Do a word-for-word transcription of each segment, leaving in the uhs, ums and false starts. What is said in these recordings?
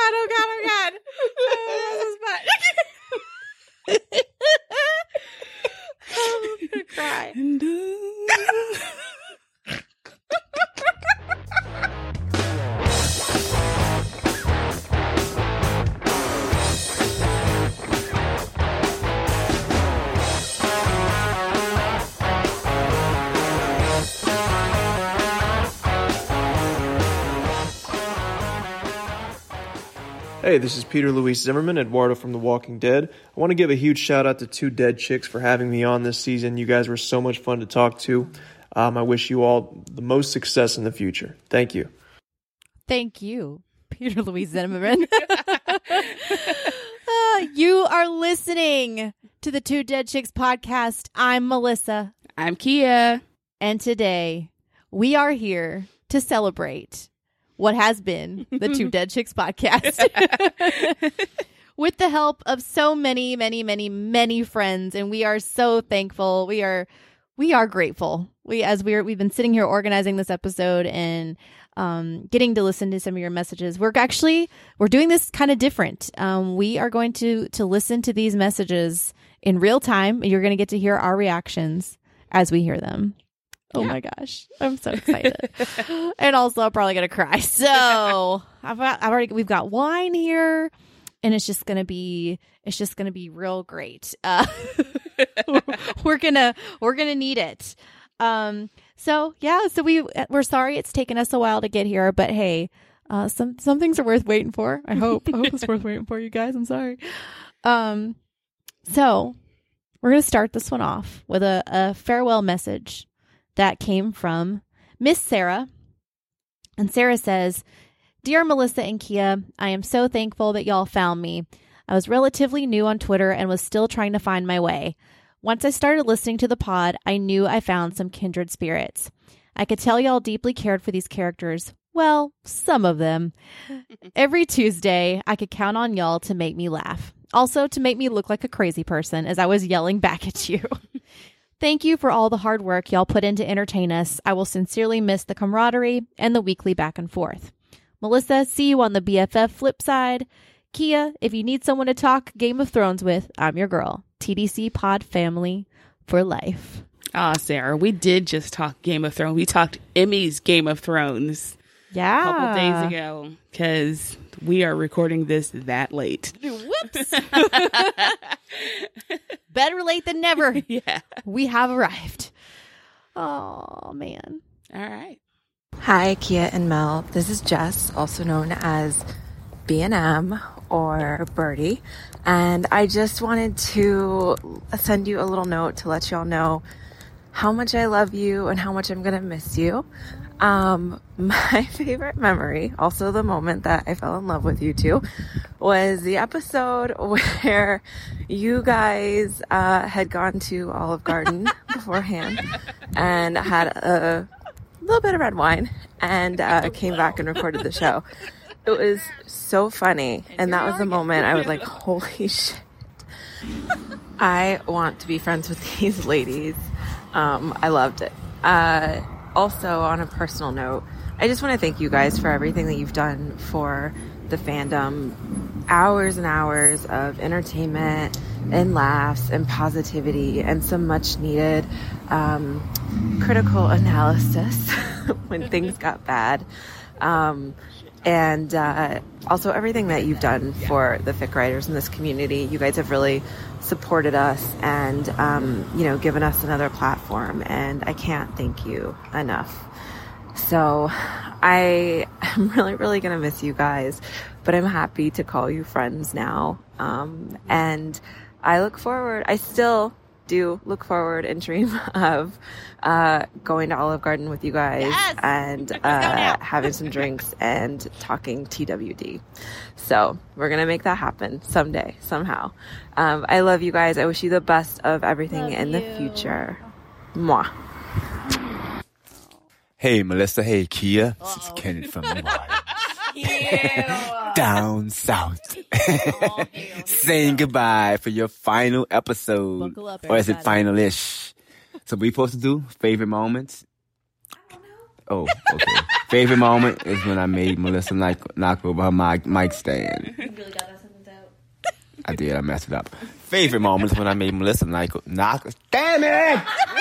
God, oh God, oh God. Oh, this is fun. Oh, I'm going to cry. Hey, this is Peter Luis Zimmerman, Eduardo from The Walking Dead. I want to give a huge shout out to Two Dead Chicks for having me on this season. You guys were so much fun to talk to. Um, I wish you all the most success in the future. Thank you. Thank you, Peter Luis Zimmerman. uh, you are listening to the Two Dead Chicks podcast. I'm Melissa. I'm Kia. And today we are here to celebrate what has been the Two Dead Chicks podcast. With the help of so many, many, many, many friends. And we are so thankful. We are we are grateful. We as we're we've been sitting here organizing this episode and um, getting to listen to some of your messages. We're actually we're doing this kind of different. Um, we are going to to listen to these messages in real time. You're going to get to hear our reactions as we hear them. Oh yeah. My gosh. I'm so excited. And also I'm probably going to cry. So I've got, I've already, we've got wine here and it's just going to be, it's just going to be real great. Uh, we're going to, we're going to need it. Um, so yeah, so we, we're sorry it's taken us a while to get here, but hey, uh, some, some things are worth waiting for. I hope, I hope it's worth waiting for you guys. I'm sorry. Um, so we're going to start this one off with a, a farewell message that came from Miss Sarah. And Sarah says, "Dear Melissa and Kia, I am so thankful that y'all found me. I was relatively new on Twitter and was still trying to find my way. Once I started listening to the pod, I knew I found some kindred spirits. I could tell y'all deeply cared for these characters. Well, some of them. Every Tuesday, I could count on y'all to make me laugh. Also to make me look like a crazy person as I was yelling back at you. Thank you for all the hard work y'all put in to entertain us. I will sincerely miss the camaraderie and the weekly back and forth. Melissa, see you on the B F F flip side. Kia, if you need someone to talk Game of Thrones with, I'm your girl. T D C Pod family for life." Ah, oh, Sarah, we did just talk Game of Thrones. We talked Emmy's Game of Thrones. Yeah. A couple days ago, because we are recording this that late. Whoops. Better late than never. Yeah. We have arrived. Oh, man. All right. Hi, Kia and Mel. This is Jess, also known as B and M or Birdie. And I just wanted to send you a little note to let y'all know how much I love you and how much I'm going to miss you. Um, my favorite memory, also the moment that I fell in love with you two, was the episode where you guys uh, had gone to Olive Garden beforehand and had a little bit of red wine and uh, came back and recorded the show. It was so funny, and that was the moment I was like, holy shit. I want to be friends with these ladies. Um, I loved it. Uh, also, on a personal note, I just want to thank you guys for everything that you've done for the fandom. Hours and hours of entertainment and laughs and positivity and some much needed um, critical analysis when things got bad. Um, and uh, also everything that you've done for the fic writers in this community. You guys have really supported us and, um, you know, given us another platform. And I can't thank you enough. So I am really, really going to miss you guys, but I'm happy to call you friends now. Um, and I look forward, I still do look forward and dream of uh, going to Olive Garden with you guys yes! and uh, having some drinks and talking T W D. So we're going to make that happen someday, somehow. Um, I love you guys. I wish you the best of everything love in you. the future. Mwah. Hey, Melissa. Hey, Kia. Uh-oh. This is Kenneth from Nevada. Yeah. Down south. Oh, Saying goodbye for your final episode. Up, or is it everybody. final-ish? So we supposed to do favorite moments? Oh, okay. Favorite moment is when I made Melissa knock, knock over her mic, mic stand. You really got that sentence out? I did. I messed it up. Favorite moment is when I made Melissa knock, knock. Damn it!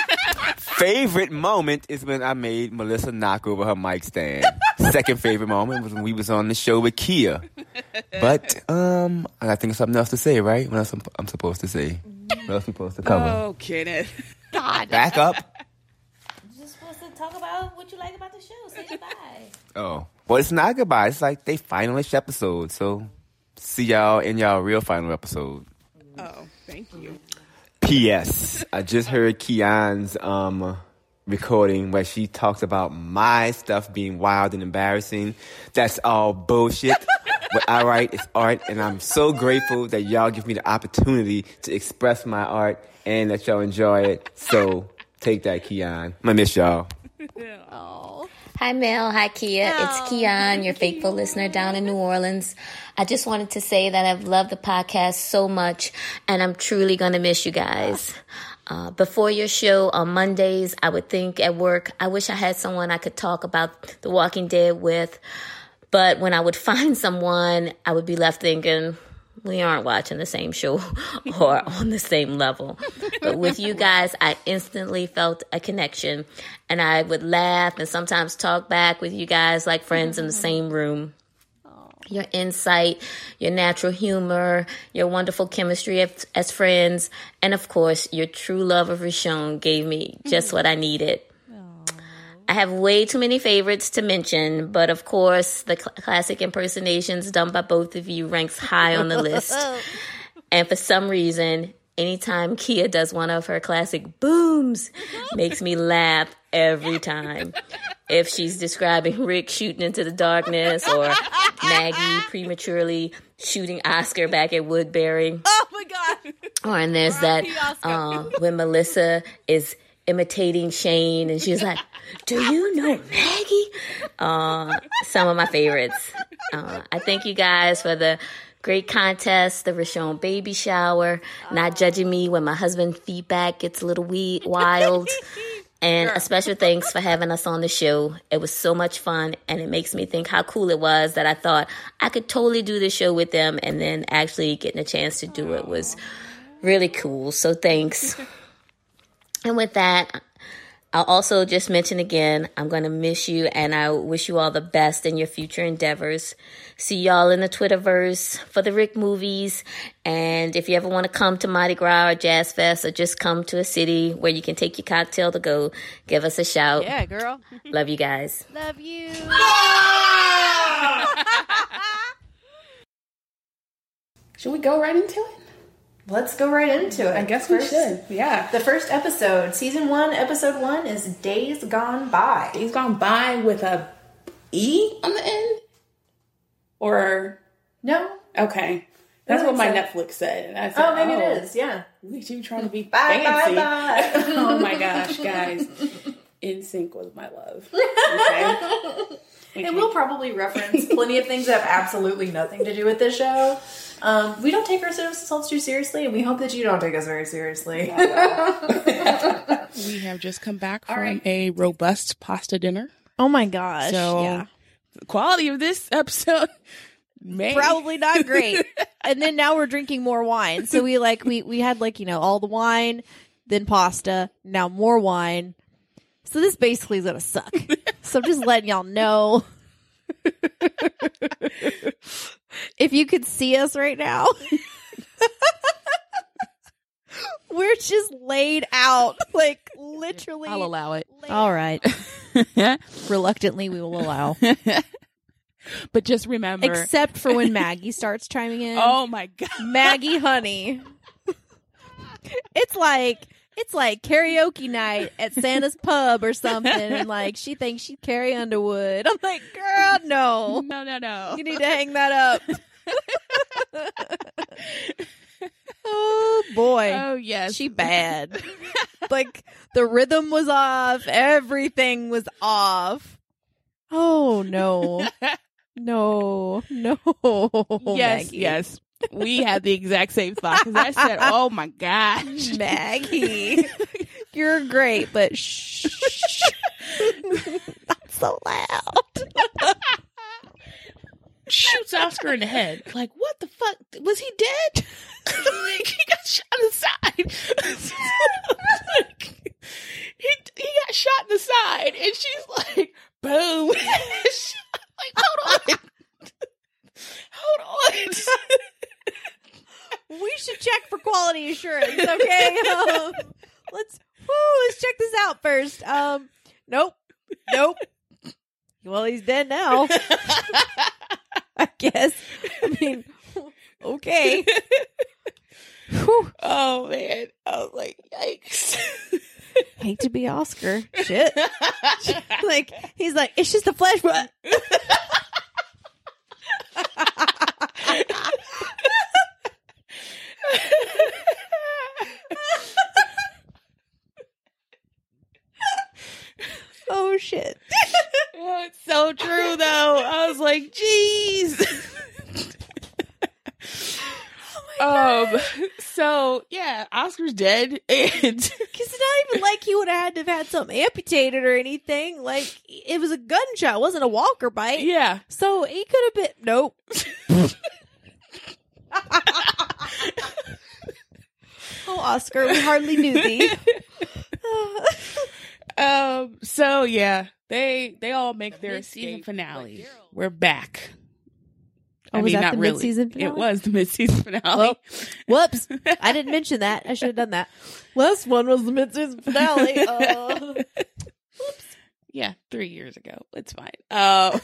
Favorite moment is when I made Melissa knock over her mic stand. Second favorite moment was when we was on the show with Kia. But um, I gotta think of something else to say, right? What else I'm, I'm supposed to say? What else am I supposed to cover? Oh, Kenneth. God. Back up. You're just supposed to talk about what you like about the show. Say goodbye. Oh, well, it's not goodbye. It's like they finalish episode. So see y'all in y'all real final episode. Oh, thank you. P S. I just heard Keon's um, recording where she talks about my stuff being wild and embarrassing. That's all bullshit. What I write is art, and I'm so grateful that y'all give me the opportunity to express my art and that y'all enjoy it. So take that, Keon. I'm gonna miss y'all. Oh. Hi, Mel. Hi, Kia. Oh, it's Keon, your faithful listener down in New Orleans. I just wanted to say that I've loved the podcast so much, and I'm truly going to miss you guys. Uh, before your show on Mondays, I would think at work, I wish I had someone I could talk about The Walking Dead with. But when I would find someone, I would be left thinking, we aren't watching the same show or on the same level. But with you guys, I instantly felt a connection. And I would laugh and sometimes talk back with you guys like friends in the same room. Your insight, your natural humor, your wonderful chemistry as, as friends, and of course, your true love of Rishon gave me just what I needed. I have way too many favorites to mention, but of course, the cl- classic impersonations done by both of you ranks high on the list. And for some reason, anytime Kia does one of her classic booms, makes me laugh every time. If she's describing Rick shooting into the darkness or Maggie prematurely shooting Oscar back at Woodbury. Oh my God. Or and there's that uh, when Melissa is imitating Shane and she's like, do you know Maggie? Uh, some of my favorites. Uh, I thank you guys for the great contest, the Rishon baby shower, not judging me when my husband's feedback gets a little wee- wild. And a special thanks for having us on the show. It was so much fun, and it makes me think how cool it was that I thought I could totally do the show with them, and then actually getting a chance to do it was really cool. So thanks. And with that, I'll also just mention again, I'm going to miss you, and I wish you all the best in your future endeavors. See y'all in the Twitterverse for the Rick movies. And if you ever want to come to Mardi Gras or Jazz Fest or just come to a city where you can take your cocktail to go, give us a shout. Yeah, girl. Love you guys. Love you. Should we go right into it? Let's go right into it. I guess First- we should. Yeah. The first episode, season one, episode one, is Days Gone By. Days Gone By with a E on the end? Or, No? okay. That's I what think my so. Netflix said. And I said, Oh, maybe it is, yeah. Look at you trying to be Bye, fancy. bye, bye. Oh my gosh, guys. In sync with my love. Okay. Okay. And we'll probably reference plenty of things that have absolutely nothing to do with this show. Um, we don't take ourselves too seriously, and we hope that you don't take us very seriously. We have just come back All from right. a robust pasta dinner. Oh my gosh. So yeah. the quality of this episode may Probably not great. And then now we're drinking more wine. So we like we we had like, you know, all the wine, then pasta, now more wine. So this basically is gonna suck. So I'm just letting y'all know. If you could see us right now. We're just laid out. Like literally. I'll allow it. All right. Reluctantly we will allow. But just remember, Except for when Maggie starts chiming in. oh my god, Maggie honey. It's like it's like karaoke night at Santa's pub or something, and like she thinks she's Carrie Underwood. I'm like, girl, no. no, no, no. You need to hang that up. Oh boy. Oh yes, She bad. Like the rhythm was off, everything was off. Oh no. No, no. yes, Maggie. yes. We had the exact same thought because I said, "Oh my gosh, Maggie, you're great, but shh, not so loud. Shoots Oscar in the head. Like, what the fuck? Was he dead? Like, he got shot in the side. Like, he, he got shot in the side, and she's like, boom. Like, hold on. Hold on. We should check for quality assurance, okay? Um, let's woo, let's check this out first. Um, nope, nope. Well, he's dead now. I guess. I mean, okay. Whew. Oh man, I was like, yikes. Hate to be Oscar. Shit. Like he's like, it's just a flash. Oh shit. Oh, it's so true though. I was like, jeez. Oh um so yeah, Oscar's dead, and because it's not even like he would have had to have had something amputated or anything. Like it was a gunshot, it wasn't a walker bite. Yeah, so he could have been nope. Oh, Oscar, we hardly knew thee. um. So yeah, they they all make their season finale. We're back. Oh, I was mean, that not the really. mid-season finale? It was the mid-season finale. Well, whoops. I didn't mention that. I should have done that. Last one was the mid-season finale. Uh, whoops. Yeah, three years ago. It's fine. Uh,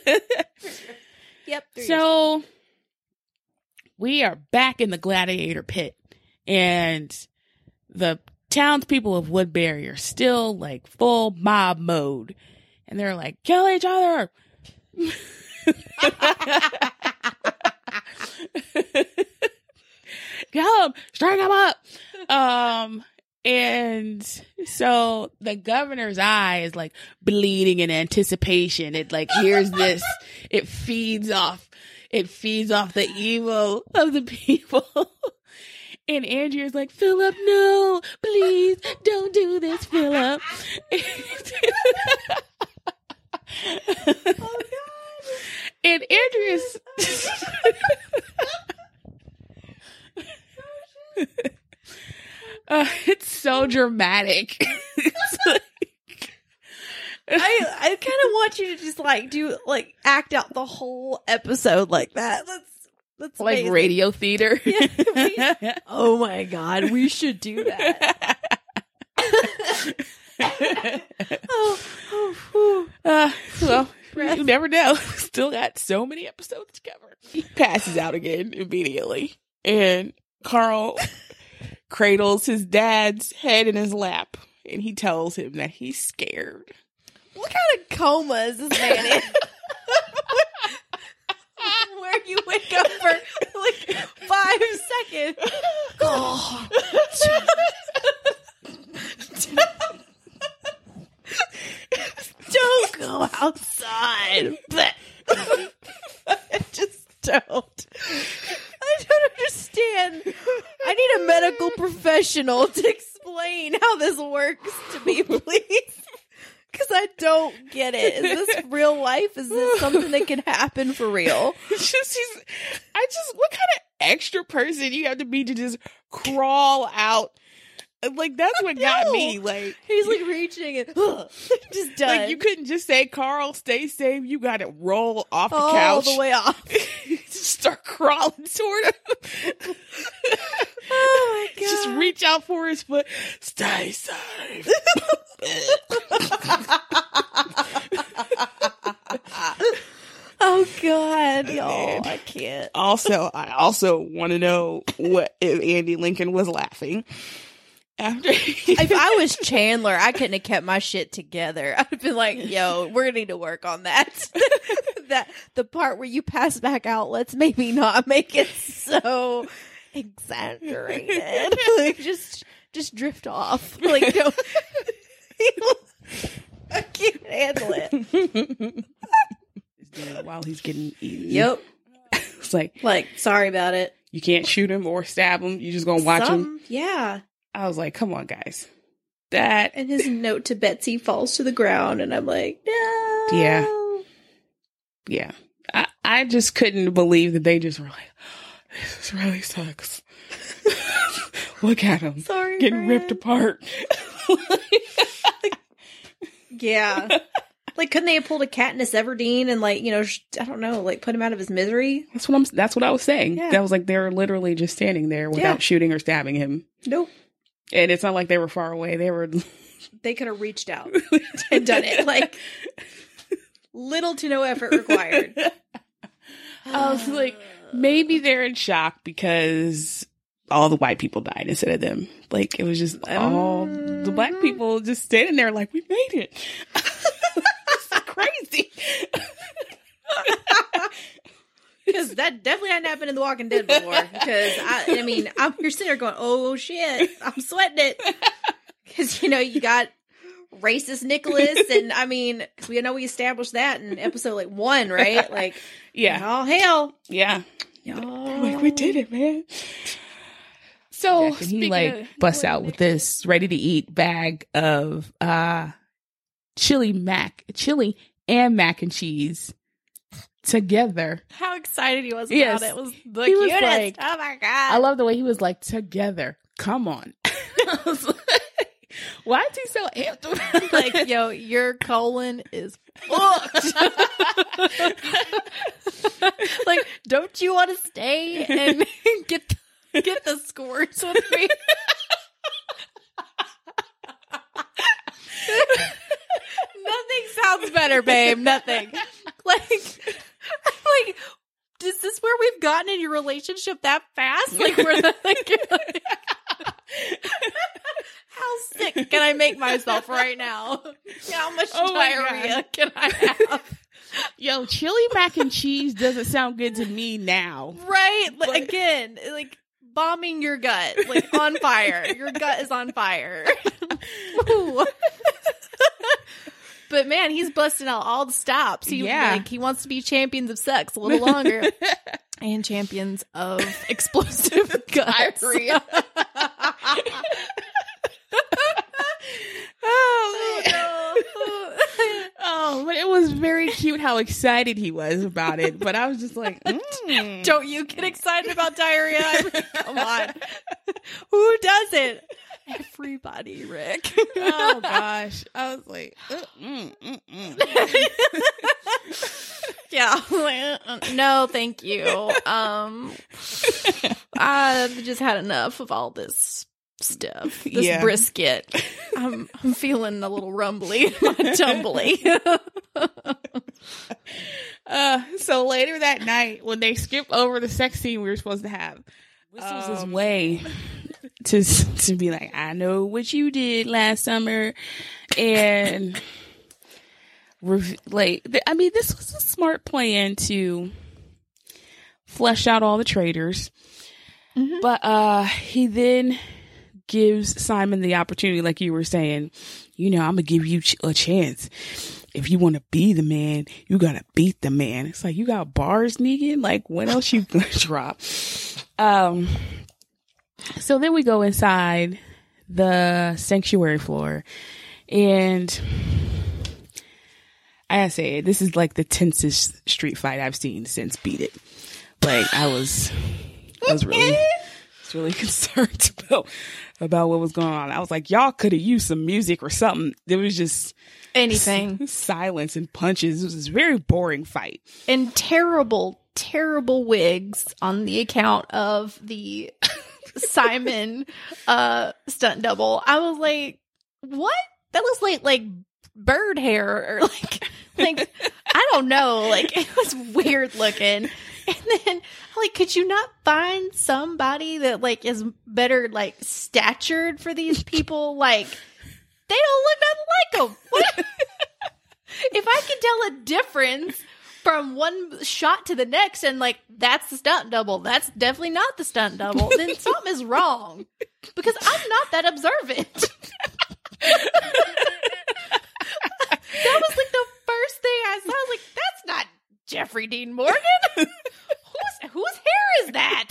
yep. So we are back in the gladiator pit, and the townspeople of Woodbury are still like full mob mode, and they're like, kill each other. Kill him, strike him up. Um, and so the governor's eye is like bleeding in anticipation. It like hears this, it feeds off, it feeds off the evil of the people. And Andrea's like, Philip, no, please don't do this, Philip. Oh God. And Andrea's uh, it's so dramatic. It's like... I I kind of want you to just like do like act out the whole episode like that. That's that's like amazing. Radio theater. Yeah, we, oh my God, we should do that. oh, oh, oh. Uh, well, you never know. Still got so many episodes to cover. He passes out again immediately, and Carl cradles his dad's head in his lap, and he tells him that he's scared. What kind of coma is this man in? Where you wake up for like five seconds. Oh. Don't go outside. Just don't. I don't understand. I need a medical professional to explain how this works to me, please. Because I don't get it. Is this real life? Is this something that can happen for real? It's just, he's, I just, what kind of extra person you have to be to just crawl out? Like, that's what got me. Like, he's like reaching and ugh, just done. Like, you couldn't just say, Carl, stay safe. You got to roll off the all couch. All the way off. Just start crawling toward him. Oh my God. Just reach out for his foot. Stay safe. Oh God, y'all, I can't. Also, I also want to know what if Andy Lincoln was laughing after. If I was Chandler, I couldn't have kept my shit together. I'd have been like, "Yo, we're gonna need to work on that." That the part where you pass back out, let's maybe not make it so exaggerated. Like, just, just drift off. Like, don't. I can't handle it. While he's getting eaten. Yep. It's like, like, sorry about it. You can't shoot him or stab him. You just gonna watch Some, him. Yeah. I was like, come on, guys. That and his note to Betsy falls to the ground, and I'm like, no. Yeah. Yeah. I, I just couldn't believe that they just were like, this really sucks. Look at him. Sorry, getting Brad. ripped apart. Yeah. Like, couldn't they have pulled a Katniss Everdeen and, like, you know, sh- I don't know, like, put him out of his misery? That's what I'm. That's what I was saying. Yeah. That was like they were literally just standing there without Yeah. shooting or stabbing him. Nope. And it's not like they were far away. They were. They could have reached out and done it. Like, little to no effort required. I was like, maybe they're in shock because all the white people died instead of them. Like, it was just all the black people just standing there like, we made it. It's crazy. Because that definitely hadn't happened in The Walking Dead before. Because, I, I mean, I'm you're sitting there going, oh, shit, I'm sweating it. Because, you know, you got racist Nicholas, and, I mean, because we know we established that in episode, like, one, right? Like, Yeah. all hell. Yeah. Y'all. Like, we did it, man. So Yeah, and he, he like, like busts out with this ready to eat bag of uh chili mac, chili and mac and cheese together. How excited he was about Yes. it. Was the He was cutest. like- oh my god. I love the way he was like, together. Come on. I was like, why is he so amped about it? like, yo, your colon is fucked. Like, don't you want to stay and get the, get the scores with me? Nothing sounds better, babe. Nothing. Like, like, is this where we've gotten in your relationship that fast? Like, we're the, like, you're like how sick can I make myself right now? How much Oh my diarrhea God. can I have? Yo, chili mac and cheese doesn't sound good to me now. Right? Like, But- again, like bombing your gut, like on fire. Your gut is on fire. Ooh. But man, he's busting out all the stops. He Yeah. like he wants to be champions of sex a little longer. And champions of explosive guts. Diarrhea. Oh, Oh, oh, but it was very cute how excited he was about it. But I was just like, mm. no. Don't you get excited about diarrhea? I mean, come on. Who doesn't? Everybody, Rick. Oh gosh, I was like, uh, mm, mm, mm. Yeah. like, uh, no, thank you. Um, I've just had enough of all this stuff. This Yeah. brisket. I'm I'm feeling a little rumbly, tumbly. Uh, so later that night, when they skip over the sex scene we were supposed to have, this was his Um, way to to be like, I know what you did last summer, and rev- like, th- I mean, this was a smart plan to flesh out all the traitors, Mhm. but uh, he then gives Simon the opportunity, like you were saying, you know, I'm gonna give you ch- a chance. If you want to be the man, you gotta beat the man. It's like, you got bars, Negan? Like, what else you gonna drop? Um, so then we go inside the sanctuary floor, and I gotta say, this is like the tensest street fight I've seen since Beat It. Like, I was, I was really, was really concerned about, about what was going on. I was like, y'all could have used some music or something. There was just Anything. silence and punches. It was this very boring fight. And terrible, terrible wigs on the account of the Simon uh stunt double. I was like, what? That looks like like bird hair or like like I don't know. Like, it was weird looking. And then like, could you not find somebody that like is better like statured for these people? Like, they don't look nothing like them. What? If I can tell a difference from one shot to the next and like, that's the stunt double, that's definitely not the stunt double, then something is wrong. Because I'm not that observant. That was like the first thing I saw. I was like, that's not Jeffrey Dean Morgan. Whose whose hair is that?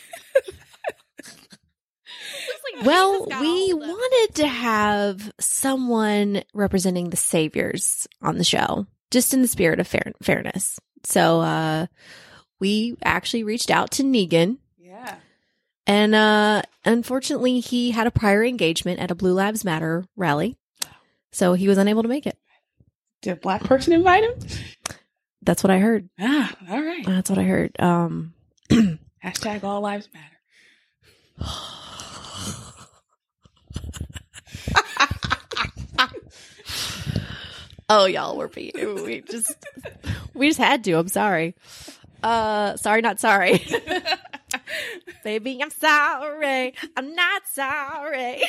Looks like Well, Jesus got we all the- wanted to have someone representing the saviors on the show. just in the spirit of fair- fairness. So uh, we actually reached out to Negan. Yeah. And uh, unfortunately, he had a prior engagement at a Blue Lives Matter rally. So he was unable to make it. Did a black person invite him? That's what I heard. Ah, all right. That's what I heard. Um, Hashtag all lives matter. Oh, y'all, we're being, we just, we just had to. I'm sorry. Uh, sorry, not sorry. Baby, I'm sorry. I'm not sorry.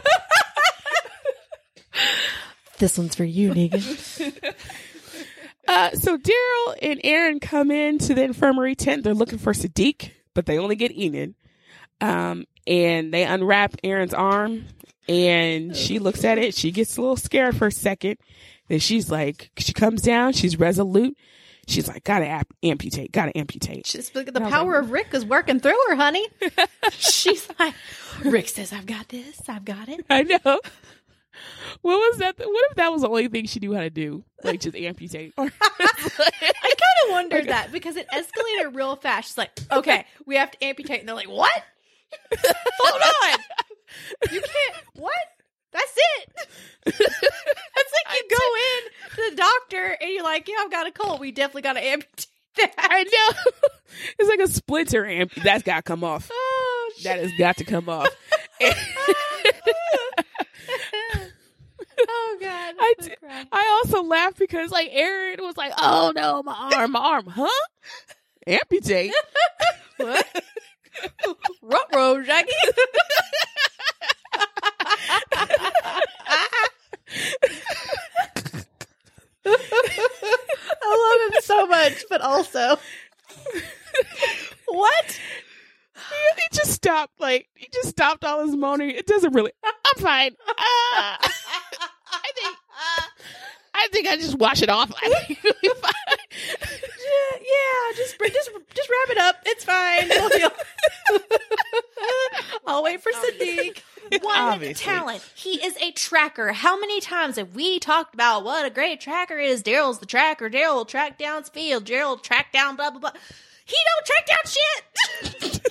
This one's for you, Negan. Uh, so Daryl and Aaron come into the infirmary tent. They're looking for Sadiq, but they only get Enid. Um, and they unwrap Aaron's arm, and she looks at it. She gets a little scared for a second. Then she's like, she comes down. She's resolute. She's like, gotta ap- amputate, gotta amputate. She's, the power like, of Rick is working through her, honey. She's like, Rick says, I've got this. I've got it. I know. What was that? What if that was the only thing she knew how to do? Like, just amputate. I kind of wondered okay. that because it escalated real fast. She's like, okay, we have to amputate. And they're like, what? Hold on. You can't, what? That's it. That's like you go in to the doctor and you're like, yeah, I've got a cold. We definitely got to amputate that. I know. It's like a splinter amp. That's got to come off. Oh, shit. That has got to come off. Oh God! I, d- I also laughed because like Aaron was like, "Oh no, my arm, my arm, huh? Amputate? What? Ruh-roh, Jackie." I love him so much, but also, what? He just stopped. Like he just stopped all his moaning. It doesn't really. I'm fine. Uh, I think. I think I just wash it off. I think it'll be fine. Yeah, yeah, just just just wrap it up. It's fine. I'll wait for Sadiq. One Obviously. Talent. He is a tracker. How many times have we talked about what a great tracker is? Daryl's the tracker. Daryl will track down Field. Daryl will track down blah blah blah. He don't track down shit.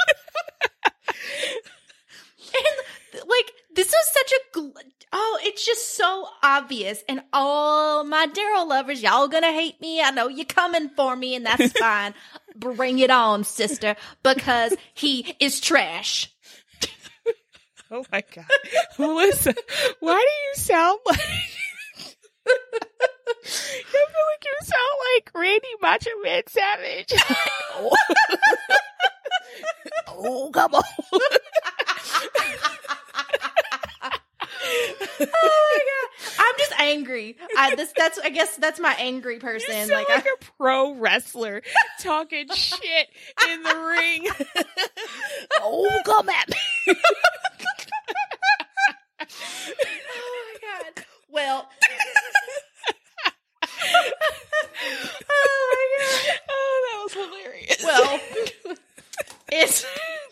And like this is such a gl- oh, it's just so obvious. And all my Daryl lovers, y'all gonna hate me. I know you're coming for me, and that's fine. Bring it on, sister, because he is trash. Oh my God, Melissa, why do you sound like? I feel like you sound like Randy Macho Man Savage. Oh, oh come on. Oh my God, I'm just angry. I this that's I guess that's my angry person. You sound like like I, a pro wrestler talking shit in the ring. Oh, come at me. Oh my God. Well. Oh my God. Oh, that was hilarious. Well, it's.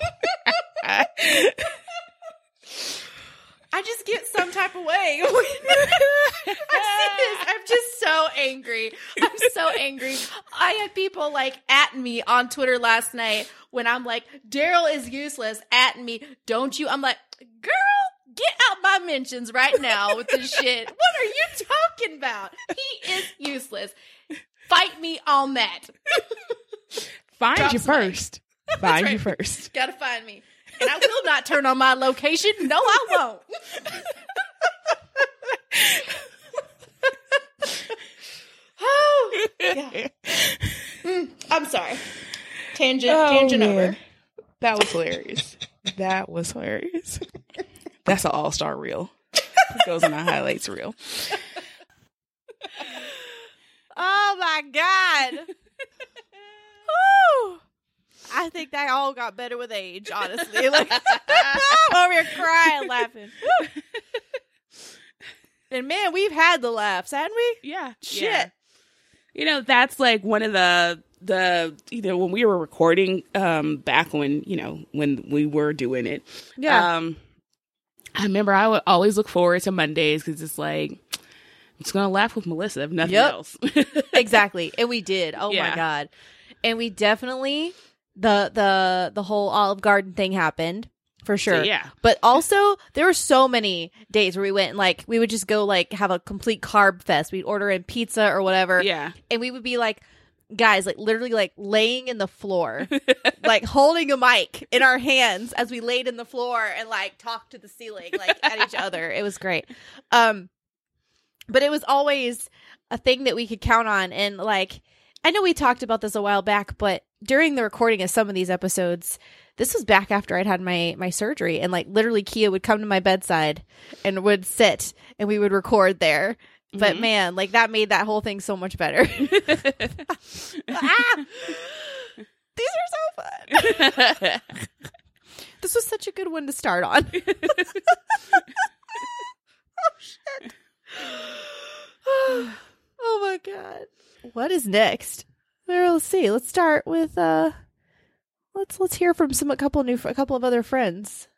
I just get some type of way. I see this. I'm just so angry. I'm so angry. I had people like at me on Twitter last night when I'm like, Daryl is useless. At me, don't you? I'm like, girl, get out my mentions right now with this shit. What are you talking about? He is useless. Fight me on that. Find Drop you some first. Find right. you first. Gotta find me. And I will not turn on my location. No, I won't. Oh, yeah. Mm, I'm sorry. Tangent, Oh, tangent man. over. That was hilarious. That was hilarious. That's an all-star reel. It goes in a highlights reel. Oh my God. Woo. I think they all got better with age, honestly. Like, I'm over here crying, laughing. And man, we've had the laughs, haven't we? Yeah. Shit. Yeah. You know, that's like one of the, the, you know, when we were recording, um, back when, you know, when we were doing it. Yeah. Um, I remember I would always look forward to Mondays because it's like, just gonna laugh with Melissa if nothing Yep. else. Exactly. And we did. Oh Yeah. my God. And we definitely, the, the, the whole Olive Garden thing happened for sure. yeah. But also there were so many days where we went and like, we would just go like have a complete carb fest. We'd order in pizza or whatever. Yeah. And we would be like, guys, like literally like laying in the floor, like holding a mic in our hands as we laid in the floor and like talked to the ceiling, like at each other. It was great. Um, but it was always a thing that we could count on. And like, I know we talked about this a while back, but during the recording of some of these episodes, this was back after I'd had my, my surgery, and like literally Kia would come to my bedside and would sit and we would record there. But Mhm. man, like that made that whole thing so much better. Ah! These are so fun. This was such a good one to start on. Oh shit. Oh my God. What is next? Well, let's see. Let's start with uh let's let's hear from some a couple new a couple of other friends.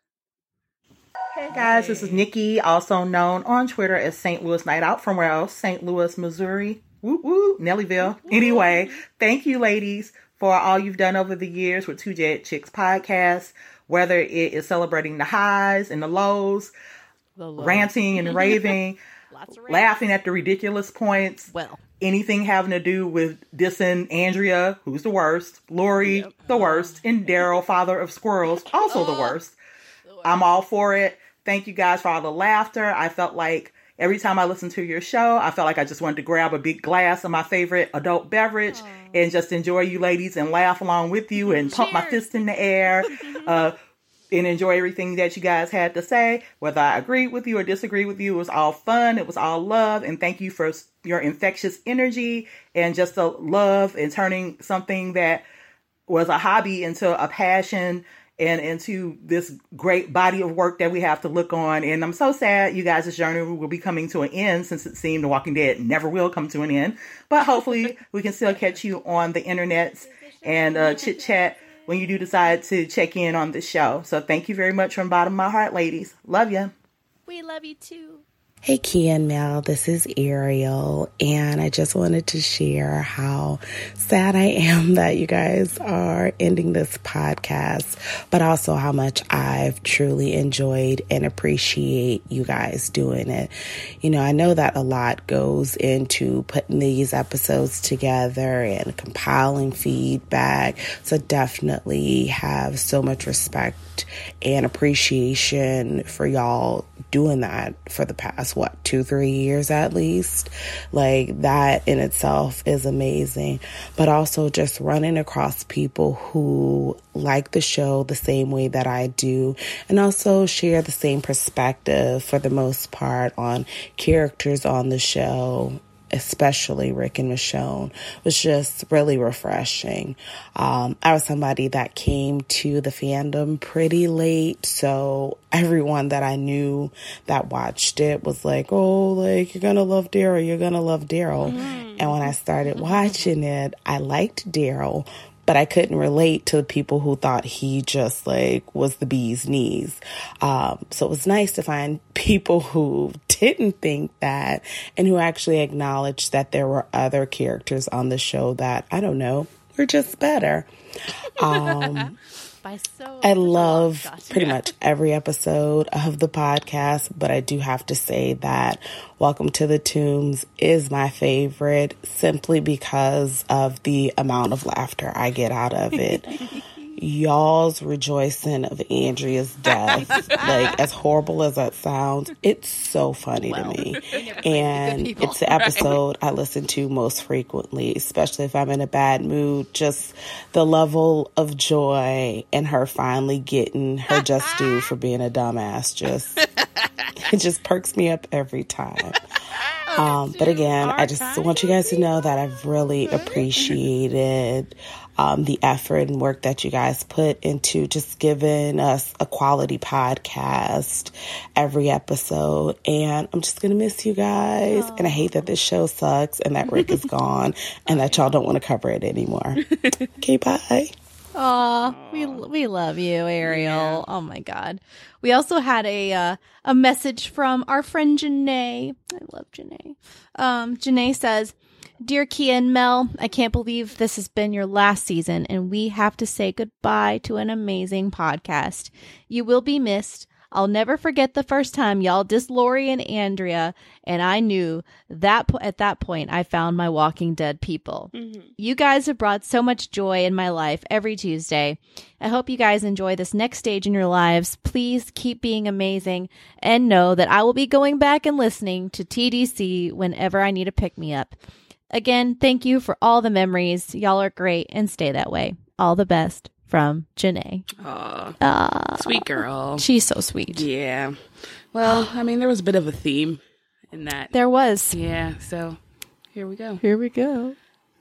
Hey guys, this is Nikki, also known on Twitter as Saint Louis Night Out from where else? Saint Louis, Missouri. Woo woo, Nellyville. Anyway, thank you ladies for all you've done over the years with Two Dead Chicks podcast, whether it is celebrating the highs and the lows, The low. ranting and raving, Lots of rants. laughing at the ridiculous points, Well, anything having to do with dissing Andrea, who's the worst, Lori, the worst, and Daryl, father of squirrels, also the worst. I'm all for it. Thank you guys for all the laughter. I felt like every time I listened to your show, I felt like I just wanted to grab a big glass of my favorite adult beverage Aww. and just enjoy you ladies and laugh along with you and pump my fist in the air uh, and enjoy everything that you guys had to say. Whether I agreed with you or disagreed with you, it was all fun. It was all love. And thank you for your infectious energy and just the love and turning something that was a hobby into a passion and into this great body of work that we have to look on. And I'm so sad you guys' journey will be coming to an end, since it seemed The Walking Dead never will come to an end. But hopefully we can still catch you on the internets and uh, chit chat when you do decide to check in on the show. So thank you very much from the bottom of my heart, ladies. Love you. we love you too. Hey, Kia and Mel, this is Ariel, and I just wanted to share how sad I am that you guys are ending this podcast, but also how much I've truly enjoyed and appreciate you guys doing it. You know, I know that a lot goes into putting these episodes together and compiling feedback, so definitely have so much respect and appreciation for y'all doing that for the past, what, two, three years at least. Like, that in itself is amazing. But also just running across people who like the show the same way that I do, and also share the same perspective for the most part on characters on the show, especially Rick and Michonne, was just really refreshing. Um, I was somebody that came to the fandom pretty late, so everyone that I knew that watched it was like, oh, like, you're gonna love Daryl, you're gonna love Daryl. Mm. And when I started watching it, I liked Daryl, but I couldn't relate to the people who thought he just like was the bee's knees. Um, so it was nice to find people who didn't think that and who actually acknowledged that there were other characters on the show that, I don't know, were just better. Um, By so I love pretty much every episode of the podcast, but I do have to say that Welcome to the Tombs is my favorite simply because of the amount of laughter I get out of it. Y'all's rejoicing of Andrea's death, like, as horrible as that sounds, it's so funny well, to me. And it's the episode I listen to most frequently, especially if I'm in a bad mood. Just the level of joy and her finally getting her just due for being a dumbass, just it just perks me up every time. Um, but again, I just want you guys to know that I've really appreciated um, the effort and work that you guys put into just giving us a quality podcast every episode. And I'm just going to miss you guys. Aww. And I hate that this show sucks and that Rick is gone and that y'all don't want to cover it anymore. Okay, bye. Aw, we we love you, Ariel. Oh my God. We also had a uh, a message from our friend Janae. I love Janae. Um, Janae says, "Dear Kia and Mel, I can't believe this has been your last season, and we have to say goodbye to an amazing podcast. You will be missed. I'll never forget the first time y'all dissed Lori and Andrea, and I knew that po- at that point I found my Walking Dead people. Mm-hmm. You guys have brought so much joy in my life every Tuesday. I hope you guys enjoy this next stage in your lives. Please keep being amazing, and know that I will be going back and listening to T D C whenever I need a pick-me-up. Again, thank you for all the memories. Y'all are great, and stay that way. All the best." From Janae. Aw, uh, sweet girl. She's so sweet. Yeah. Well, I mean, there was a bit of a theme in that. There was. Yeah, so here we go. Here we go.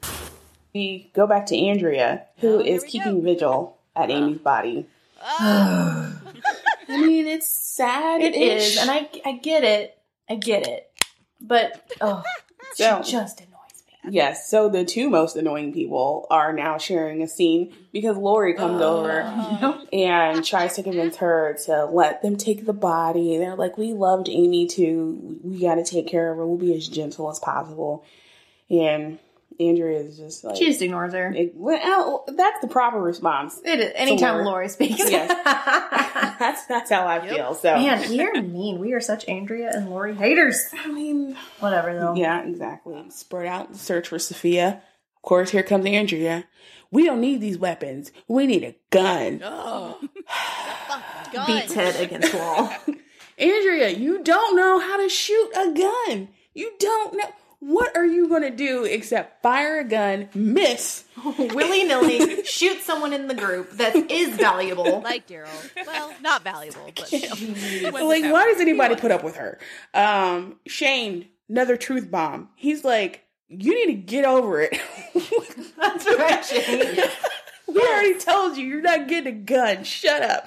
We go back to Andrea, who oh, is keeping go. vigil at uh. Amy's body. Uh. I mean, it's sad. It is, and I, I get it. I get it. But, oh, so, she just annoys me. Yes, so the two most annoying people are now sharing a scene because Lori comes uh, over uh, and tries to convince her to let them take the body. They're like, we loved Amy too. We got to take care of her. We'll be as gentle as possible. And Andrea is just like... She just ignores her. It, well, that's the proper response. It is. Anytime Lori speaks. Yes. that's that's how I yep. feel. So Man, we are mean. We are such Andrea and Lori haters. I mean... Whatever, though. Yeah, exactly. Spread out the search for Sophia. Of course, here comes Andrea. We don't need these weapons. We need a gun. Oh. gun. Beats head against wall. Andrea, you don't know how to shoot a gun. You don't know... What are you going to do except fire a gun, miss, willy-nilly, shoot someone in the group that is valuable? Like Daryl. Well, not valuable, but... like, why does anybody put up with her? Um, Shane, another truth bomb. He's like, you need to get over it. That's right, Shane. We yes. already told you, you're not getting a gun. Shut up.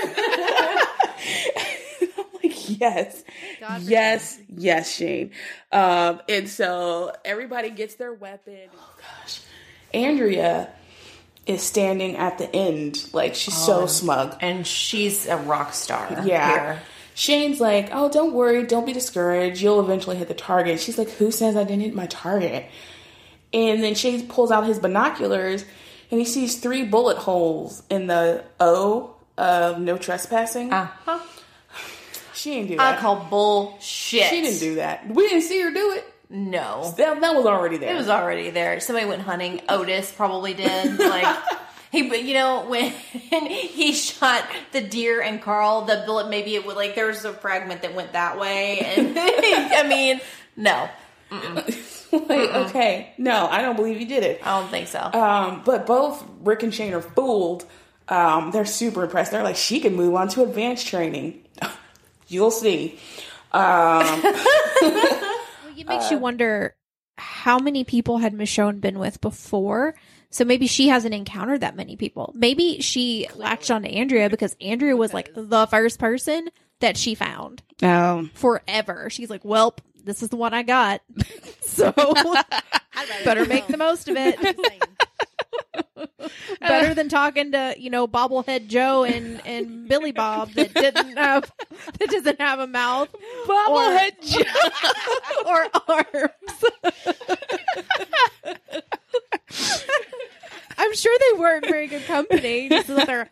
Yes, yes, Shane. yes, Shane. Um, and so everybody gets their weapon. Oh gosh, Andrea is standing at the end, like she's oh, so smug, and she's a rock star. Yeah. Here. Shane's like, "Oh, don't worry, don't be discouraged. You'll eventually hit the target." She's like, "Who says I didn't hit my target?" And then Shane pulls out his binoculars, and he sees three bullet holes in the O of no trespassing. Uh huh. She didn't do that. I call bullshit. She didn't do that. We didn't see her do it. No. That, that was already there. It was already there. Somebody went hunting. Otis probably did. Like, he, you know, when he shot the deer and Carl, the bullet, maybe it would, like, there was a fragment that went that way. And, I mean, no. like, okay. No, I don't believe you did it. I don't think so. Um, but both Rick and Shane are fooled. Um, they're super impressed. They're like, she can move on to advanced training. You'll see. Um, it makes uh, you wonder how many people had Michonne been with before. So maybe she hasn't encountered that many people. Maybe she latched on to Andrea because Andrea was like the first person that she found. Oh. Forever. She's like, welp, this is the one I got. So better make the most of it. Better than talking to, you know, Bobblehead Joe and, and Billy Bob that didn't have that doesn't have a mouth. Bobblehead Joe or arms. I'm sure they weren't very good company. Just that they're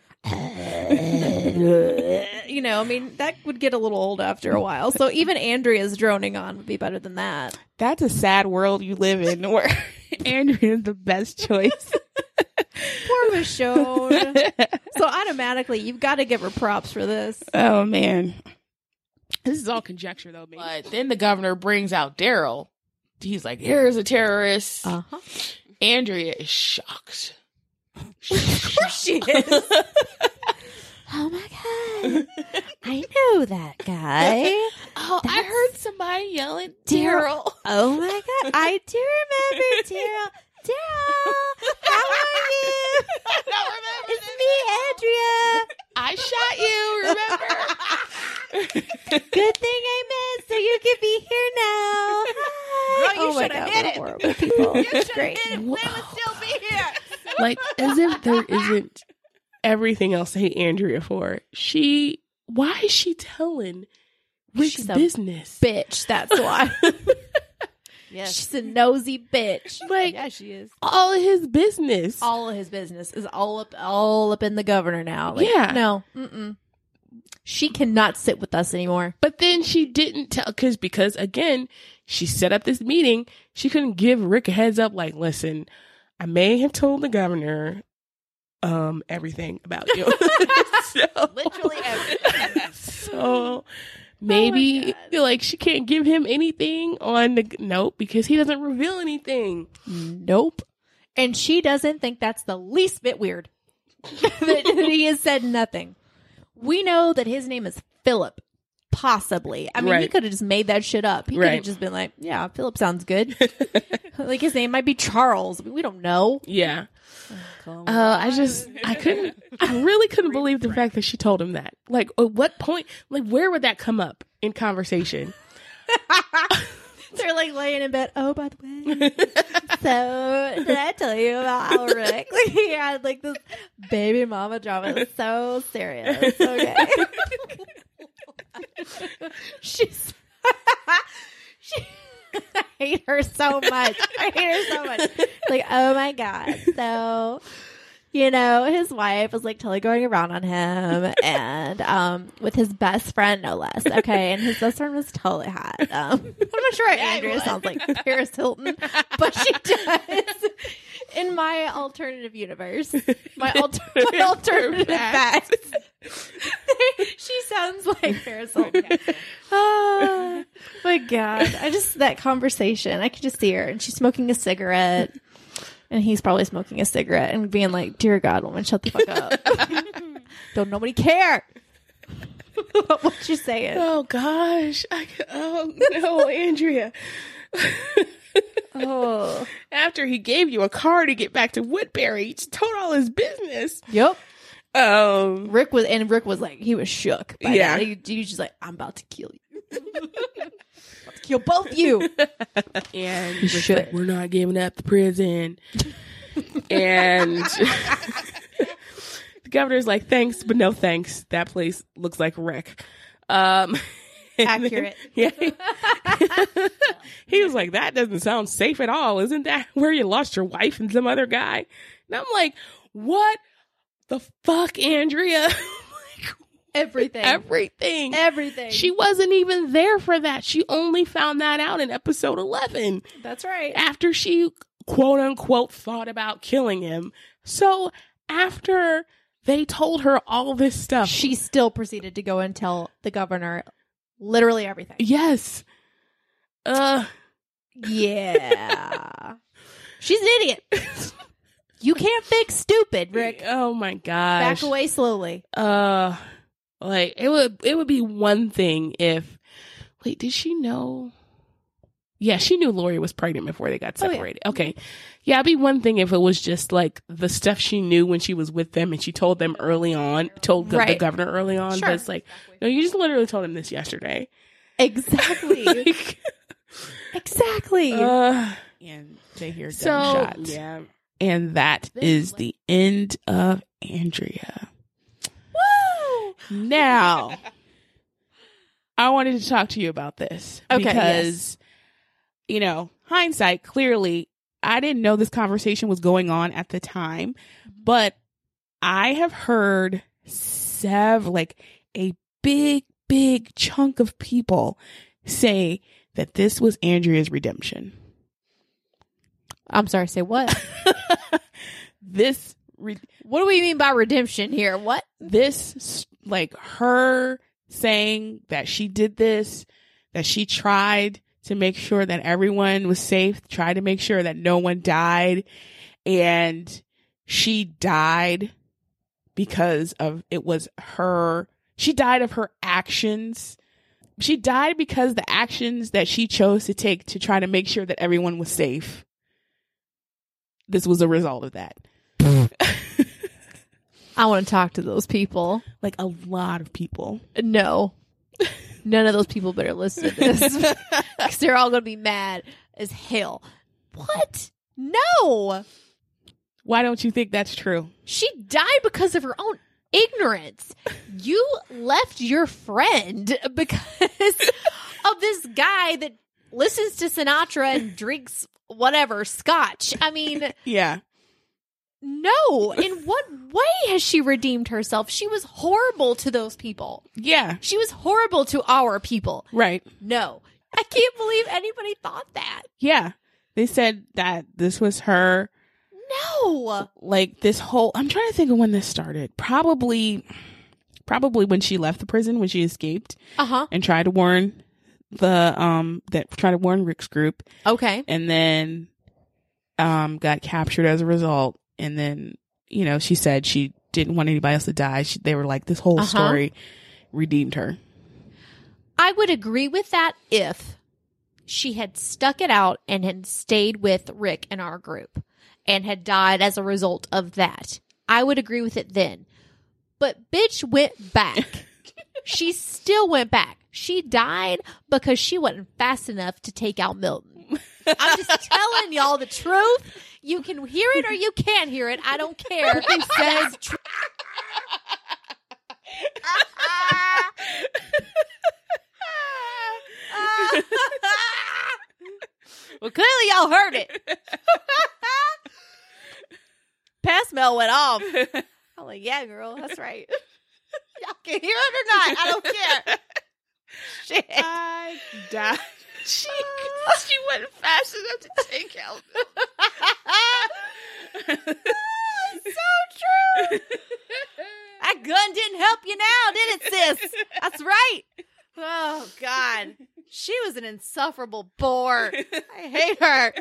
you know, I mean, that would get a little old after a while. So even Andrea's droning on would be better than that. That's a sad world you live in where Andrea's the best choice. Poor Michonne. So automatically, you've got to give her props for this. Oh, man. This is all conjecture, though. Maybe. But then the governor brings out Daryl. He's like, here's a terrorist. Uh-huh. Andrea is shocked. She is. Oh, my God. I know that guy. Oh, That's... I heard somebody yelling, Daryl. Oh, my God. I do remember Daryl. Daryl, how are you? I don't remember. It's me, Andrea. I shot you, remember? Good thing I missed, so you can be here now. Hi. Girl, you oh should have hit it. Horrible people. You should have hit it. We would still be here. Like, as if there isn't everything else to hate Andrea for. She, why is she telling Rick's She's a business? Bitch, that's why. Yes. She's a nosy bitch. Like, Yeah, she is. all of his business. All of his business is all up, all up in the governor now. Like, Yeah. No. Mm-mm. She cannot sit with us anymore. But then she didn't tell, because, because again, she set up this meeting. She couldn't give Rick a heads up, like, listen, I may have told the governor um, everything about you. So, Literally everything. so maybe, like, she can't give him anything on the, nope, because he doesn't reveal anything. Nope. And she doesn't think that's the least bit weird that he has said nothing. We know that his name is Philip. Possibly. I mean, Right. he could have just made that shit up. He could Right. have just been like, yeah, Philip sounds good. Like, his name might be Charles. We don't know. Yeah. Uh, I just, I couldn't, I really couldn't believe the fact that she told him that. Like, at what point, like, where would that come up in conversation? They're like laying in bed. Oh, by the way, so did I tell you about how Rick? Like, he had like this baby mama drama. It was so serious. Okay. She's she I hate her so much. I hate her so much. Like, oh my God. So, you know, his wife was like totally going around on him and um with his best friend, no less. Okay. And his best friend was totally hot. Um, I'm not sure Yeah, Andrea sounds like Paris Hilton, but she does. In my alternative universe, my, alter- my alternative facts, she sounds like Paris Hilton. Oh my God. I just, that conversation, I could just see her and she's smoking a cigarette and he's probably smoking a cigarette and being like, dear God, woman, shut the fuck up. Don't nobody care. What you saying? Oh gosh. I, oh no, Andrea. Oh. After he gave you a car to get back to Woodbury, he just told all his business. Yep. Um, Rick was, and Rick was like, he was shook. By Yeah. that. He, he was just like, I'm about to kill you. About to kill both you. and You Rick's should. like, we're not giving up the prison. And the governor's like, thanks, but no thanks. That place looks like a wreck. Um, and then- Accurate. yeah. He was like, that doesn't sound safe at all. Isn't that where you lost your wife and some other guy? And I'm like, what the fuck, Andrea? Everything. Everything. Everything. She wasn't even there for that. She only found that out in episode eleven. That's right. After she, quote unquote, thought about killing him. So after they told her all this stuff, She still proceeded to go and tell the governor literally everything. yes. Uh, Yeah. She's an idiot. You can't fix stupid, Rick. oh my gosh. Back away slowly. Uh, like it would, it would be one thing if, wait, did she know? Yeah, she knew Lori was pregnant before they got Oh, yeah. separated. Okay. Yeah, it'd be one thing if it was just like the stuff she knew when she was with them and she told them early on, told the, the Right. governor early on. Sure. But it's like, no, you just literally told him this yesterday. Exactly. Like, Exactly. uh, And they hear so, gunshots. yeah. And that is the end of Andrea. Woo! Now, I wanted to talk to you about this Okay, because, you know, hindsight, clearly, I didn't know this conversation was going on at the time, but I have heard several, like a big, big chunk of people say that this was Andrea's redemption. I'm sorry, say what? This, re- What do we mean by redemption here? What? this, like her saying that she did this, that she tried to make sure that everyone was safe, tried to make sure that no one died, and she died because of, it was her, she died of her actions. She died because the actions that she chose to take to try to make sure that everyone was safe. This was a result of that. I want to talk to those people. Like a lot of people. No. None of those people better listen to this. Because they're all going to be mad as hell. What? No. Why don't you think that's true? She died because of her own ignorance. You left your friend because of this guy that listens to Sinatra and drinks whatever scotch. I mean, yeah. No. In what way has she redeemed herself? She was horrible to those people. Yeah. She was horrible to our people. Right. No. I can't believe anybody thought that. Yeah. They said that this was her. No. Like this whole, I'm trying to think of when this started. Probably, probably when she left the prison, when she escaped. Uh-huh. And tried to warn the, um, that tried to warn Rick's group. Okay. And then, um, got captured as a result. And then, you know, she said she didn't want anybody else to die. She, they were like, this whole uh-huh. story redeemed her. I would agree with that if she had stuck it out and had stayed with Rick in our group and had died as a result of that. I would agree with it then. But bitch went back. She still went back. She died because she wasn't fast enough to take out Milton. I'm just telling y'all the truth. You can hear it or you can't hear it. I don't care. He says tr- well, clearly y'all heard it. Pass Mel went off. I'm like, yeah, girl, that's right. Y'all can hear it or not. I don't care. Shit. I died. She, she went fast enough to take out. So true. That gun didn't help you now, did it, sis? That's right. Oh, God. She was an insufferable bore. I hate her.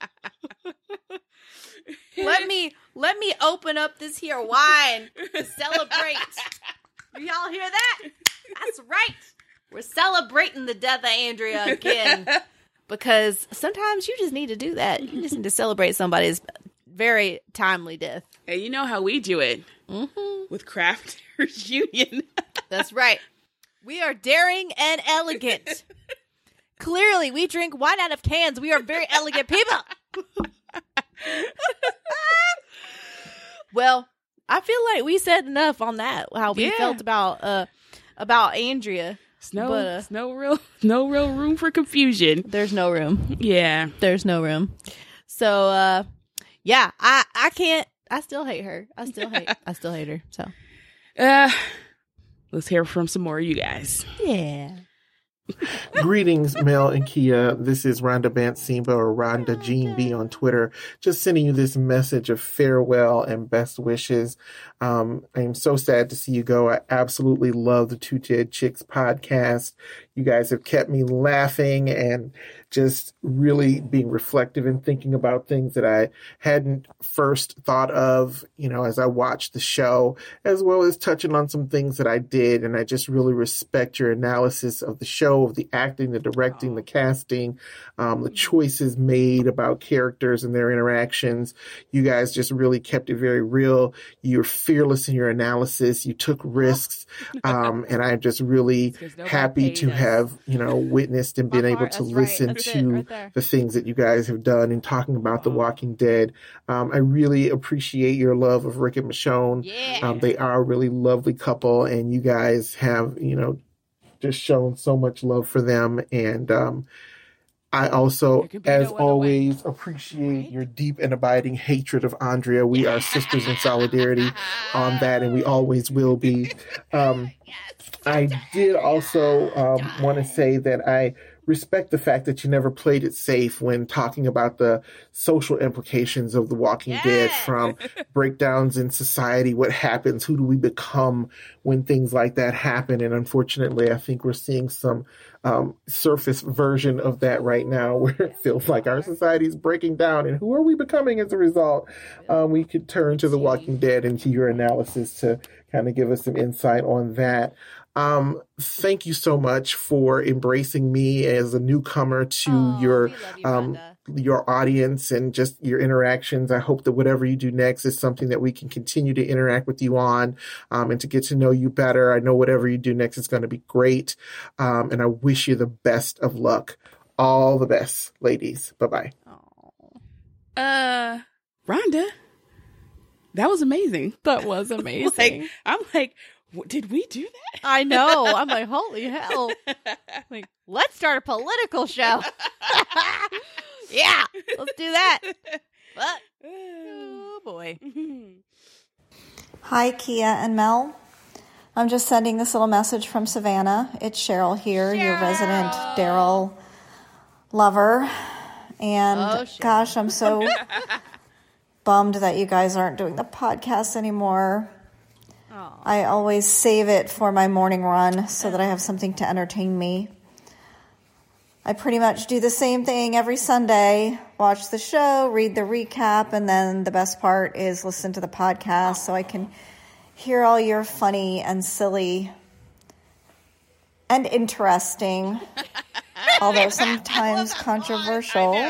Let me let me open up this here wine to celebrate. Y'all hear that? That's right. We're celebrating the death of Andrea again. Because sometimes you just need to do that. You just need to celebrate somebody's very timely death. And you know how we do it. Mm-hmm. With Crafters Union. That's right. We are daring and elegant. Clearly, we drink wine out of cans. We are very elegant people. Well, I feel like we said enough on that. How we Yeah. felt about uh about Andrea. It's no, But, uh, it's no real, no real room for confusion. There's no room. Yeah, There's no room. So, uh, yeah, I I can't. I still hate her. I still hate. I still hate her. So, uh, let's hear from some more of you guys. yeah. Greetings, Mel and Kia. This is Rhonda Bantsimba or Rhonda Jean B on Twitter. Just sending you this message of farewell and best wishes. Um, I am so sad to see you go. I absolutely love the Two Dead Chicks podcast. You guys have kept me laughing and just really being reflective and thinking about things that I hadn't first thought of, you know, as I watched the show, as well as touching on some things that I did. And I just really respect your analysis of the show, of the acting, the directing, the casting, um, the choices made about characters and their interactions. You guys just really kept it very real. You're fearless in your analysis. You took risks. Um, and I'm just really happy to have, you know, witnessed and been able to listen to the things that you guys have done in talking about The Walking Dead. Um, I really appreciate your love of Rick and Michonne. Yeah. Um, they are a really lovely couple, and you guys have, you know, just shown so much love for them. And um, I also, as always, appreciate your deep and abiding hatred of Andrea. We are sisters in solidarity on that, and we always will be. Um, I did also um, want to say that I respect the fact that you never played it safe when talking about the social implications of The Walking yeah. Dead, from breakdowns in society, what happens, who do we become when things like that happen. And unfortunately, I think we're seeing some um, surface version of that right now, where it feels like our society is breaking down, and who are we becoming as a result? Um, we could turn to The Walking Dead and to your analysis to kind of give us some insight on that. Um, thank you so much for embracing me as a newcomer to oh, your, you, um, your audience and just your interactions. I hope that whatever you do next is something that we can continue to interact with you on, um, and to get to know you better. I know whatever you do next is going to be great. Um, and I wish you the best of luck. All the best, ladies. Bye-bye. Uh, Rhonda, That was amazing. That was amazing. Like, I'm like, what, did we do that? I know. I'm like, holy hell. Like, let's start a political show. Yeah, let's do that. But, oh boy. Hi, Kia and Mel. I'm just sending this little message from Savannah. It's Cheryl here, Cheryl. Your resident Daryl lover. And oh, gosh, I'm so bummed that you guys aren't doing the podcast anymore. Aww. I always save it for my morning run so that I have something to entertain me. I pretty much do the same thing every Sunday. Watch the show, read the recap, and then the best part is listen to the podcast so I can hear all your funny and silly and interesting, although sometimes controversial,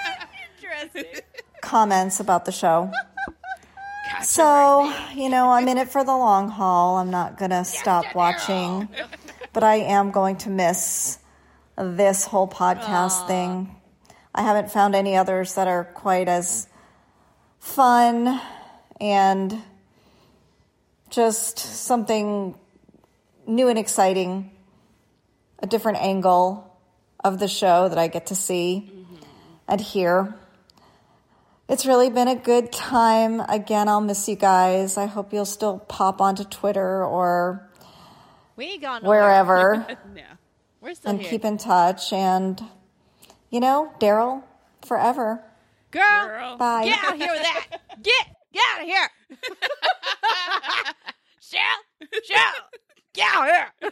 comments about the show. So, you know, I'm in it for the long haul. I'm not going to stop watching, but I am going to miss this whole podcast Aww. Thing. I haven't found any others that are quite as fun and just something new and exciting, a different angle of the show that I get to see mm-hmm. and hear. It's really been a good time. Again, I'll miss you guys. I hope you'll still pop onto Twitter or we ain't gone wherever. No. We're still and here. Keep in touch. And, you know, Daryl, forever. Girl, Girl, bye. Get out of here with that. Get, get out of here. Cheryl, Cheryl, get out of here.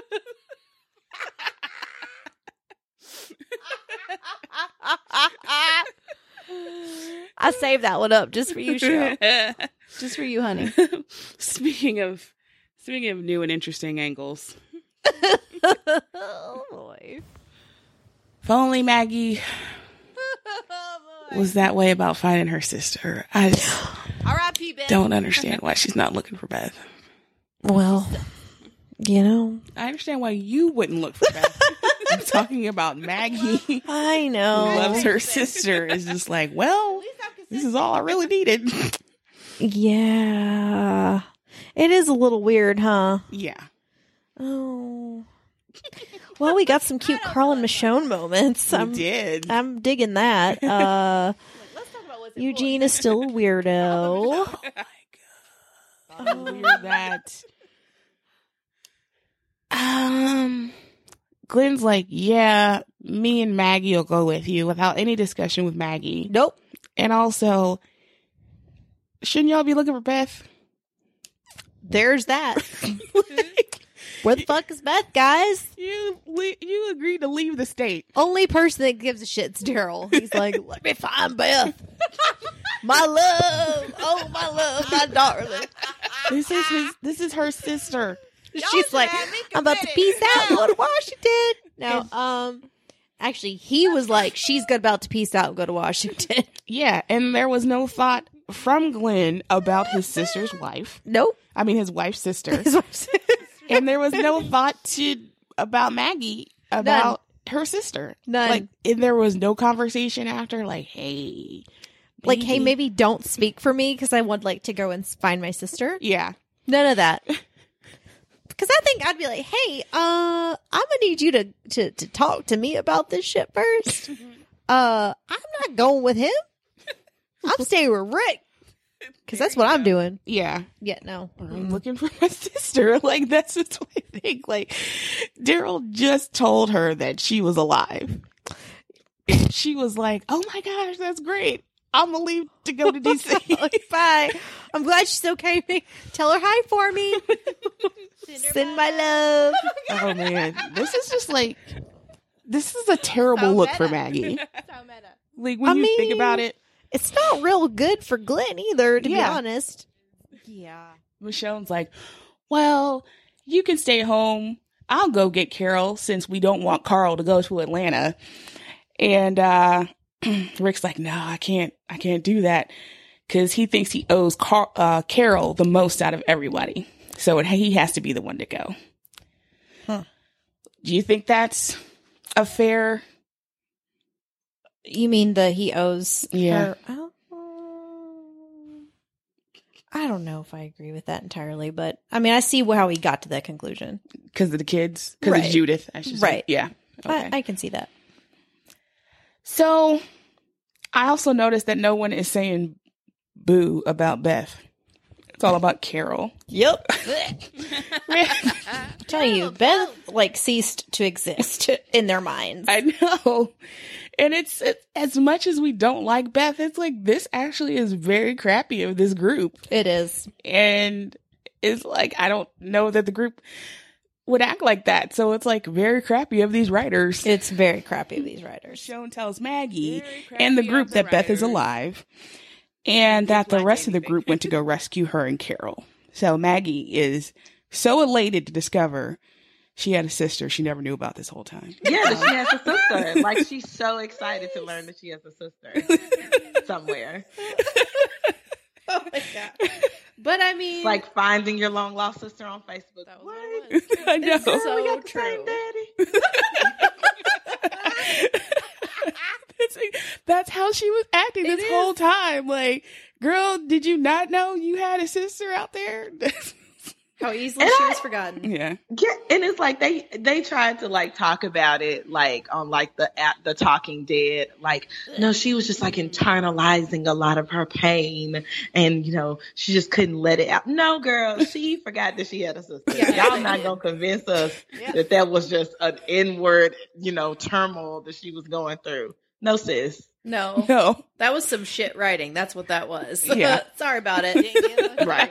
I saved that one up just for you, Cheryl. Just for you, honey. Speaking of, speaking of new and interesting angles. Oh boy. If only Maggie oh, was that way about finding her sister. I just R I P Beth. Don't understand why she's not looking for Beth. Well, you know. I understand why you wouldn't look for Beth. I'm talking about Maggie. I know. Who loves her sister. Is just like, well, this is all I really needed. Yeah. It is a little weird, huh? Yeah. Oh. Well, we got some cute Carl and Michonne moments. We I'm, did. I'm digging that. Uh, Eugene is still a weirdo. Oh my god. Oh, weird that. Um, Glenn's like, yeah, me and Maggie will go with you without any discussion with Maggie. Nope. And also, shouldn't y'all be looking for Beth? There's that. Where the fuck is Beth, guys? You you agreed to leave the state. Only person that gives a shit's Daryl. He's like, let me find Beth. My love. Oh, my love. My darling. This is his. This is her sister. She's like, I'm about to peace out and go to Washington. No, um, actually, he was like, she's good about to peace out and go to Washington. Yeah, and there was no thought from Glenn about his sister's wife. Nope. I mean, his wife's sister. His wife's sister. And there was no thought to about Maggie about None. her sister. None. Like, and there was no conversation after. Like, hey, like, hey, maybe don't speak for me because I would like to go and find my sister. Yeah, none of that. Because I think I'd be like, hey, uh, I'm gonna need you to, to to talk to me about this shit first. uh, I'm not going with him. I'm staying with Rick. Because that's what I'm doing. Yeah. Yeah, no. I'm looking for my sister. Like, that's just what I think. Like, Daryl just told her that she was alive. And she was like, oh my gosh, that's great. I'm going to leave to go to D C. Bye. I'm glad she's okay. Tell her hi for me. Send, Send my love. Oh, man. This is just like, this is a terrible so look meta. for Maggie. So meta. Like, when I you mean, think about it. It's not real good for Glenn either, to yeah. be honest. Yeah. Michonne's like, well, you can stay home. I'll go get Carol since we don't want Carl to go to Atlanta. And uh, Rick's like, no, I can't. I can't do that because he thinks he owes Car- uh, Carol the most out of everybody. So it, he has to be the one to go. Huh. Do you think that's a fair... You mean the he owes yeah. her? Oh. I don't know if I agree with that entirely, but I mean, I see how he got to that conclusion. Because of the kids? Because Right. of Judith, I should say. Right. Yeah. Okay. I, I can see that. So, I also noticed that no one is saying boo about Beth. It's all about Carol. Yep. I'm telling you, Beth like ceased to exist in their minds. I know. And it's, it's as much as we don't like Beth, it's like this actually is very crappy of this group. It is. And it's like, I don't know that the group would act like that. So it's like very crappy of these writers. It's very crappy of these writers. Michonne tells Maggie and the group that Beth is alive and that the rest of the group went to go rescue her and Carol. So Maggie is so elated to discover she had a sister she never knew about this whole time. Yeah, that she has a sister. Like, she's so excited to learn that she has a sister somewhere. Oh my God. But I mean, It's like finding your long lost sister on Facebook. That was what? what it was. I know. It's Girl, we so got the true. same daddy. that's, that's how she was acting It this is. whole time. Like, girl, did you not know you had a sister out there? How easily And she I- was forgotten. Yeah. Yeah, and it's like they they tried to like talk about it like on like the app, the Talking Dead. Like, no, she was just like internalizing a lot of her pain, and you know she just couldn't let it out. No, girl, she forgot that she had a sister. Yeah. Y'all not gonna convince us Yeah. that that was just an inward, you know, turmoil that she was going through. No, sis. No. No. That was some shit writing. That's what that was. Yeah. Sorry about it. Right.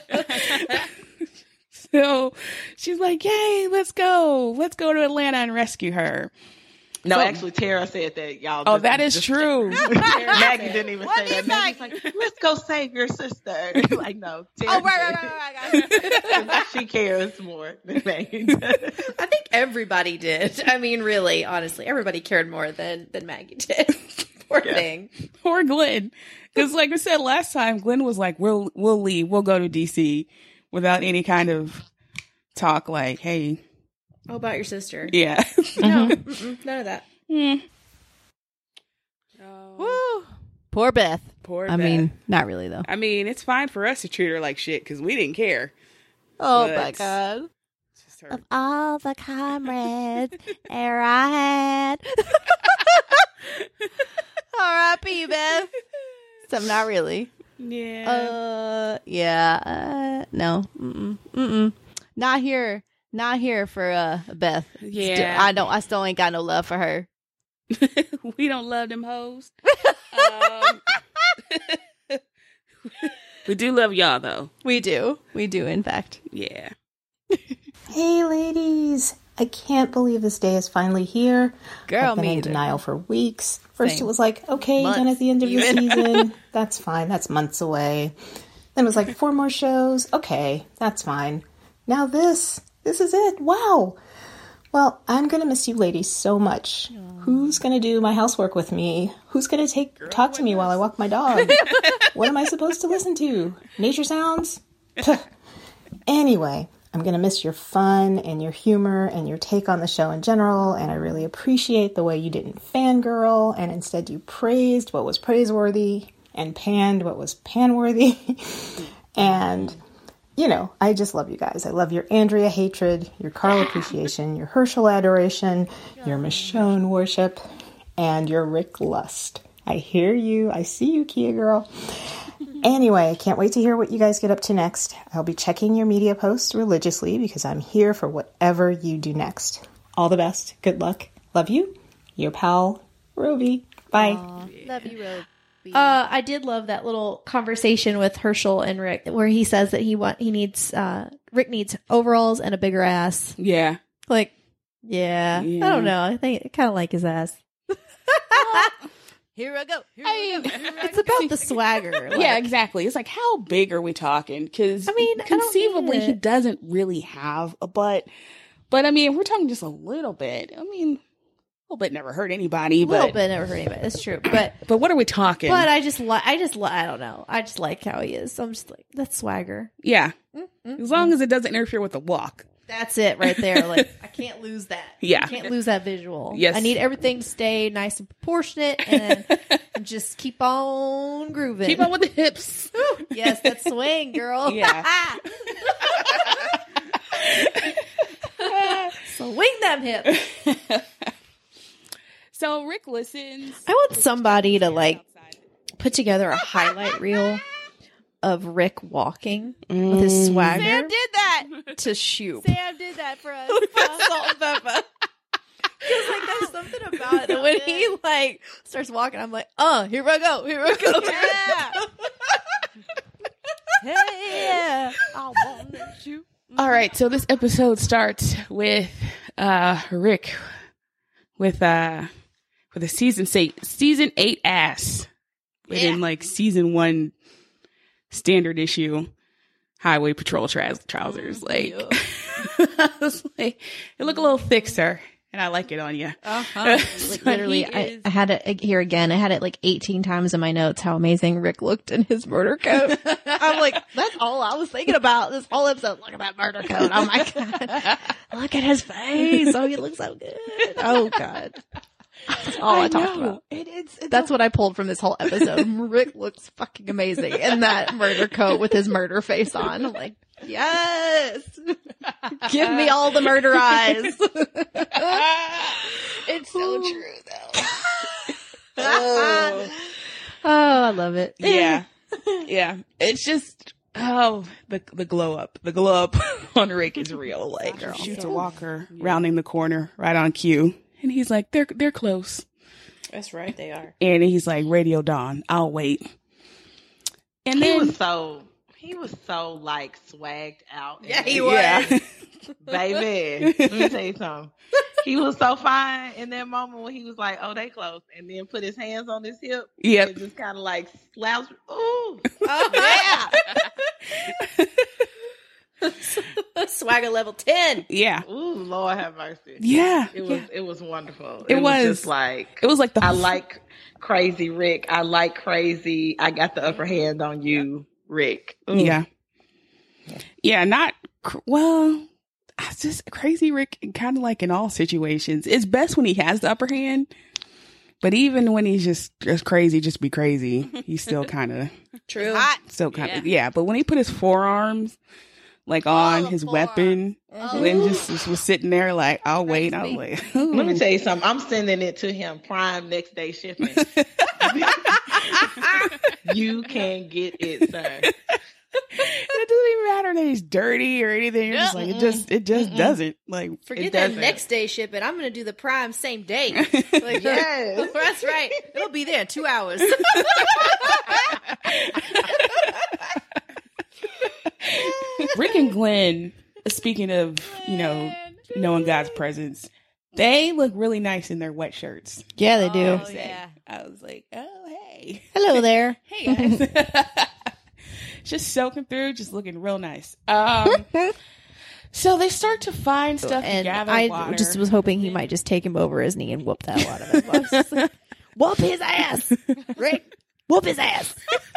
So she's like, yay, let's go. Let's go to Atlanta and rescue her. No, So- actually, Tara said that, y'all. Oh, just- that is just- true. Maggie didn't even What say did that. Maggie's like, let's go save your sister. Like, no. Tara Oh, right, right, said- right, right, right. She cares more than Maggie. I think everybody did. I mean, really, honestly, everybody cared more than than Maggie did. Poor Yeah. thing. Or Glenn. Because like I said last time, Glenn was like, we'll, we'll leave. We'll go to D C without any kind of talk like, hey, Oh, about your sister. yeah. No, mm-mm, none of that. Hmm. Woo. Poor Beth. Poor I Beth. mean, not really though. I mean, it's fine for us to treat her like shit because we didn't care. Oh But- my God. It's just her. Of all the comrades ever I had. R I P Beth. Except not really. Yeah. Uh, yeah. Uh, no. Mm-mm. Mm-mm. Not here. Not here for uh Beth. Yeah. Still, I don't. I still ain't got no love for her. We don't love them hoes. um, we do love y'all though. We do. We do. In fact. Yeah. Hey, ladies. I can't believe this day is finally here. Girl, I've been me in either. denial for weeks. First Same. it was like, okay, Months, done at the end of the even. season. That's fine. That's months away. Then it was like, four more shows. Okay, that's fine. Now this. This is it. Wow. Well, I'm going to miss you ladies so much. Who's going to do my housework with me? Who's going to take talk to me while I walk my dog? What am I supposed to listen to? Nature sounds? Puh. Anyway, I'm going to miss your fun and your humor and your take on the show in general, and I really appreciate the way you didn't fangirl, and instead you praised what was praiseworthy and panned what was panworthy. And, you know, I just love you guys. I love your Andrea hatred, your Carl appreciation, your Herschel adoration, your Michonne worship, and your Rick lust. I hear you. I see you, Kia girl. Anyway, I can't wait to hear what you guys get up to next. I'll be checking your media posts religiously because I'm here for whatever you do next. All the best. Good luck. Love you. Your pal, Roby. Bye. Love you, Rob. Uh, I did love that little conversation with Herschel and Rick, where he says that he want he needs uh Rick needs overalls and a bigger ass. Yeah. Like, yeah, Yeah. I don't know. I think I kind of like his ass. Here I go. Here I I mean, go. Here I It's go. about the swagger. Like, yeah, exactly. It's like, how big are we talking? Because I mean, I don't conceivably, need he it. doesn't really have a butt. But I mean, if we're talking just a little bit, I mean, a little bit never hurt anybody. a little But bit never hurt anybody. That's true, but but what are we talking? but I just like I just li- I don't know. I just like how he is. I'm just like that's swagger. yeah, Mm-hmm. as long as it doesn't interfere with the walk. That's it right there. Like, I can't lose that. Yeah. I can't lose that visual. Yes. I need everything to stay nice and proportionate and, and just keep on grooving. Keep on with the hips. Yes, that's swing, girl. Yeah. Swing them hips. So Rick listens. I want somebody to like put together a highlight reel of Rick walking mm. with his swagger. Sam did that to shoot. Sam did that for us. Salt and pepper. Because like there's something about it when he like starts walking, I'm like, oh, here I go, here I go. Yeah. Hey, yeah. I want to shoot. All right, so this episode starts with uh, Rick with uh with a season eight season eight ass, but Yeah. in like season one standard issue highway patrol tra- trousers. Like, I was like, it look a little thick, sir, and I like it on you. Uh-huh. Like, literally, I, I had it here again. I had it like eighteen times in my notes how amazing Rick looked in his murder coat. I'm like, that's all I was thinking about this whole episode. Look at that murder coat. Oh my God. Look at his face. Oh, he looks so good. Oh God. That's all I, I talked know. about. It is. It's That's what I pulled from this whole episode. Rick looks fucking amazing in that murder coat with his murder face on. I'm like, yes, give me all the murder eyes. It's so true, though. oh. oh, I love it. Yeah, yeah. It's just oh the the glow up, the glow up on Rick is real. Like Girl. shoots a walker rounding the corner right on cue. And he's like, they're they're close. That's right, they are. And he's like, Radio Dawn, I'll wait. And he then was so he was so like swagged out. Yeah, he was. yeah. Baby, let me tell you something. He was so fine in that moment when he was like, "Oh, they close," and then put his hands on his hip. Yep. And just kind of like slouch. Ooh, Oh yeah. Swagger level ten. Yeah. ooh, Lord have mercy. Yeah. It was yeah. it was wonderful. It was. just like It was like the I like crazy Rick. I like crazy. I got the upper hand on you, Rick. Ooh. Yeah. Yeah, not cr- well, it's just crazy Rick kind of like in all situations. It's best when he has the upper hand. But even when he's just, just crazy, just be crazy, he's still kind of True. still kind of yeah. But when he put his forearms like on Oh, his forearm. weapon, Oh. and just, just was sitting there like, I'll wait, I'll wait. Let me tell you something. I'm sending it to him prime next day shipping. You can get it, sir. It doesn't even matter that he's dirty or anything. You're just like it just it just doesn't like Forget it that doesn't. next day shipping. I'm going to do the Prime same day. Like, Yes. that's right. It'll be there in two hours. Rick and Glenn, speaking of, you know, knowing God's presence, they look really nice in their wet shirts. Yeah, they do. Oh, yeah. I was like, oh, hey. Hello there. Hey, guys. Just soaking through, just looking real nice. Um, so they start to find stuff And to gather I water. just was hoping he might just take him over his knee and whoop the hell out of him. I was just like, whoop his ass, Rick. Whoop his ass.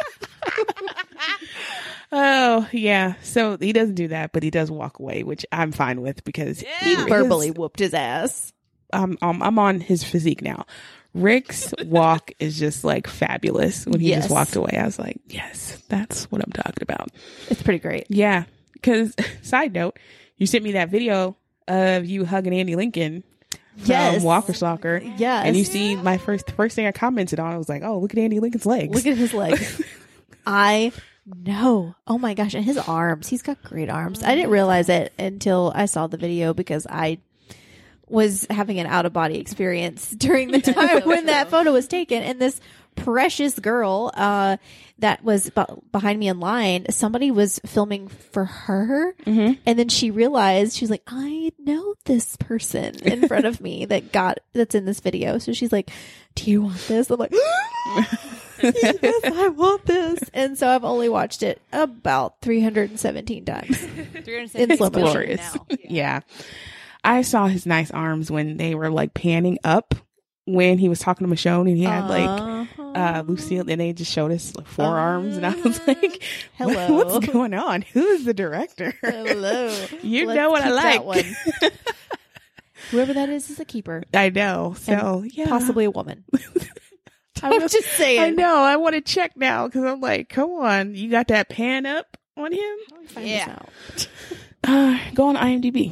Oh, yeah. So he doesn't do that, but he does walk away, which I'm fine with because He he verbally whooped his ass. Um, um, I'm on his physique now. Rick's walk is just like fabulous. When he Yes. just walked away, I was like, yes, that's what I'm talking about. It's pretty great. Yeah. Because, side note, you sent me that video of you hugging Andy Lincoln from Yes. Walker Stalker. Yes. And you see my first first thing I commented on, I was like, oh, look at Andy Lincoln's legs. Look at his legs. I know. Oh my gosh. And his arms. He's got great arms. I didn't realize it until I saw the video because I was having an out of body experience during the time when that photo was taken. And this precious girl uh, that was b- behind me in line, somebody was filming for her. Mm-hmm. And then she realized, she was like, I know this person in front of me that got, that's in this video. So she's like, do you want this? I'm like, yes, I want this. And so I've only watched it about three hundred seventeen times. In slow motion. Glorious. now. Yeah. I saw his nice arms when they were like panning up when he was talking to Michonne and he had like Uh-huh. uh, Lucille, and they just showed us like, forearms, uh, and I was like, hello. What, what's going on? Who is the director? Hello. You Let's know what I keep like. that one. Whoever that is is a keeper. I know. So, and yeah. Possibly a woman. I'm just saying. I know. I want to check now because I'm like, come on. You got that pan up on him? Yeah. Uh, go on IMDb.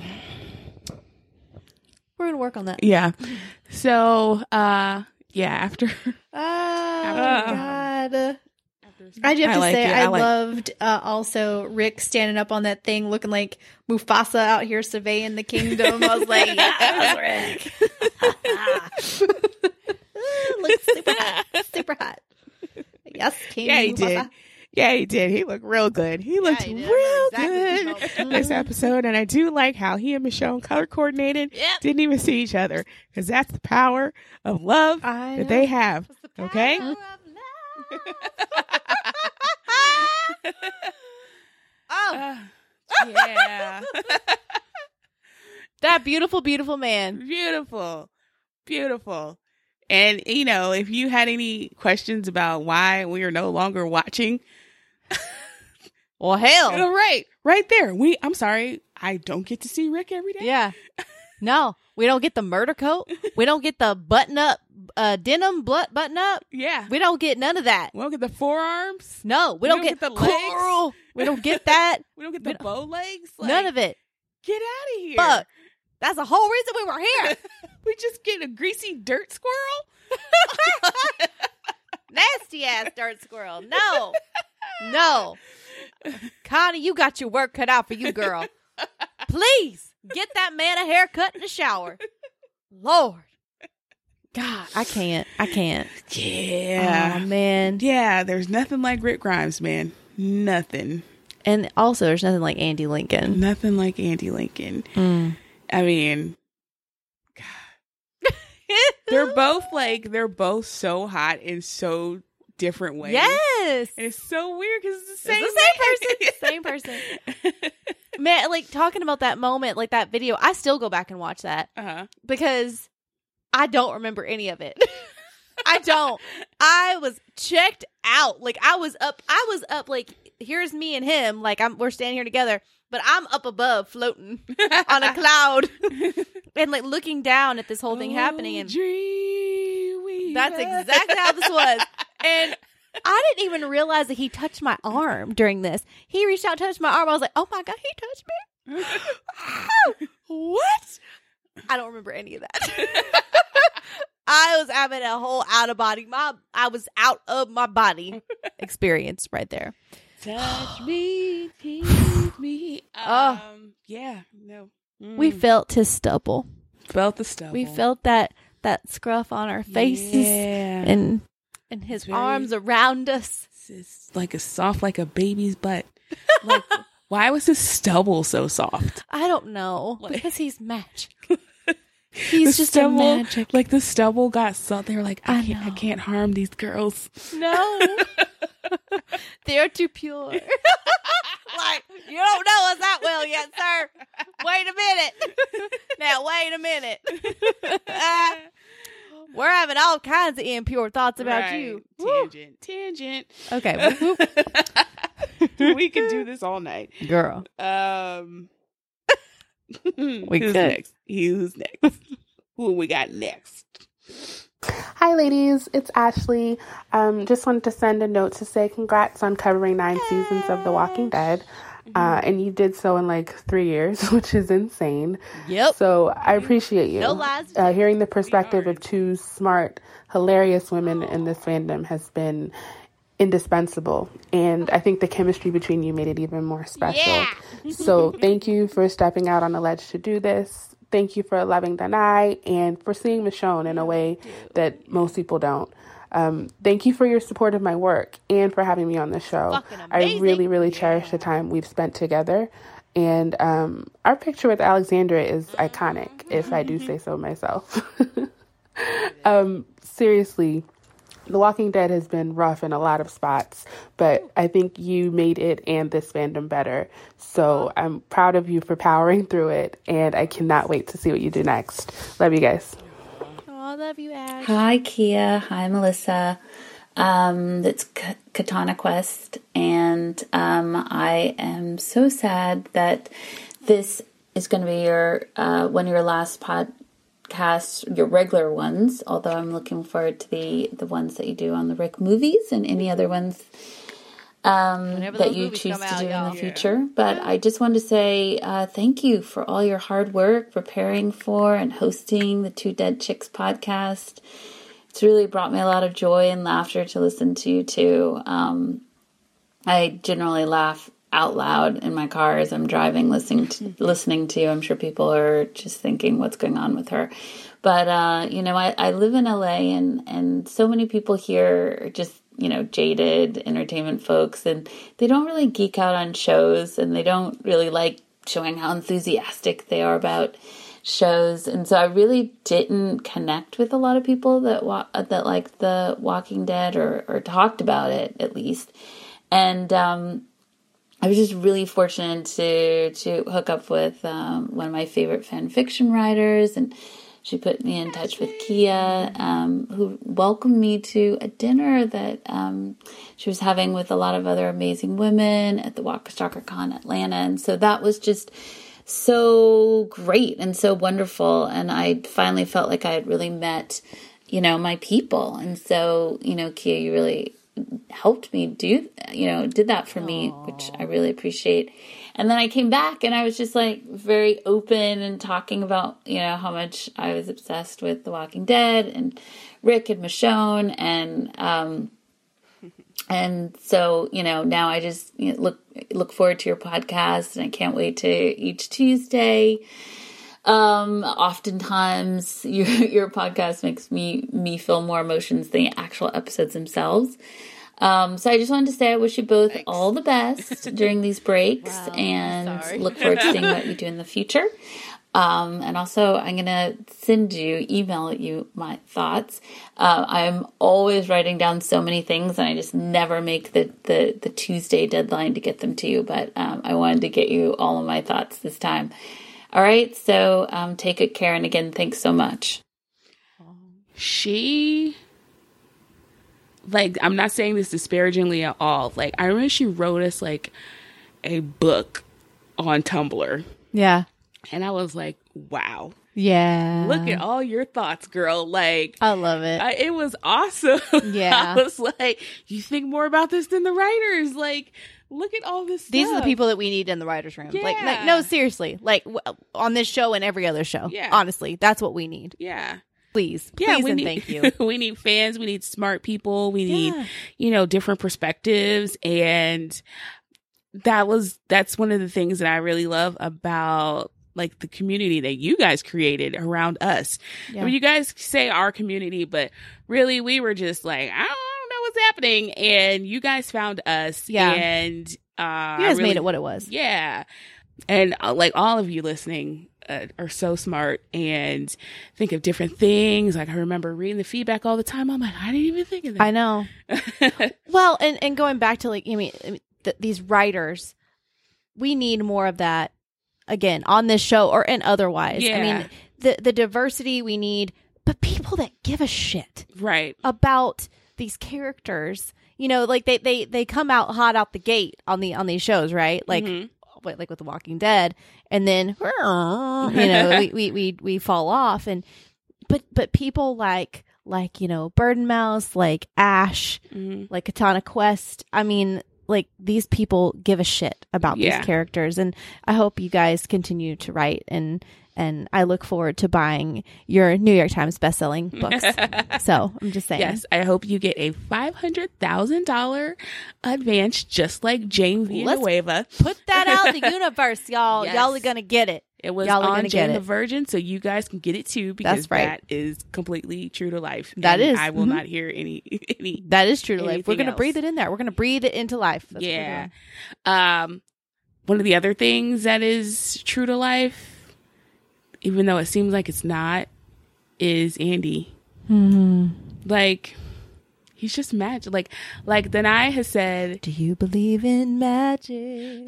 We're going to work on that. Yeah. So, uh, yeah, after. Oh, after, God. I do have I to like say, it. I, I like- loved uh, also Rick standing up on that thing looking like Mufasa out here surveying the kingdom. I was like, yeah, Rick. Looks super hot. Super hot. Yes, King Yeah, he Mufasa. did. Yeah, he did. He looked real good. He looked he did. real Exactly. good this episode. And I do like how he and Michonne color coordinated. Yep. Didn't even see each other because that's the power of love I that know. they have. Okay? Oh, Yeah. that beautiful, beautiful man. Beautiful. Beautiful. And, you know, if you had any questions about why we are no longer watching. Well, hell. Right. Right there. We, I'm sorry. I don't get to see Rick every day. Yeah. No, we don't get the murder coat. We don't get the button up, uh, denim blut button up. Yeah. We don't get none of that. We don't get the forearms. No, we, We don't, don't get, get the coral. legs. We don't get that. We don't get We the bow legs. Like, None of it. Get out of here. Fuck. That's the whole reason we were here. We just get a greasy dirt squirrel. Nasty ass dirt squirrel. No. No. Connie, you got your work cut out for you, girl. Please get that man a haircut in the shower. Lord. God, I can't. I can't. Yeah. Oh, man. Yeah, there's nothing like Rick Grimes, man. Nothing. And also, there's nothing like Andy Lincoln. Nothing like Andy Lincoln. Mm. I mean, God. They're both like, they're both so hot in so different ways. Yes. And it's so weird because it's the same, It's the same person. Same person. Man, like talking about that moment, like that video, I still go back and watch that Uh-huh. because I don't remember any of it. I don't. I was checked out. Like I was up. I was up. Like here's me and him. Like I'm. We're standing here together, but I'm up above, floating on a cloud, and like looking down at this whole thing Oh, happening. And dream that's exactly how this was. And I didn't even realize that he touched my arm during this. He reached out, touched my arm. I was like, "Oh my God, he touched me!" What? I don't remember any of that. I was having a whole out of body. My I was out of my body experience right there. Touch me, tease me. Um, Oh. yeah, no. Mm. We felt his stubble. felt the stubble. We felt that that scruff on our faces, Yeah. and and his very- arms around us. It's like a soft, like a baby's butt. Like, why was his stubble so soft? I don't know Like- because he's magic. He's The just stubble, a magic. Like the stubble got so they were like, I, I can't, I know. can't harm these girls. No, they're too pure. Like you don't know us that well yet, sir. Wait a minute. Now wait a minute. We're having all kinds of impure thoughts about Right. you. Woo. Tangent, tangent. Okay, We could do this all night, girl. Um, We who's could. next? Who's next? Who we got next? Hi, ladies. It's Ashley. Um, just wanted to send a note to say congrats on covering nine seasons of The Walking Dead. Uh, and you did so in like three years, which is insane. Yep. So I appreciate you. No lies. Uh, hearing the perspective of two smart, hilarious women in this fandom has been indispensable. And I think the chemistry between you made it even more special. Yeah. So thank you for stepping out on the ledge to do this. Thank you for loving Danai and for seeing Michonne in a way that most people don't. Um, thank you for your support of my work and for having me on the show. Fucking I amazing. really, really cherish the time we've spent together. And um, our picture with Alexandra is iconic, if I do say so myself. um, seriously, The Walking Dead has been rough in a lot of spots, but I think you made it and this fandom better. So I'm proud of you for powering through it, and I cannot wait to see what you do next. Love you guys. Oh, I love you, Ash. Hi, Kia. Hi, Melissa. Um, that's K- Katana Quest, and um, I am so sad that this is going to be your uh, one of your last podcasts, your regular ones. Although I'm looking forward to the the ones that you do on the Rick movies and any other ones um, that you choose to out, do y'all. in the future. Yeah. But I just wanted to say uh, thank you for all your hard work preparing for and hosting the Two Dead Chicks podcast. It's really brought me a lot of joy and laughter to listen to you too. Um, I generally laugh out loud in my car as I'm driving, listening to, listening to you. I'm sure people are just thinking, what's going on with her? But, uh, you know, I, I live in L A and, and so many people here are just, you know, jaded entertainment folks, and they don't really geek out on shows, and they don't really like showing how enthusiastic they are about shows. And so I really didn't connect with a lot of people that wa- that liked The Walking Dead or, or talked about it, at least. And um, I was just really fortunate to to hook up with um, one of my favorite fan fiction writers, and she put me in touch with Kia, um, who welcomed me to a dinner that um, she was having with a lot of other amazing women at the Waka Stalker Con Atlanta. And so that was just so great and so wonderful. And I finally felt like I had really met, you know, my people. And so, you know, Kia, you really helped me do, you know, did that for me, which I really appreciate. And then I came back and I was just like very open and talking about, you know, how much I was obsessed with The Walking Dead and Rick and Michonne. And, um, and so, you know, now I just you know, look, look forward to your podcast, and I can't wait to each Tuesday. Um, oftentimes your, your podcast makes me, me feel more emotions than the actual episodes themselves. Um, so I just wanted to say I wish you both Thanks. all the best during these breaks, wow, and look forward to seeing what you do in the future. Um, and also I'm going to send you, email you my thoughts. Uh, I'm always writing down so many things, and I just never make the, the, the Tuesday deadline to get them to you. But, um, I wanted to get you all of my thoughts this time. All right. So, um, take good care. And again, thanks so much. She, like, I'm not saying this disparagingly at all. Like, I remember she wrote us like a book on Tumblr. Yeah. And I was like, wow. Yeah. Look at all your thoughts, girl. Like, I love it. I, it was awesome. Yeah. I was like, you think more about this than the writers. Like, look at all this These stuff. are the people that we need in the writer's room. Yeah. Like, like, no, seriously. Like, w- on this show and every other show. Yeah. Honestly, that's what we need. Yeah. Please. Yeah, Please we and need, thank you. We need fans. We need smart people. We need, Yeah. you know, different perspectives. And that was, that's one of the things that I really love about like the community that you guys created around us. Yeah. I mean, you guys say our community, but really we were just like, I don't, I don't know what's happening. And you guys found us. Yeah. And uh, You guys really, made it what it was. Yeah. And uh, like all of you listening uh, are so smart and think of different things. Like I remember reading the feedback all the time. I'm like, I didn't even think of that. I know. Well, and, and going back to like, I mean, I mean th- these writers, we need more of that again on this show or and otherwise. Yeah. I mean, the, the diversity we need, but people that give a shit right about these characters, you know, like they, they, they come out hot out the gate on the, on these shows, right? Like, Mhm. like with The Walking Dead, and then you know we, we we we fall off, and but but people like like you know Bird and Mouse, like Ash, Mhm. like Katana Quest. I mean, like these people give a shit about Yeah. these characters, and I hope you guys continue to write, and and I look forward to buying your New York Times bestselling books. So I'm just saying. Yes, I hope you get a five hundred thousand dollars advance, just like Jane Villanueva. Put that out in the universe, y'all. Yes. Y'all are gonna get it. It was Y'all are on gonna Jane get the it. Virgin, so you guys can get it too, because That's right. that is completely true to life. That and is. I will Mhm. not hear any any. That is true to life. We're anything going to else. breathe it in there. We're going to breathe it into life. That's what we're Yeah. doing. Um, one of the other things that is true to life, even though it seems like it's not, is Andy. Hmm. Like, he's just magic. Like, like Danai has said, do you believe in magic?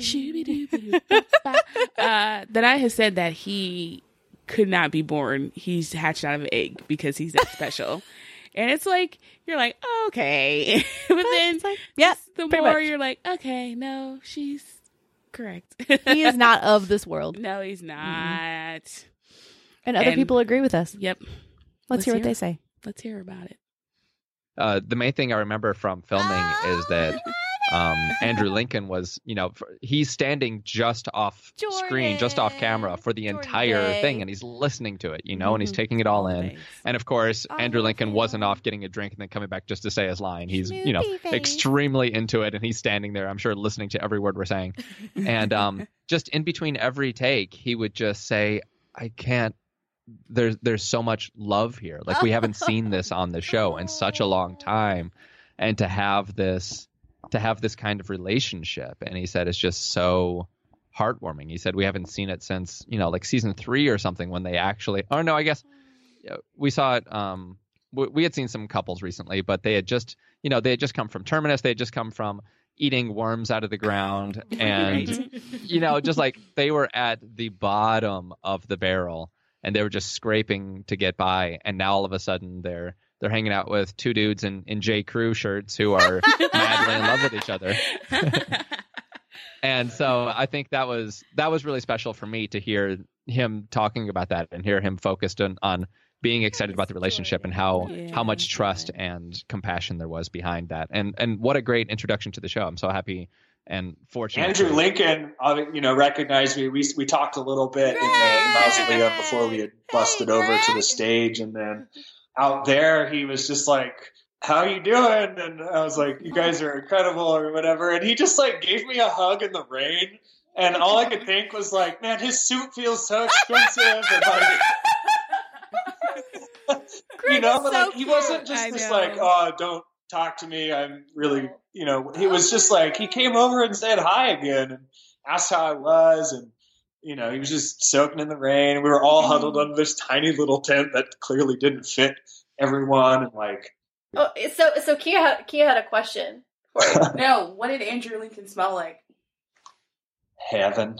uh, Danai has said that he could not be born. He's hatched out of an egg because he's that special. And it's like, you're like, okay. But then like, yeah, the pretty more much. you're like, okay, no, she's correct. He is not of this world. No, he's not. Mm-hmm. And other And- people agree with us. Yep. Let's, hear what they say. Let's hear about it. Uh, the main thing I remember from filming is that um, Andrew Lincoln was, you know, f- he's standing just off screen, just off camera for the entire Day. thing, and he's listening to it, you know, and he's taking it all in. And of course, Andrew Lincoln wasn't off getting a drink and then coming back just to say his line. He's, you know, Snoopy face. extremely into it, and he's standing there, I'm sure, listening to every word we're saying. And um, just in between every take, he would just say, I can't. There's there's so much love here. Like, we haven't seen this on the show in such a long time, and to have this to have this kind of relationship, and he said it's just so heartwarming. He said we haven't seen it since, you know, like season three or something, when they actually. Oh no, I guess yeah, we saw it. Um, we, we had seen some couples recently, but they had just, you know, they had just come from Terminus. They had just come from eating worms out of the ground, and you know, just like they were at the bottom of the barrel. And they were just scraping to get by, and now all of a sudden they're they're hanging out with two dudes in, in J. Crew shirts who are madly in love with each other. And so I think that was that was really special for me to hear him talking about that and hear him focused on, on being excited about the relationship and how Yeah. how much trust and compassion there was behind that. And and what a great introduction to the show. I'm so happy and fortunate. Andrew to- Lincoln, uh, you know, recognized me. We we talked a little bit in the mausoleum before we had busted over to the stage, and then out there he was just like, "How you doing?" And I was like, "You guys are incredible," or whatever. And he just like gave me a hug in the rain, and all I could think was like, "Man, his suit feels so expensive," and like. You know, but like he wasn't just I this know. like, "Oh, don't talk to me. I'm really," you know, he was just like, he came over and said hi again and asked how I was. And, you know, he was just soaking in the rain. We were all huddled under this tiny little tent that clearly didn't fit everyone. And like, Oh, so so Kia had, Kia had a question for you. No, what did Andrew Lincoln smell like? heaven.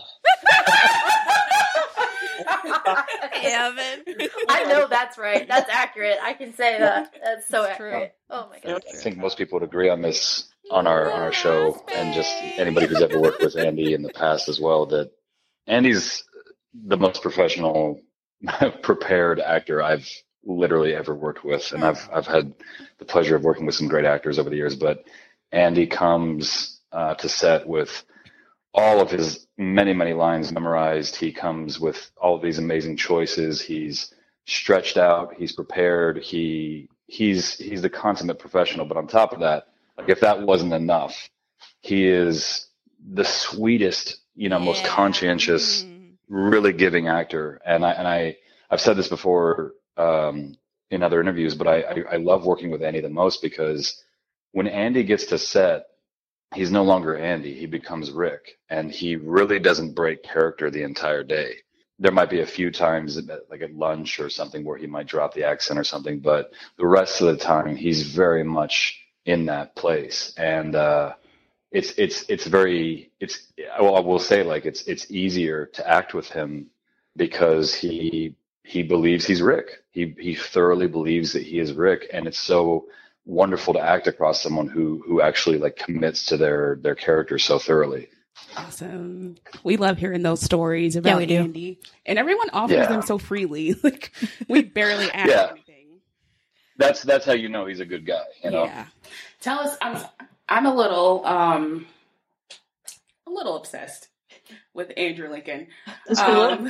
Heaven. I know that's right. That's accurate. I can say that. That's so accurate. Oh my god. I think most people would agree on this on our on our show, and just anybody who's ever worked with Andy in the past as well, that Andy's the most professional, prepared actor I've literally ever worked with, and I've I've had the pleasure of working with some great actors over the years. But Andy comes uh, to set with all of his many many lines memorized. He comes with all of these amazing choices. He's stretched out. He's prepared. He he's he's the consummate professional. But on top of that, like if that wasn't enough, he is the sweetest, you know, most conscientious, really giving actor. And I and I I've said this before um, in other interviews, but I, I I love working with Andy the most because when Andy gets to set, he's no longer Andy. He becomes Rick, and he really doesn't break character the entire day. There might be a few times, like at lunch or something, where he might drop the accent or something, but the rest of the time, he's very much in that place. And uh, it's it's it's very it's. Well, I will say, like it's it's easier to act with him because he he believes he's Rick. He he thoroughly believes that he is Rick, and it's so wonderful to act across someone who who actually like commits to their their character so thoroughly. Awesome. We love hearing those stories about Yeah, we do. Andy. And everyone offers Yeah. them so freely. Like we barely ask. Yeah, that's that's how you know he's a good guy. You know. Yeah. Tell us, I'm I'm a little um a little obsessed with Andrew Lincoln. Um,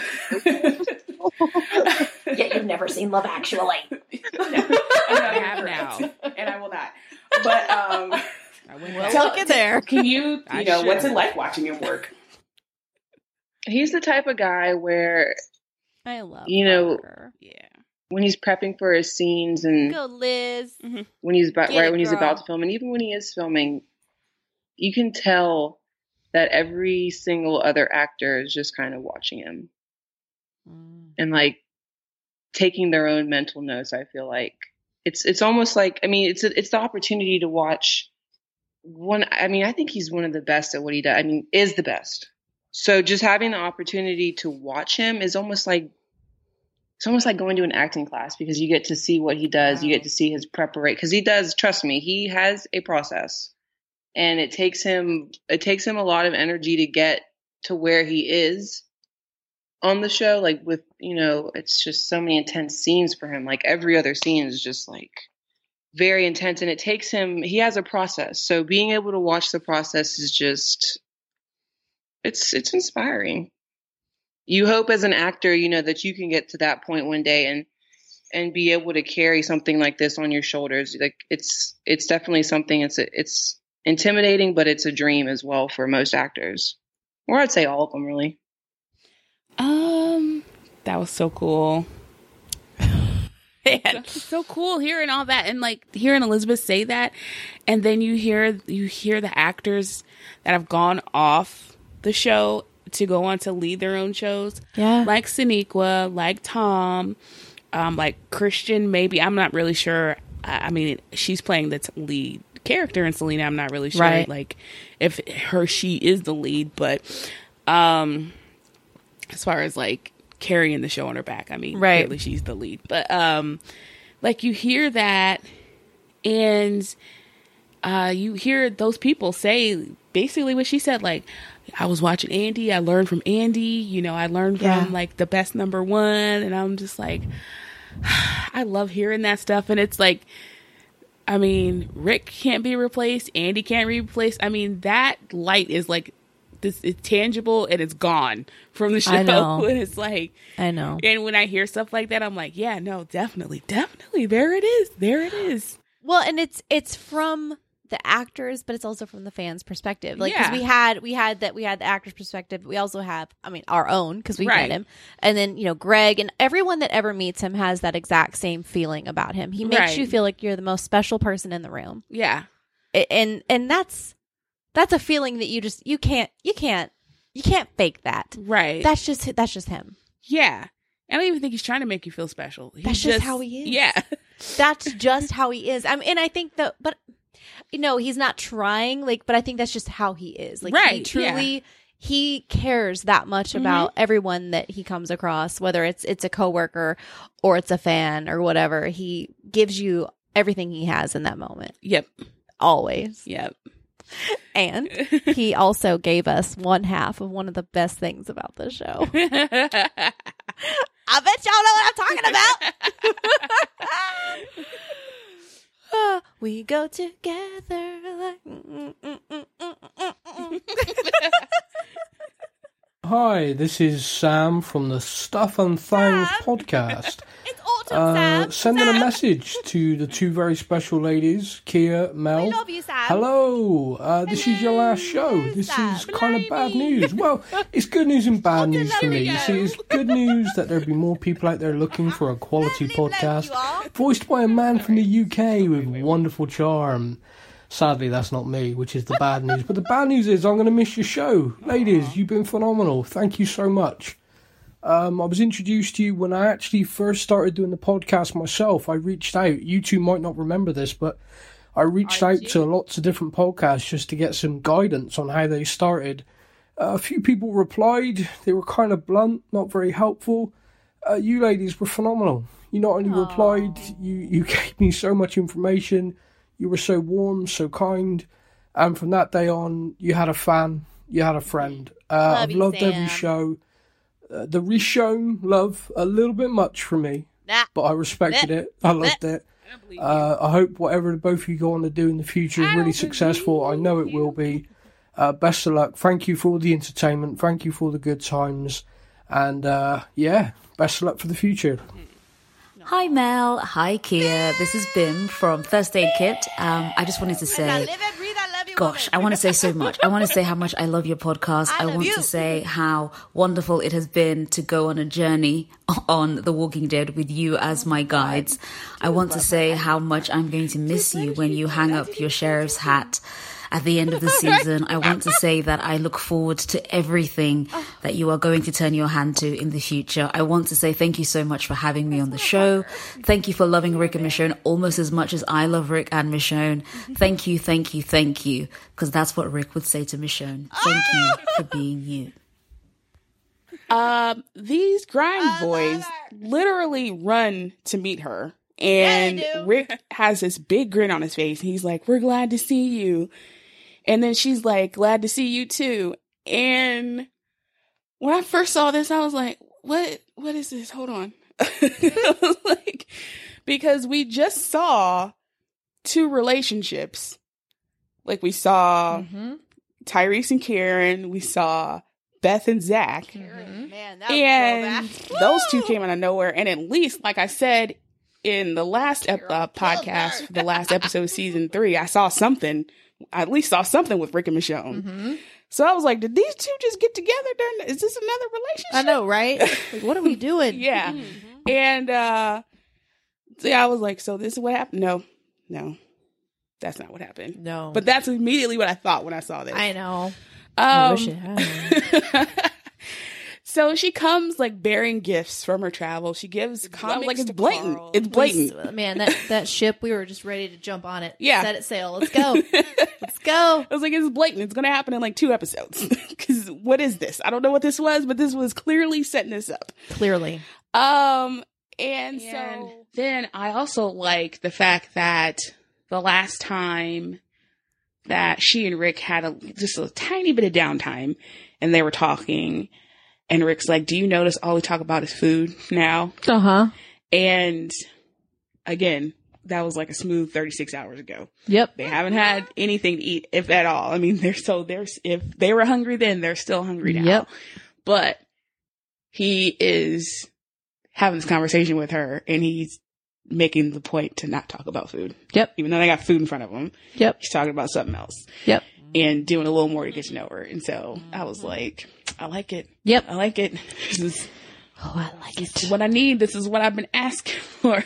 Yet you've never seen Love Actually. I have now, and I will not. But um, Well, tell- look at there. Can you, I you know, should. what's it like watching him work? He's the type of guy where, I love you know, her. Yeah, when he's prepping for his scenes and Go, Liz. when he's about Get right it, when he's girl. about to film, and even when he is filming, you can tell that every single other actor is just kind of watching him and like taking their own mental notes. I feel like it's it's almost like I mean it's a, it's the opportunity to watch one. I mean I think he's one of the best at what he does. I mean is the best. So just having the opportunity to watch him is almost like it's almost like going to an acting class because you get to see what he does. Wow. You get to see his preparation because he does. Trust me, he has a process, and it takes him it takes him a lot of energy to get to where he is on the show. Like with you know, it's just so many intense scenes for him. Like every other scene is just like very intense, and it takes him. He has a process, so being able to watch the process is just it's it's inspiring. You hope as an actor, you know, that you can get to that point one day and and be able to carry something like this on your shoulders. Like it's it's definitely something. It's a, it's intimidating, but it's a dream as well for most actors, or I'd say all of them, really. Um, that was so cool. That was so cool hearing all that and like hearing Elizabeth say that, and then you hear you hear the actors that have gone off the show to go on to lead their own shows. Yeah. Like Sonequa, like Tom, um, like Christian, maybe. I'm not really sure. I, I mean, she's playing the t- lead character in Selena. I'm not really sure, right. like, if her, she is the lead. But um, as far as, like, carrying the show on her back, I mean, right. clearly she's the lead. But, um, like, you hear that, and uh, you hear those people say basically what she said, like, I was watching Andy. I learned from Andy. You know, I learned from, yeah. like, the best number one. And I'm just like, I love hearing that stuff. And it's like, I mean, Rick can't be replaced. Andy can't be replaced. I mean, that light is, like, this it's tangible and it's gone from the show. I know. And it's like, I know. And when I hear stuff like that, I'm like, yeah, no, definitely, definitely. There it is. There it is. Well, and it's it's from the actors, but it's also from the fans' perspective. Like, because Yeah. we had we had that we had the actors' perspective. But we also have, I mean, our own because we Right. met him, and then you know, Greg and everyone that ever meets him has that exact same feeling about him. He makes Right. you feel like you're the most special person in the room. Yeah. A- and and that's that's a feeling that you just you can't you can't you can't fake that. Right. That's just that's just him. Yeah. I don't even think he's trying to make you feel special. He's That's just how he is. Yeah. That's just how he is. I mean, and I think that, but you know, he's not trying. Like, but I think that's just how he is. Like, he Right, truly, yeah. he cares that much Mhm. about everyone that he comes across, whether it's it's a coworker or it's a fan or whatever. He gives you everything he has in that moment. Yep. Always. Yep. And he also gave us one half of one of the best things about the show. I bet y'all know what I'm talking about. Uh, we go together like. Mm, mm, mm, mm, mm, mm. Hi, this is Sam from the Stuff and Things podcast. It's autumn, Uh, Sam. sending Sam. a message to the two very special ladies, Kia, Mel. We love you, Sam. Hello, uh, this is your last show. This is kind of bad news. Well, it's good news and bad news for me. You see, it's good news that there'll be more people out there looking for a quality podcast voiced by a man from the U K with wonderful charm. Sadly, that's not me, which is the bad news. But the bad news is I'm going to miss your show. Ladies, you've been phenomenal. Thank you so much. Um, I was introduced to you when I actually first started doing the podcast myself. I reached out. You two might not remember this, but I reached out to lots of different podcasts just to get some guidance on how they started. Uh, a few people replied. They were kind of blunt, not very helpful. Uh, you ladies were phenomenal. You not only replied, you, you gave me so much information. You were so warm, so kind. And from that day on, you had a fan, you had a friend. Uh, Love I've you, loved Sam. every show. Uh, the reshown love, a little bit much for me. Nah. But I respected it. I loved it. Uh, I hope whatever both of you go on to do in the future is really successful. I know it will be. Uh, best of luck. Thank you for all the entertainment. Thank you for all the good times. And uh, yeah, best of luck for the future. Hi Mel, hi Kia, this is Bim from First Aid Kit. Um, I just wanted to say, gosh, I want to say so much. I want to say how much I love your podcast. I, I want to say how wonderful it has been to go on a journey on The Walking Dead with you as my guides. I want to say how much I'm going to miss you when you hang up your sheriff's hat at the end of the season. I want to say that I look forward to everything that you are going to turn your hand to in the future. I want to say thank you so much for having me on the show. Thank you for loving Rick and Michonne almost as much as I love Rick and Michonne. Thank you, thank you, thank you. Because that's what Rick would say to Michonne. Thank you for being you. Um, these grind boys, literally run to meet her. And Yeah, Rick has this big grin on his face. He's like, we're glad to see you. And then she's like, glad to see you too. And when I first saw this, I was like, what, what is this? Hold on. Like, because we just saw two relationships. Like we saw Mm-hmm. Tyrese and Karen. We saw Beth and Zach. Mm-hmm. Man, that And those two came out of nowhere. And at least, like I said in the last ep- uh, podcast, the last episode of season three, I saw something. I at least saw something with Rick and Michonne. Mm-hmm. So I was like, did these two just get together during? Is this another relationship? I know, right? Like, what are we doing? Yeah. And uh so yeah, I was like, so this is what happened? No, no, that's not what happened. No. But that's immediately what I thought when I saw this. I know. Um, I wish it had. So she comes like bearing gifts from her travel. She gives com- like it's blatant. Carl. It's blatant. Man, that, that ship, we were just ready to jump on it. Yeah. Set it sail. Let's go. Let's go. I was like, it's blatant. It's going to happen in like two episodes. Because what is this? I don't know what this was, but this was clearly setting this up. Clearly. Um, and so then I also like the fact that the last time that she and Rick had a just a tiny bit of downtime and they were talking, and Rick's like, do you notice all we talk about is food now? Uh-huh. And again, that was like a smooth thirty-six hours ago. Yep. They haven't had anything to eat, if at all. I mean, they're so there's if they were hungry then, they're still hungry now. Yep. But he is having this conversation with her, and he's making the point to not talk about food. Yep. Even though they got food in front of him. Yep. He's talking about something else. Yep. And doing a little more to get to know her. And so I was like, I like it. Yep. I like it. This is, oh, I like this it. is what I need. This is what I've been asking for.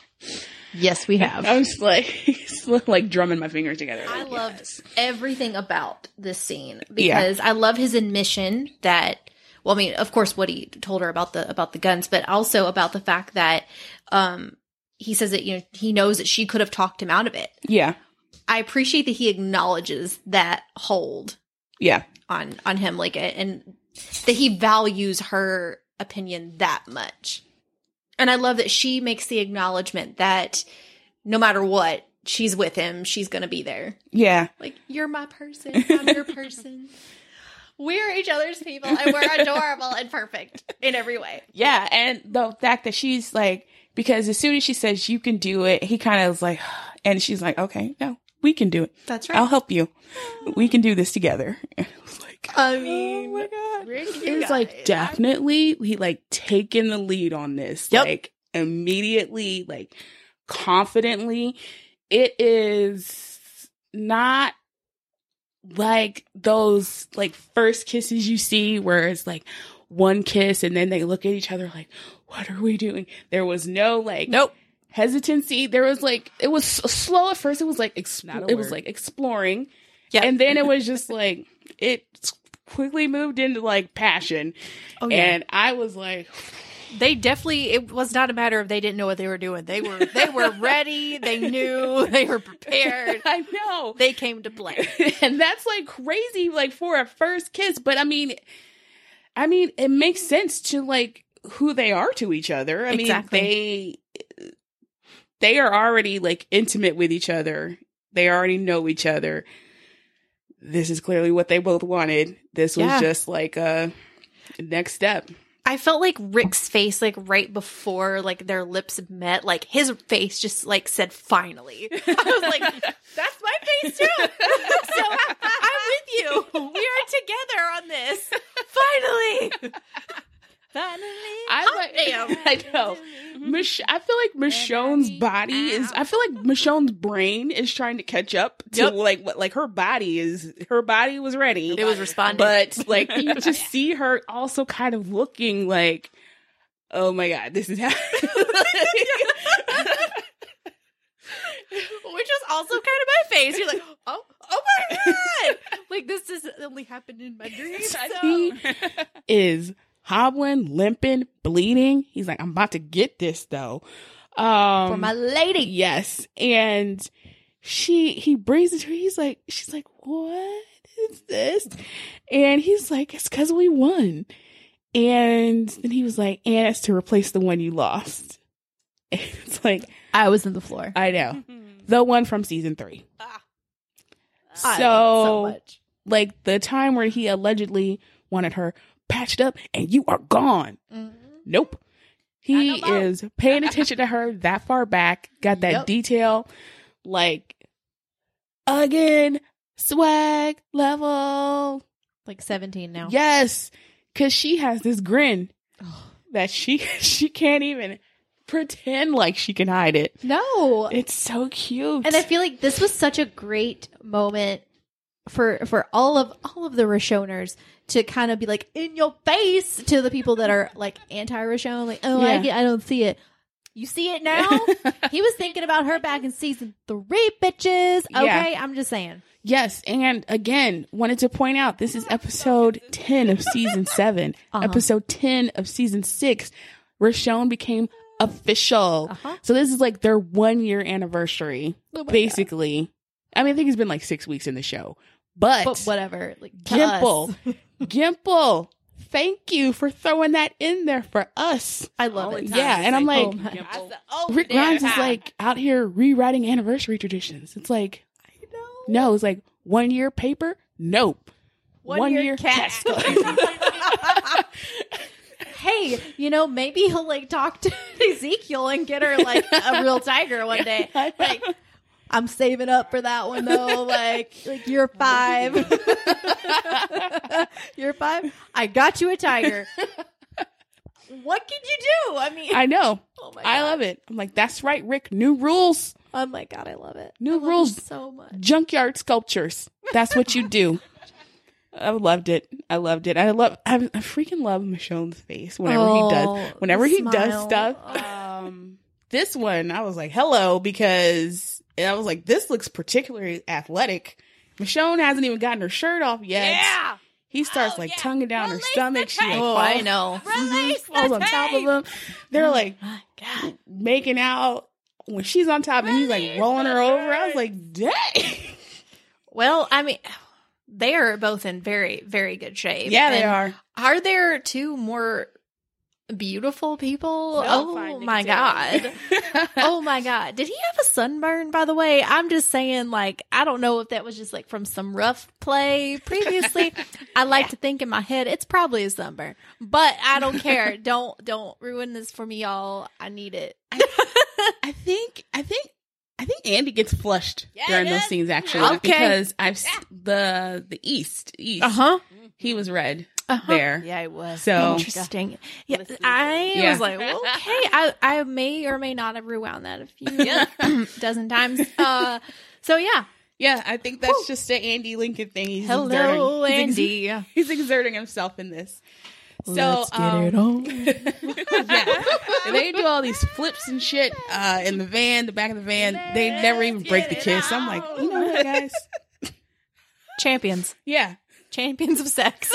Yes, we have. I'm just like, like drumming my fingers together. I like, loved yes. everything about this scene because yeah. I love his admission that, well, I mean, of course, what he told her about the about the guns, but also about the fact that um, he says that, you know, he knows that she could have talked him out of it. Yeah. I appreciate that he acknowledges that hold. Yeah. On on him, like, and that he values her opinion that much. And I love that she makes the acknowledgement that no matter what, she's with him. She's going to be there. Yeah. Like, you're my person. I'm your person. We're each other's people, and we're adorable and perfect in every way. Yeah. And the fact that she's like, because as soon as she says you can do it, he kind of is like, and she's like, okay, no, we can do it. That's right. I'll help you. We can do this together. It was like, I mean, oh my God. Rick, it's like definitely he like taking the lead on this. Yep. Like immediately, like confidently. It is not like those like first kisses you see where it's like one kiss and then they look at each other like, what are we doing? There was no like nope hesitancy. There was like, it was slow at first. It was like, exp- it was like exploring. Yeah. And then it was just like, it quickly moved into like passion. Oh, yeah. And I was like, they definitely, it was not a matter of they didn't know what they were doing. They were, they were ready. They knew, they were prepared. I know. They came to play. And that's like crazy, like for a first kiss. But I mean, I mean, it makes sense to like who they are to each other. I exactly. mean, they, they are already like intimate with each other. They already know each other. This is clearly what they both wanted. This was yeah. just like a next step. I felt like Rick's face, like right before like their lips met, like his face just like said, finally. I was like, that's my face too. So I'm with you. We are together on this. Finally. Finally. I oh, like, damn. I know. Mich- I feel like Michonne's body is, I feel like Michonne's brain is trying to catch up to Yep. like what, like her body is, her body was ready. It was responding. But like you just see her also kind of looking like, oh my God, this is happening. Which was also kind of my face. You're like, oh, oh my God. Like this has only happened in my dreams. So. He is hobbling, limping, bleeding. He's like, I'm about to get this though. Um, For my lady. Yes. And she, he brings it to her. He's like, she's like, what is this? And he's like, it's because we won. And then he was like, and it's to replace the one you lost. It's like, I was in the floor. I know. The one from season three. So, I love it so much. Like the time where he allegedly wanted her patched up and you are gone. Mm-hmm. Nope. He is paying attention to her that far back. Got that yep. detail. Like, again, swag level. Like seventeen now. Yes. Because she has this grin that she she can't even pretend like she can hide it. No. It's so cute. And I feel like this was such a great moment for for all of all of the Roshoners to kind of be like in your face to the people that are like anti-Roshon, like, oh, yeah. I, get, I don't see it. You see it now? He was thinking about her back in season three, bitches. Okay, yeah. I'm just saying. Yes, and again, wanted to point out this is episode ten of season seven. Uh-huh. Episode ten of season six. Roshon became official. Uh-huh. So this is like their one year anniversary, oh basically. God. I mean, I think it's been like six weeks in the show. But, but whatever. Like, Gimple, Gimple, thank you for throwing that in there for us. I love it. Yeah, and I'm like, oh, oh, Rick Grimes is like out here rewriting anniversary traditions. It's like, I know. No, it's like one year paper. Nope. One, one year, year cat. Hey, you know, maybe he'll like talk to Ezekiel and get her like a real tiger one day. Like, I'm saving up for that one though. Like, like year five. Year five. I got you a tiger. What can you do? I mean, I know. Oh my God. I love it. I'm like, that's right, Rick. New rules. Oh my God, I love it. New love rules. It so much. Junkyard sculptures. That's what you do. I loved it. I loved it. I love. I, I freaking love Michonne's face whenever oh, he does. Whenever he smile. does stuff. Um, this one, I was like, hello, because I was like, this looks particularly athletic. Michonne hasn't even gotten her shirt off yet. Yeah. He starts oh, like yeah. tonguing down Release her stomach. She like, oh, falls, I know. Release falls on top of him. They're like oh, making out when she's on top, and he's like rolling her over. I was like, dang. Well, I mean, they are both in very, very good shape. Yeah, they and are. Are there two more beautiful people? No, oh my God. Oh my God. Did he have a sunburn, by the way? I'm just saying, like, I don't know if that was just like from some rough play previously. I like to think in my head it's probably a sunburn, but I don't care. don't don't ruin this for me, y'all. I need it. I, I think I think I think Andy gets flushed yeah, during those scenes actually, okay. because I've yeah. the the East East. Uh huh. He was red uh-huh. there. Yeah, it was so interesting. Yeah, I yeah. was like, well, okay, I I may or may not have rewound that a few dozen times. Uh, so yeah. Yeah, I think that's Woo. just an Andy Lincoln thing. He's Hello, exerting. Andy. He's, ex- he's exerting himself in this. So, Let's get um, it on. Yeah, and they do all these flips and shit uh, in the van, the back of the van. Let's they never even break the kiss. I'm like, you know what, guys? Champions. Yeah. Champions of sex.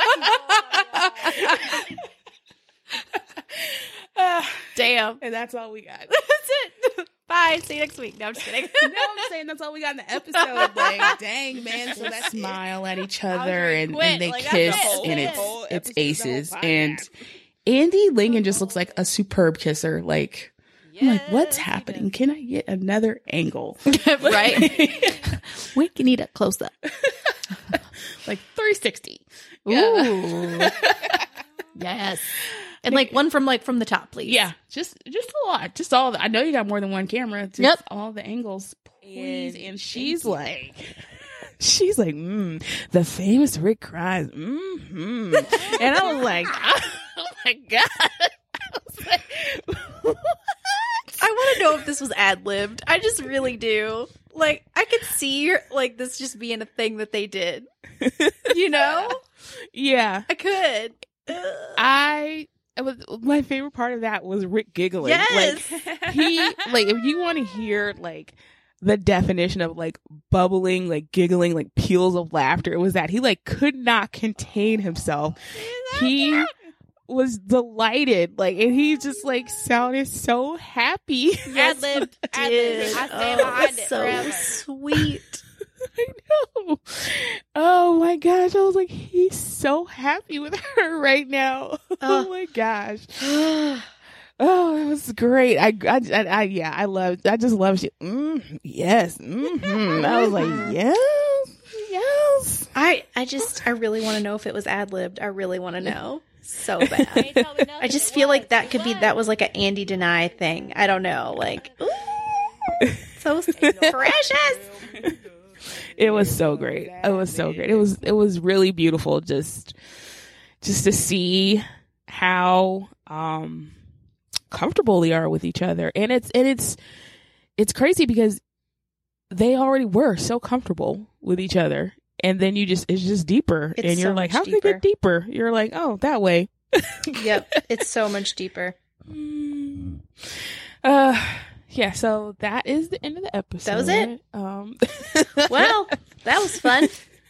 uh, Damn. And that's all we got. That's it. Bye. See you next week. No, I'm just kidding. No, I'm saying that's all we got in the episode. Like, dang, man. So that smile at each other and, and they like, kiss it. and it's it's aces. And Andy Lincoln just looks like a superb kisser. Like, yes, I'm like, what's happening? Can I get another angle? Right? We can need a close up. Like three sixty. Ooh. Yeah. Yes. And like one from like from the top, please. Yeah, just just a lot, just all. The, I know you got more than one camera. Just yep, all the angles, please. And, and she's like, she's like, mm, the famous Rick Grimes, mm-hmm. And I was like, oh my God. I was like, what? I want to know if this was ad libbed. I just really do. Like, I could see like this just being a thing that they did. You know? Yeah, I could. I. It was, my favorite part of that was Rick giggling. Yes. Like he like if you want to hear like the definition of like bubbling, like giggling, like peals of laughter, it was that he like could not contain himself. He was delighted, like, and he just like sounded so happy. Ad-libbed. Ad-libbed. I stand behind it. So forever. Sweet. I know. Oh my gosh. I was like, he's so happy with her right now. Oh, oh my gosh. Oh, it was great. I, I, I, I yeah, I loved, I just loved it. Mm, yes. Mm-hmm. I was like, yes, yes. I, I just, I really want to know if it was ad-libbed. I really want to know so bad. I just feel like that could be, that was like an Andy Deny thing. I don't know. Like, ooh, so precious. It was so great. It was so great. It was, it was really beautiful. Just, just to see how, um, comfortable they are with each other. And it's and it's it's crazy because they already were so comfortable with each other, and then you just it's just deeper. It's and you're so like, much how can it get deeper? You're like, oh, that way. Yep, it's so much deeper. uh yeah, so that is the end of the episode. That was it. Um well, that was fun.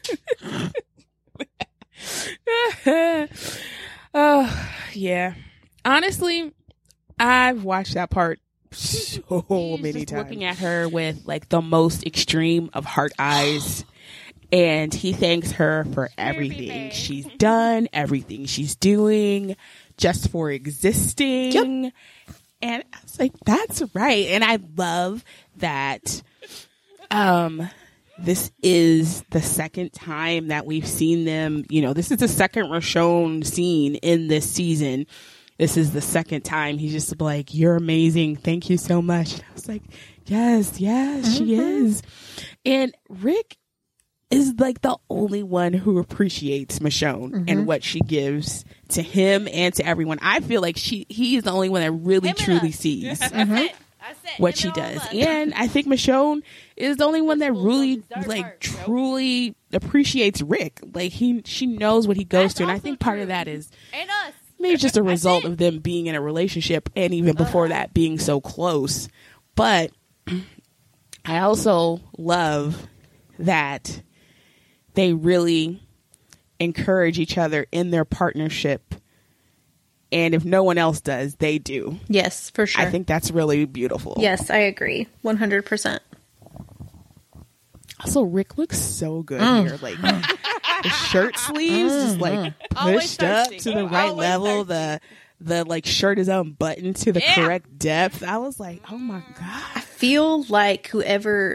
uh yeah. Honestly, I've watched that part so He's many just times. Looking at her with like the most extreme of heart eyes, and he thanks her for everything she's done, everything she's doing, just for existing. Yep. And I was like, that's right. And I love that. Um, this is the second time that we've seen them. You know, this is the second Roshon scene in this season. This is the second time he's just like, you're amazing. Thank you so much. And I was like, yes, yes, mm-hmm. she is. And Rick is like the only one who appreciates Michonne mm-hmm. and what she gives to him and to everyone. I feel like she he is the only one that really him truly sees mm-hmm. what she does. And I think Michonne is the only one that really like truly appreciates Rick. Like he she knows what he goes That's through. And I think part true. of that is Ain't us. maybe just a result of them being in a relationship, and even before that being so close. But I also love that they really encourage each other in their partnership. And if no one else does, they do. Yes, for sure. I think that's really beautiful. Yes, I agree. one hundred percent. Also, Rick looks so good mm. here. Like, the shirt sleeves just like pushed up to the right Always level. Thirsty. The the like shirt is unbuttoned to the yeah. correct depth. I was like, oh my God. I feel like whoever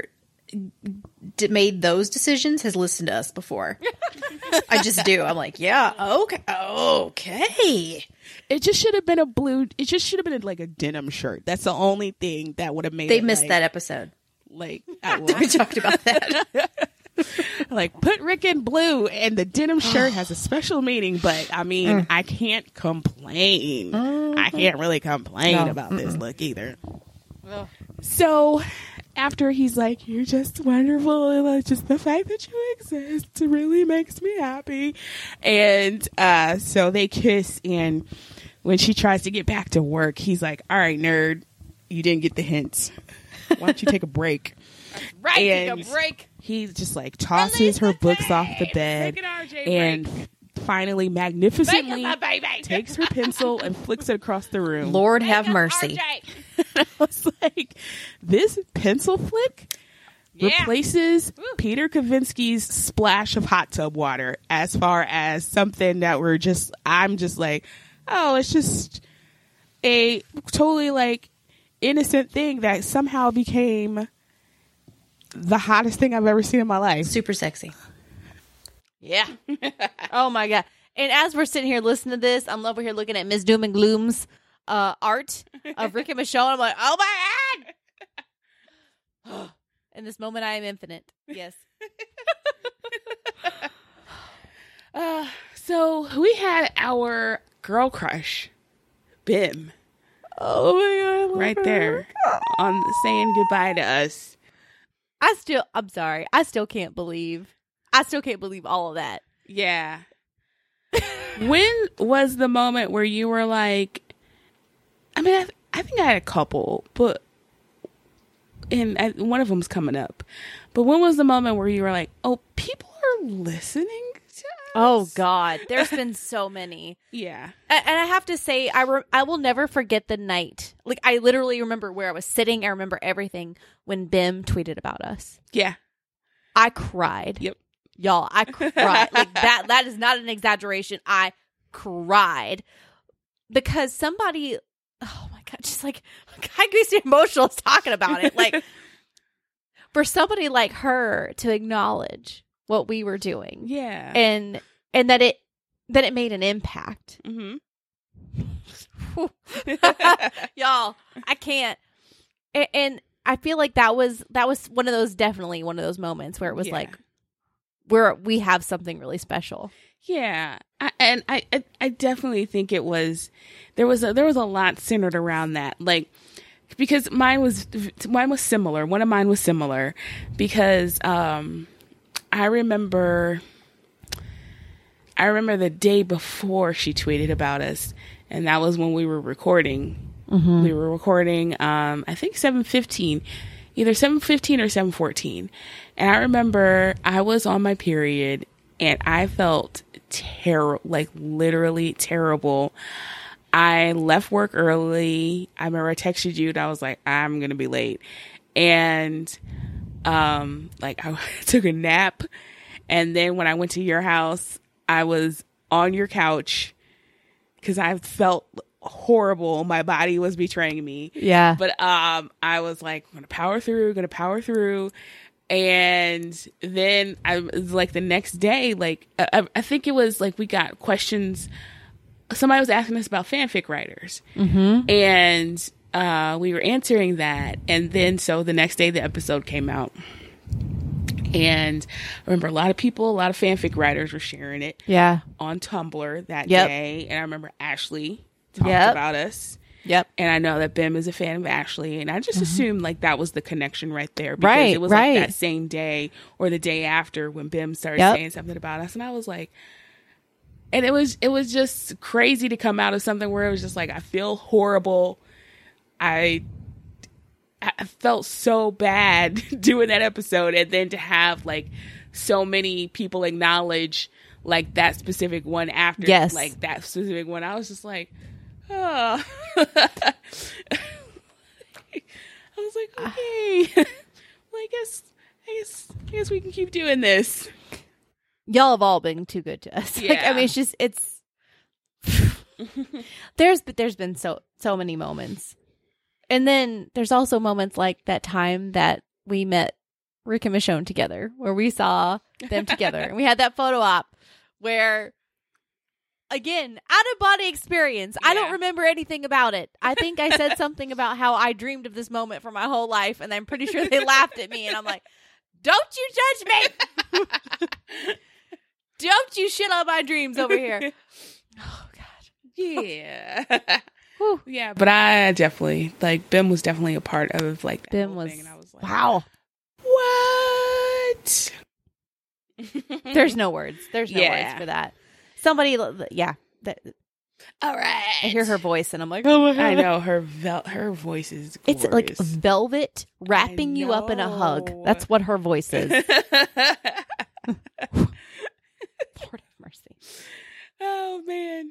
d- made those decisions has listened to us before. I just do. I'm like, yeah, okay, okay. It just should have been a blue. It just should have been like a denim shirt. That's the only thing that would have made. They it missed like, that episode. Like we talked about that. Like, put Rick in blue, and the denim shirt has a special meaning. But I mean, mm. I can't complain. Mm-hmm. I can't really complain no. about Mm-mm. this look either. Ugh. So after he's like, "You're just wonderful," and just the fact that you exist really makes me happy. And uh, so they kiss, and when she tries to get back to work, he's like, "All right, nerd, you didn't get the hints. Why don't you take a break?" Right, and take a break. He just like tosses her books off the bed and finally magnificently takes her pencil and flicks it across the room. Lord have mercy. I was like, this pencil flick yeah. replaces Woo. Peter Kavinsky's splash of hot tub water as far as something that we're just, I'm just like, oh, it's just a totally like innocent thing that somehow became the hottest thing I've ever seen in my life. Super sexy. Yeah. Oh my God. And as we're sitting here listening to this, I'm over here looking at Miss Doom and Gloom's uh, art of Rick and Michonne. I'm like, oh my God. In this moment, I am infinite. Yes. uh, so we had our girl crush, Bim. Oh my God. Right there on saying goodbye to us. I still, I'm sorry. I still can't believe, I still can't believe all of that. Yeah. When was the moment where you were like, I mean, I, I think I had a couple, but, and I, one of them's coming up. But when was the moment where you were like, oh, people are listening to us? Oh God, there's been so many. Yeah. And, and I have to say, I, re- I will never forget the night. Like, I literally remember where I was sitting. I remember everything when Bim tweeted about us. Yeah. I cried. Yep. Y'all, I cried. Like that that is not an exaggeration. I cried because somebody, oh my God, just like, I gets me emotional talking about it. Like, for somebody like her to acknowledge what we were doing. Yeah. And and that it that it made an impact. Mm-hmm. Y'all, I can't. And, and I feel like that was that was one of those, definitely one of those moments where it was Yeah. like, where we have something really special. Yeah, I, and I, I, I definitely think it was there was a, there was a lot centered around that, like because mine was mine was similar. One of mine was similar because um, I remember I remember the day before she tweeted about us, and that was when we were recording. Mm-hmm. We were recording, um, I think seven fifteen, either seven fifteen or seven fourteen. And I remember I was on my period and I felt terrible, like literally terrible. I left work early. I remember I texted you and I was like, I'm going to be late. And, um, like I took a nap. And then when I went to your house, I was on your couch because I felt horrible. My body was betraying me. Yeah. But, um, I was like, I'm going to power through, going to power through. And then I was like the next day, like, I, I think it was like we got questions. Somebody was asking us about fanfic writers. Mm-hmm. And uh, we were answering that. And then so the next day the episode came out. And I remember a lot of people, a lot of fanfic writers were sharing it. Yeah. On Tumblr that Yep. day. And I remember Ashley talked Yep. about us. Yep. And I know that Bim is a fan of Ashley. And I just Mhm. assumed like that was the connection right there. Because Right, it was right. like that same day or the day after when Bim started Yep. saying something about us. And I was like, and it was, it was just crazy to come out of something where it was just like, I feel horrible. I, I felt so bad doing that episode. And then to have like so many people acknowledge like that specific one after Yes. like that specific one, I was just like, oh. I was like, okay. Well, I guess, I guess, I guess we can keep doing this. Y'all have all been too good to us. Like, I Yeah. mean, it's just, it's, there's, there's been so, so many moments. And then there's also moments like that time that we met Rick and Michonne together, where we saw them together. And we had that photo op where, again, out of body experience. I don't remember anything about it. I think I said something about how I dreamed of this moment for my whole life, and I'm pretty sure they laughed at me. And I'm like, "Don't you judge me! Don't you shit on my dreams over here." Oh God, yeah, yeah. But I definitely like Bim was definitely a part of like that Bim whole was. thing, and I was like, Wow. What? There's no words. There's no Yeah. words for that. Somebody, yeah. That, all right. I hear her voice, and I'm like, oh my God. I know her vel- her voice is glorious. It's like velvet wrapping you up in a hug. That's what her voice is. Lord have mercy. Oh man.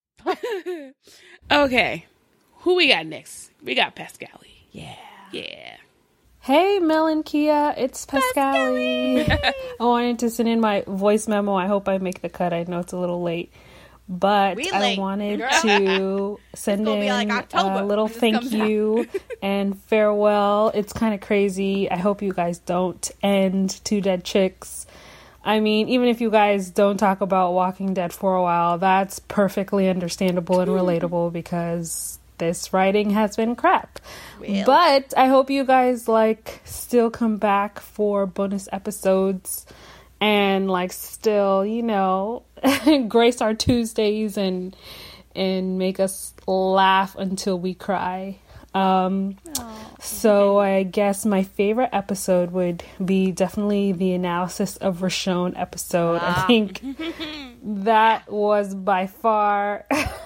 Okay, who we got next? We got Pascali. Yeah, yeah. Hey, Mel and Kia, it's Pascali. I wanted to send in my voice memo. I hope I make the cut. I know it's a little late, but We I late, wanted girl. to send gonna in be like October a little when this thank comes out. you and farewell. It's kind of crazy. I hope you guys don't end Two Dead Chicks. I mean, even if you guys don't talk about Walking Dead for a while, that's perfectly understandable and relatable because this writing has been crap. Well. But I hope you guys like still come back for bonus episodes and like still, you know, grace our Tuesdays and and make us laugh until we cry. Um, so I guess my favorite episode would be definitely the analysis of Roshone episode. I think that was by far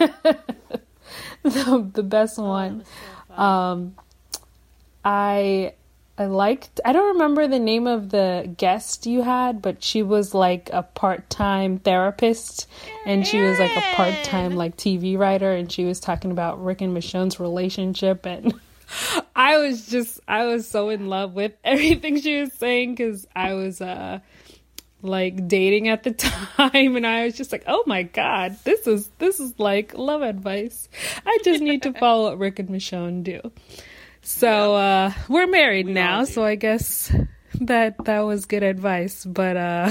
the, the best one. Um, I I liked, I don't remember the name of the guest you had, but she was like a part-time therapist and she was like a part-time like T V writer and she was talking about Rick and Michonne's relationship and I was just, I was so in love with everything she was saying because I was uh, like dating at the time, and I was just like, oh my God, this is this is like love advice. I just need to follow what Rick and Michonne do. So uh, we're married we now, so I guess that that was good advice. But uh,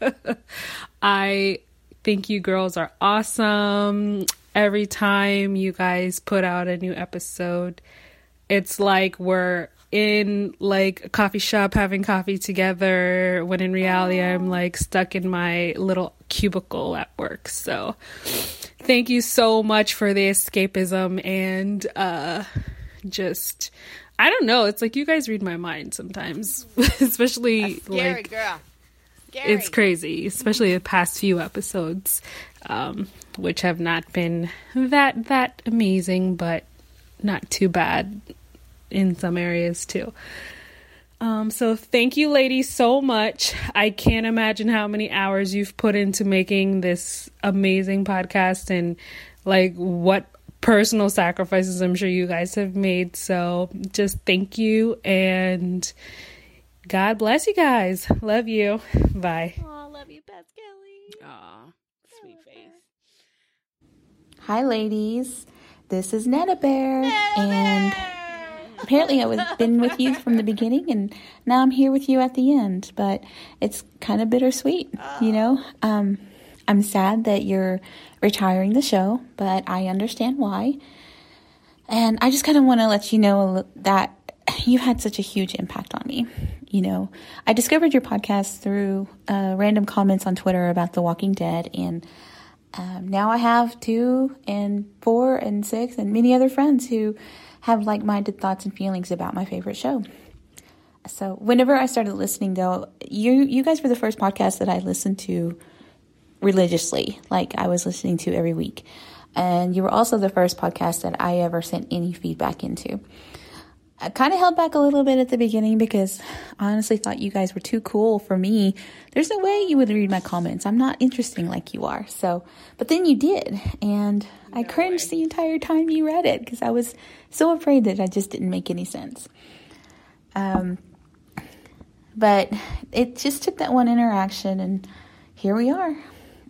I think you girls are awesome. Every time you guys put out a new episode, it's like we're in like a coffee shop having coffee together, when in reality I'm like stuck in my little cubicle at work. So thank you so much for the escapism and uh just I don't know, it's like you guys read my mind sometimes. Especially That's scary, like girl. Scary. It's crazy, especially the past few episodes, um, which have not been that that amazing, but not too bad in some areas too. Um, so thank you ladies so much. I can't imagine how many hours you've put into making this amazing podcast, and like what personal sacrifices I'm sure you guys have made. So just thank you, and God bless you guys. Love you. Bye. Aw, love you, Beth Kelly. Aw, sweet face. Hi ladies, this is Netta Bear, and apparently I was been with you from the beginning, and now I'm here with you at the end, but it's kind of bittersweet, you know? Um, I'm sad that you're retiring the show, but I understand why. And I just kind of want to let you know that you've had such a huge impact on me. You know, I discovered your podcast through uh, random comments on Twitter about The Walking Dead, and um, now I have two and four and six and many other friends who have like-minded thoughts and feelings about my favorite show. So whenever I started listening, though, you you guys were the first podcast that I listened to religiously, like I was listening to every week. And you were also the first podcast that I ever sent any feedback into. I kind of held back a little bit at the beginning because I honestly thought you guys were too cool for me. There's no way you would read my comments. I'm not interesting like you are. So, but then you did. And I no cringed way. the entire time you read it because I was so afraid that I just didn't make any sense. Um, but it just took that one interaction, and here we are.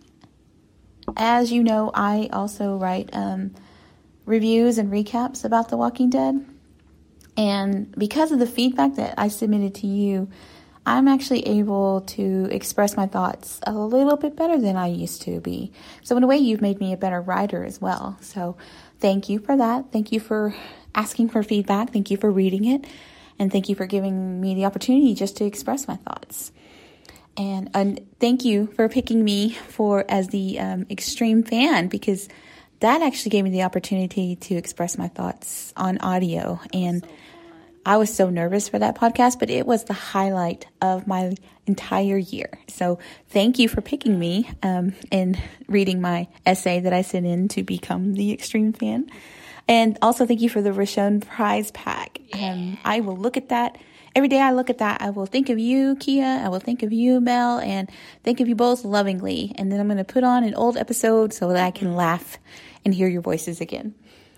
As you know, I also write um, reviews and recaps about The Walking Dead. And because of the feedback that I submitted to you, I'm actually able to express my thoughts a little bit better than I used to be. So in a way, you've made me a better writer as well. So thank you for that. Thank you for asking for feedback. Thank you for reading it. And thank you for giving me the opportunity just to express my thoughts. And, and thank you for picking me for as the um, extreme fan, because that actually gave me the opportunity to express my thoughts on audio. And I was so nervous for that podcast, but it was the highlight of my entire year. So thank you for picking me um, and reading my essay that I sent in to become the extreme fan. And also thank you for the Rashone prize pack. Um, I will look at that. Every day I look at that, I will think of you, Kia. I will think of you, Mel, and think of you both lovingly. And then I'm going to put on an old episode so that I can laugh and hear your voices again.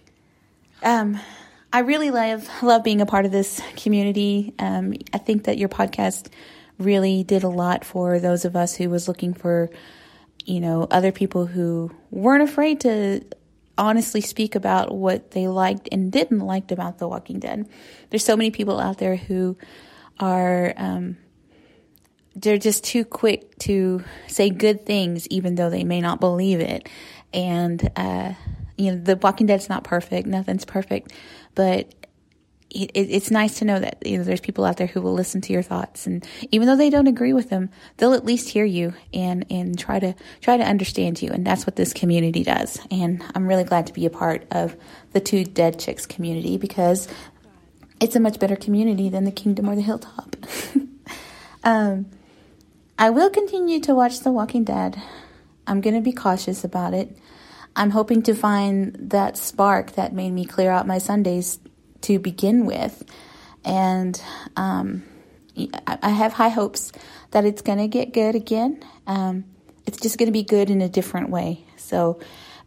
Um, I really love love being a part of this community. Um, I think that your podcast really did a lot for those of us who was looking for, you know, other people who weren't afraid to honestly speak about what they liked and didn't like about The Walking Dead. There's so many people out there who are, um, they're just too quick to say good things, even though they may not believe it. And, uh, you know, The Walking Dead's not perfect. Nothing's perfect. But it, it, it's nice to know that, you know, there's people out there who will listen to your thoughts. And even though they don't agree with them, they'll at least hear you and, and try to try to understand you. And that's what this community does. And I'm really glad to be a part of the Two Dead Chicks community, because it's a much better community than the Kingdom or the Hilltop. um, I will continue to watch The Walking Dead. I'm going to be cautious about it. I'm hoping to find that spark that made me clear out my Sundays to begin with. And um, I have high hopes that it's going to get good again. Um, it's just going to be good in a different way. So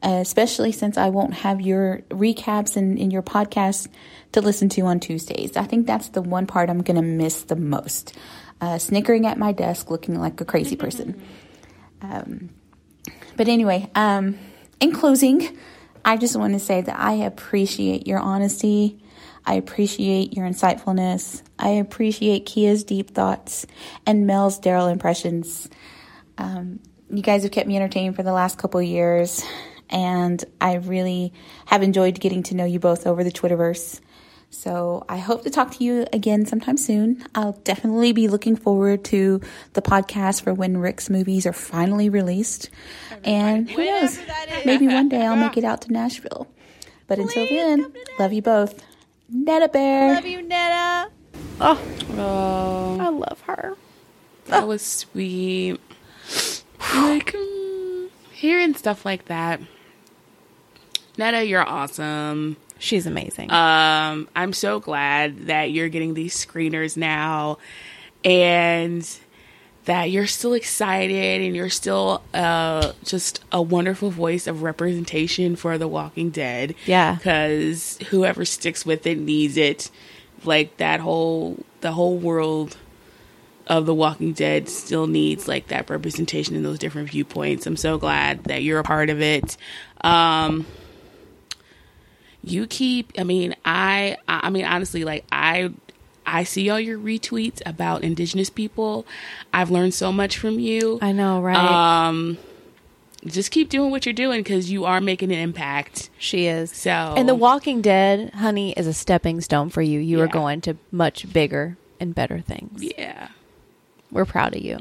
uh, especially since I won't have your recaps and in your podcast to listen to on Tuesdays. I think that's the one part I'm going to miss the most. Uh, snickering at my desk, looking like a crazy person. Um, but anyway, um, in closing, I just want to say that I appreciate your honesty. I appreciate your insightfulness. I appreciate Kia's deep thoughts and Mel's Daryl impressions. Um, you guys have kept me entertained for the last couple of years, and I really have enjoyed getting to know you both over the Twitterverse. So I hope to talk to you again sometime soon. I'll definitely be looking forward to the podcast for when Rick's movies are finally released. And who knows, maybe one day I'll make it out to Nashville. But until then, love you both. Netta Bear. Love you, Netta. Oh, oh, I love her. That was sweet. Like, um, hearing stuff like that. Netta, you're awesome. She's amazing. Um, I'm so glad that you're getting these screeners now and that you're still excited and you're still uh, just a wonderful voice of representation for The Walking Dead. Yeah. Because whoever sticks with it needs it. Like, that whole, the whole world of The Walking Dead still needs, like, that representation in those different viewpoints. I'm so glad that you're a part of it. Um... You keep, I mean, I, I mean, honestly, like, I, I see all your retweets about Indigenous people. I've learned so much from you. I know, right? Um, just keep doing what you're doing because you are making an impact. She is. So, and The Walking Dead, honey, is a stepping stone for you. You Yeah. are going to much bigger and better things. Yeah. We're proud of you.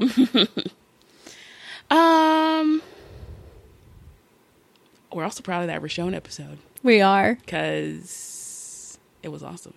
um, we're also proud of that Rashone episode. We are. Because it was awesome.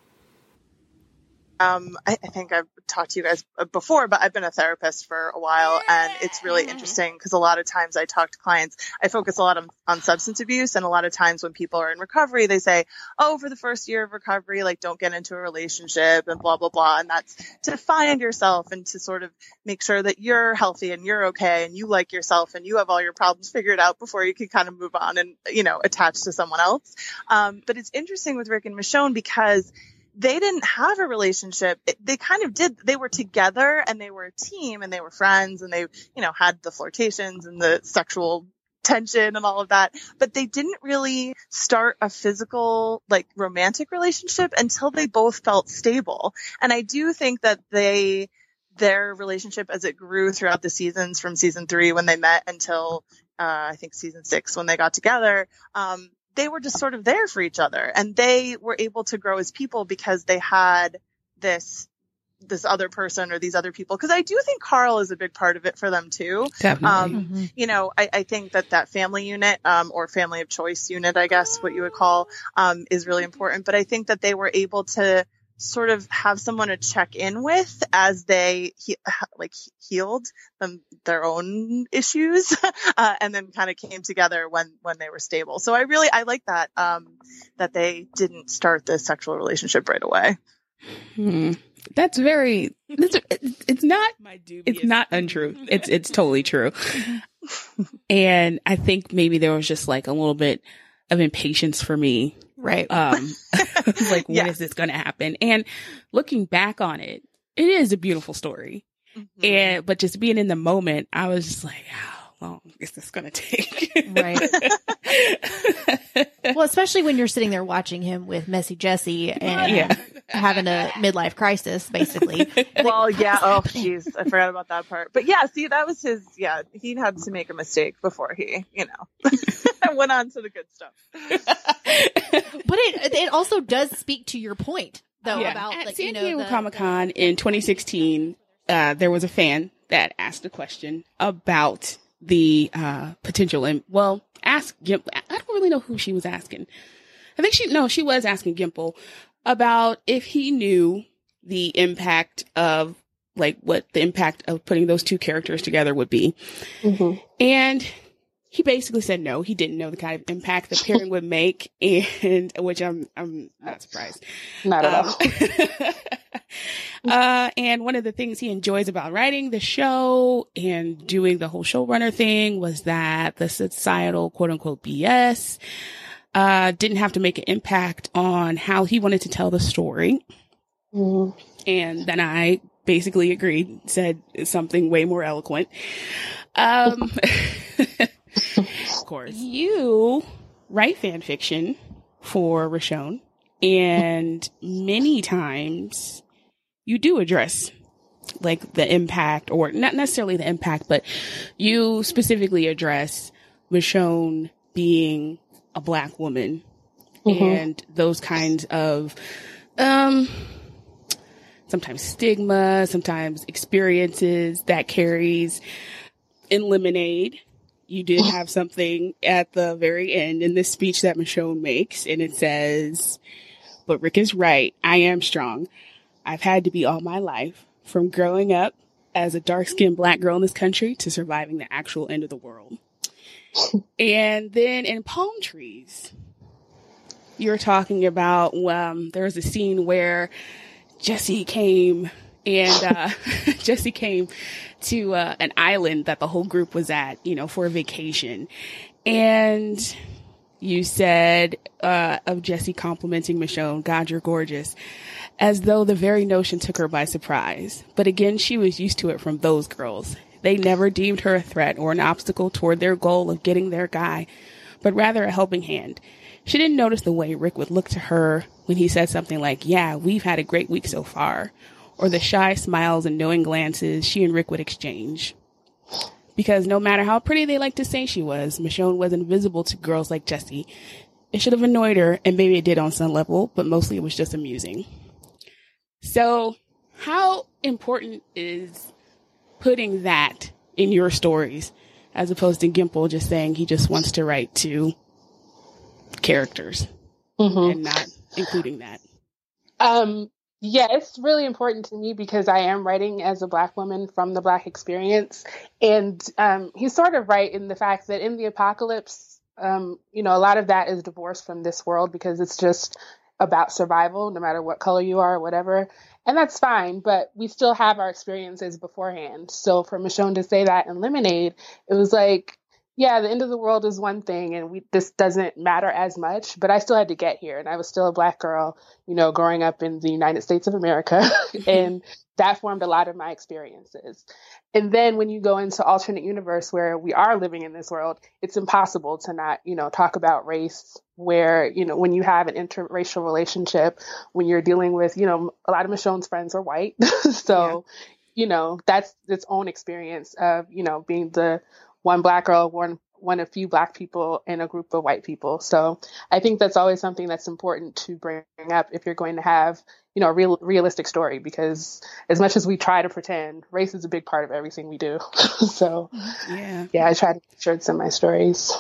Um, I, I think I've talked to you guys before, but I've been a therapist for a while, and it's really interesting because a lot of times I talk to clients, I focus a lot on, on substance abuse, and a lot of times when people are in recovery, they say, oh, for the first year of recovery, like, don't get into a relationship and blah, blah, blah. And that's to find yourself and to sort of make sure that you're healthy and you're okay and you like yourself and you have all your problems figured out before you can kind of move on and, you know, attach to someone else. Um, but it's interesting with Rick and Michonne because they didn't have a relationship. It, they kind of did. They were together and they were a team and they were friends and they, you know, had the flirtations and the sexual tension and all of that. But they didn't really start a physical, like, romantic relationship until they both felt stable. And I do think that they, their relationship as it grew throughout the seasons from season three when they met until, uh, I think season six when they got together, um, they were just sort of there for each other and they were able to grow as people because they had this, this other person or these other people. Cause I do think Carl is a big part of it for them too. Definitely. Um, Mm-hmm. you know, I, I think that that family unit, um, or family of choice unit, I guess what you would call, um, is really important. But I think that they were able to sort of have someone to check in with as they he, like healed them their own issues uh, and then kind of came together when when they were stable. So I really I like that um that they didn't start the sexual relationship right away. Hmm. That's very it's, it's not it's not untrue. It's it's totally true. And I think maybe there was just like a little bit of impatience for me. Right. Um, like, when Yeah. is this going to happen? And looking back on it, it is a beautiful story. Mm-hmm. And, but just being in the moment, I was just like, how long is this going to take? Right. Well, especially when you're sitting there watching him with Messy Jessie and Yeah. having a midlife crisis, basically. Well, yeah. Oh, jeez, I forgot about that part. But yeah, see, that was his. Yeah, he had to make a mistake before he, you know, went on to the good stuff. But it it also does speak to your point, though, Yeah. about At like San you know Diego the, Comic Con in twenty sixteen, uh, there was a fan that asked a question about the uh, potential and well, ask Gimple. I don't really know who she was asking. I think she no, she was asking Gimple about if he knew the impact of like what the impact of putting those two characters together would be, Mm-hmm. and he basically said no, he didn't know the kind of impact the pairing would make, and which I'm I'm not surprised. Not at Um, all. Uh, and one of the things he enjoys about writing the show and doing the whole showrunner thing was that the societal quote unquote B S uh, didn't have to make an impact on how he wanted to tell the story. Mm-hmm. And then I basically agreed, said something way more eloquent. Um, of course, you write fan fiction for Rashone, and many times you do address like the impact, or not necessarily the impact, but you specifically address Rashone being a Black woman mm-hmm. and those kinds of, um, sometimes stigma, sometimes experiences that carries. In Lemonade, you did have something at the very end in this speech that Michonne makes, and it says, "But Rick is right. I am strong. I've had to be all my life, from growing up as a dark-skinned Black girl in this country to surviving the actual end of the world." And then in Palm Trees, you're talking about, um, there was a scene where Jesse came and, uh, Jesse came to, uh, an island that the whole group was at, you know, for a vacation. And you said, uh, of Jesse complimenting Michonne, "God, you're gorgeous," as though the very notion took her by surprise. But again, she was used to it from those girls. They never deemed her a threat or an obstacle toward their goal of getting their guy, but rather a helping hand. She didn't notice the way Rick would look to her when he said something like, "Yeah, we've had a great week so far," or the shy smiles and knowing glances she and Rick would exchange. Because no matter how pretty they like to say she was, Michonne was invisible to girls like Jessie. It should have annoyed her, and maybe it did on some level, but mostly it was just amusing. So how important is putting that in your stories as opposed to Gimple just saying he just wants to write to characters mm-hmm. and not including that? Um, yeah, it's really important to me because I am writing as a Black woman from the Black experience. And um, he's sort of right in the fact that in the apocalypse, um, you know, a lot of that is divorced from this world because it's just about survival, no matter what color you are or whatever. And that's fine, but we still have our experiences beforehand. So for Michonne to say that in Lemonade, it was like, yeah, the end of the world is one thing and we, this doesn't matter as much, but I still had to get here. And I was still a Black girl, you know, growing up in the United States of America. And that formed a lot of my experiences. And then when you go into alternate universe where we are living in this world, it's impossible to not, you know, talk about race where, you know, when you have an interracial relationship, when you're dealing with, you know, a lot of Michonne's friends are white. So, yeah. you know, that's its own experience of, you know, being the one Black girl, one one of few Black people in a group of white people. So I think that's always something that's important to bring up if you're going to have, you know, a real realistic story, because as much as we try to pretend, race is a big part of everything we do. So yeah, yeah, I try to make sure it's in my stories.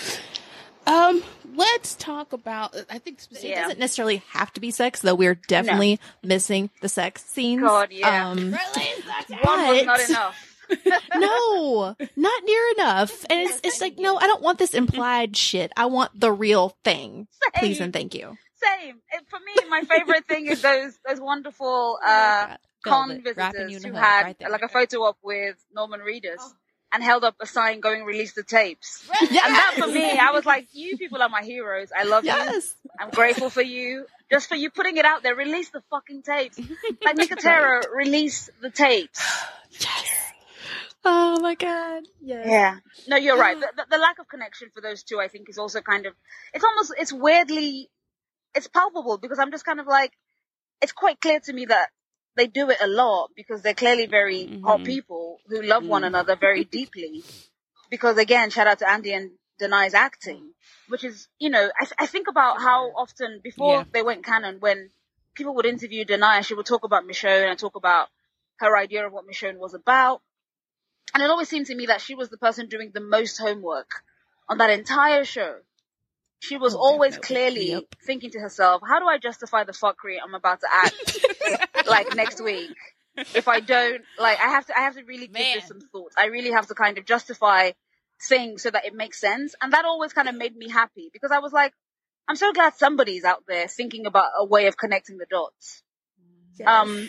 Um, let's talk about, I think it yeah. doesn't necessarily have to be sex, though we're definitely no. missing the sex scenes. God, yeah. Um, really? But, One was not enough. No, not near enough. And it's it's like, no, I don't want this implied shit. I want the real thing. Same. Please and thank you. Same. It, for me, my favorite thing is those those wonderful uh, con visitors who had right there, like a photo op with Norman Reedus oh. and held up a sign going, "Release the tapes." Yes. And that for me, I was like, you people are my heroes. I love yes. you. I'm grateful for you. Just for you putting it out there. Release the fucking tapes. Like Nicotero, release the tapes. Yes. Oh my God. Yes. Yeah. No, you're right. The, the, the lack of connection for those two, I think, is also kind of, it's almost, it's weirdly, it's palpable because I'm just kind of like, it's quite clear to me that they do it a lot because they're clearly very mm-hmm. hot people who love mm-hmm. one another very deeply. Because again, shout out to Andy and Denai's acting, which is, you know, I, I think about how often before yeah. they went canon, when people would interview Denai, she would talk about Michonne and talk about her idea of what Michonne was about. And it always seemed to me that she was the person doing the most homework on that entire show. She was oh, always definitely. clearly yep. thinking to herself, how do I justify the fuckery I'm about to act like next week? If I don't, like, I have to, I have to really Man. give this some thought. I really have to kind of justify things so that it makes sense. And that always kind of made me happy because I was like, I'm so glad somebody's out there thinking about a way of connecting the dots. Yes. Um,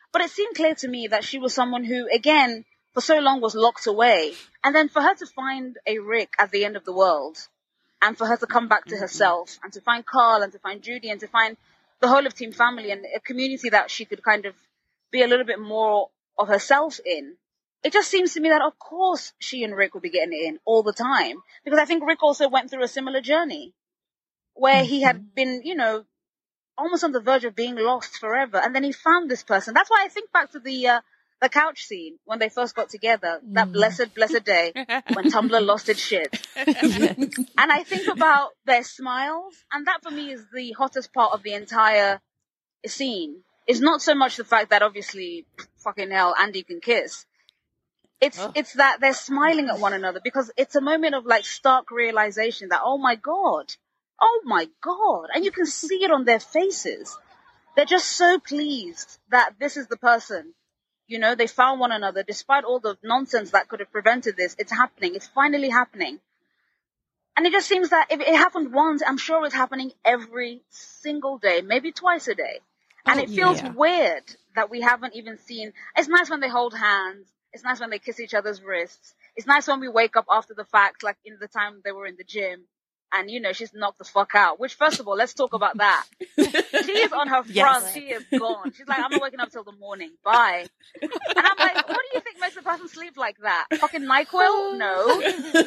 But it seemed clear to me that she was someone who, again, for so long was locked away. And then for her to find a Rick at the end of the world, and for her to come back to mm-hmm. herself, and to find Carl, and to find Judy, and to find the whole of Team Family, and a community that she could kind of be a little bit more of herself in, it just seems to me that, of course, she and Rick would be getting it in all the time. Because I think Rick also went through a similar journey, where he had been, you know, almost on the verge of being lost forever. And then he found this person. That's why I think back to the uh, the couch scene when they first got together, that mm. blessed, blessed day when Tumblr lost its shit. And I think about their smiles, and that for me is the hottest part of the entire scene. It's not so much the fact that obviously, fucking hell, Andy can kiss. It's oh. it's that they're smiling at one another, because it's a moment of like stark realization that, oh my God, oh my God. And you can see it on their faces. They're just so pleased that this is the person. You know, they found one another despite all the nonsense that could have prevented this. It's happening. It's finally happening. And it just seems that if it happened once, I'm sure it's happening every single day, maybe twice a day. And oh, it feels yeah. weird that we haven't even seen. It's nice when they hold hands. It's nice when they kiss each other's wrists. It's nice when we wake up after the fact, like in the time they were in the gym. And, you know, she's knocked the fuck out. Which, first of all, let's talk about that. She is on her front. Yes. She is gone. She's like, I'm not waking up till the morning. Bye. And I'm like, what do you think makes a person sleep like that? Fucking NyQuil? No. And the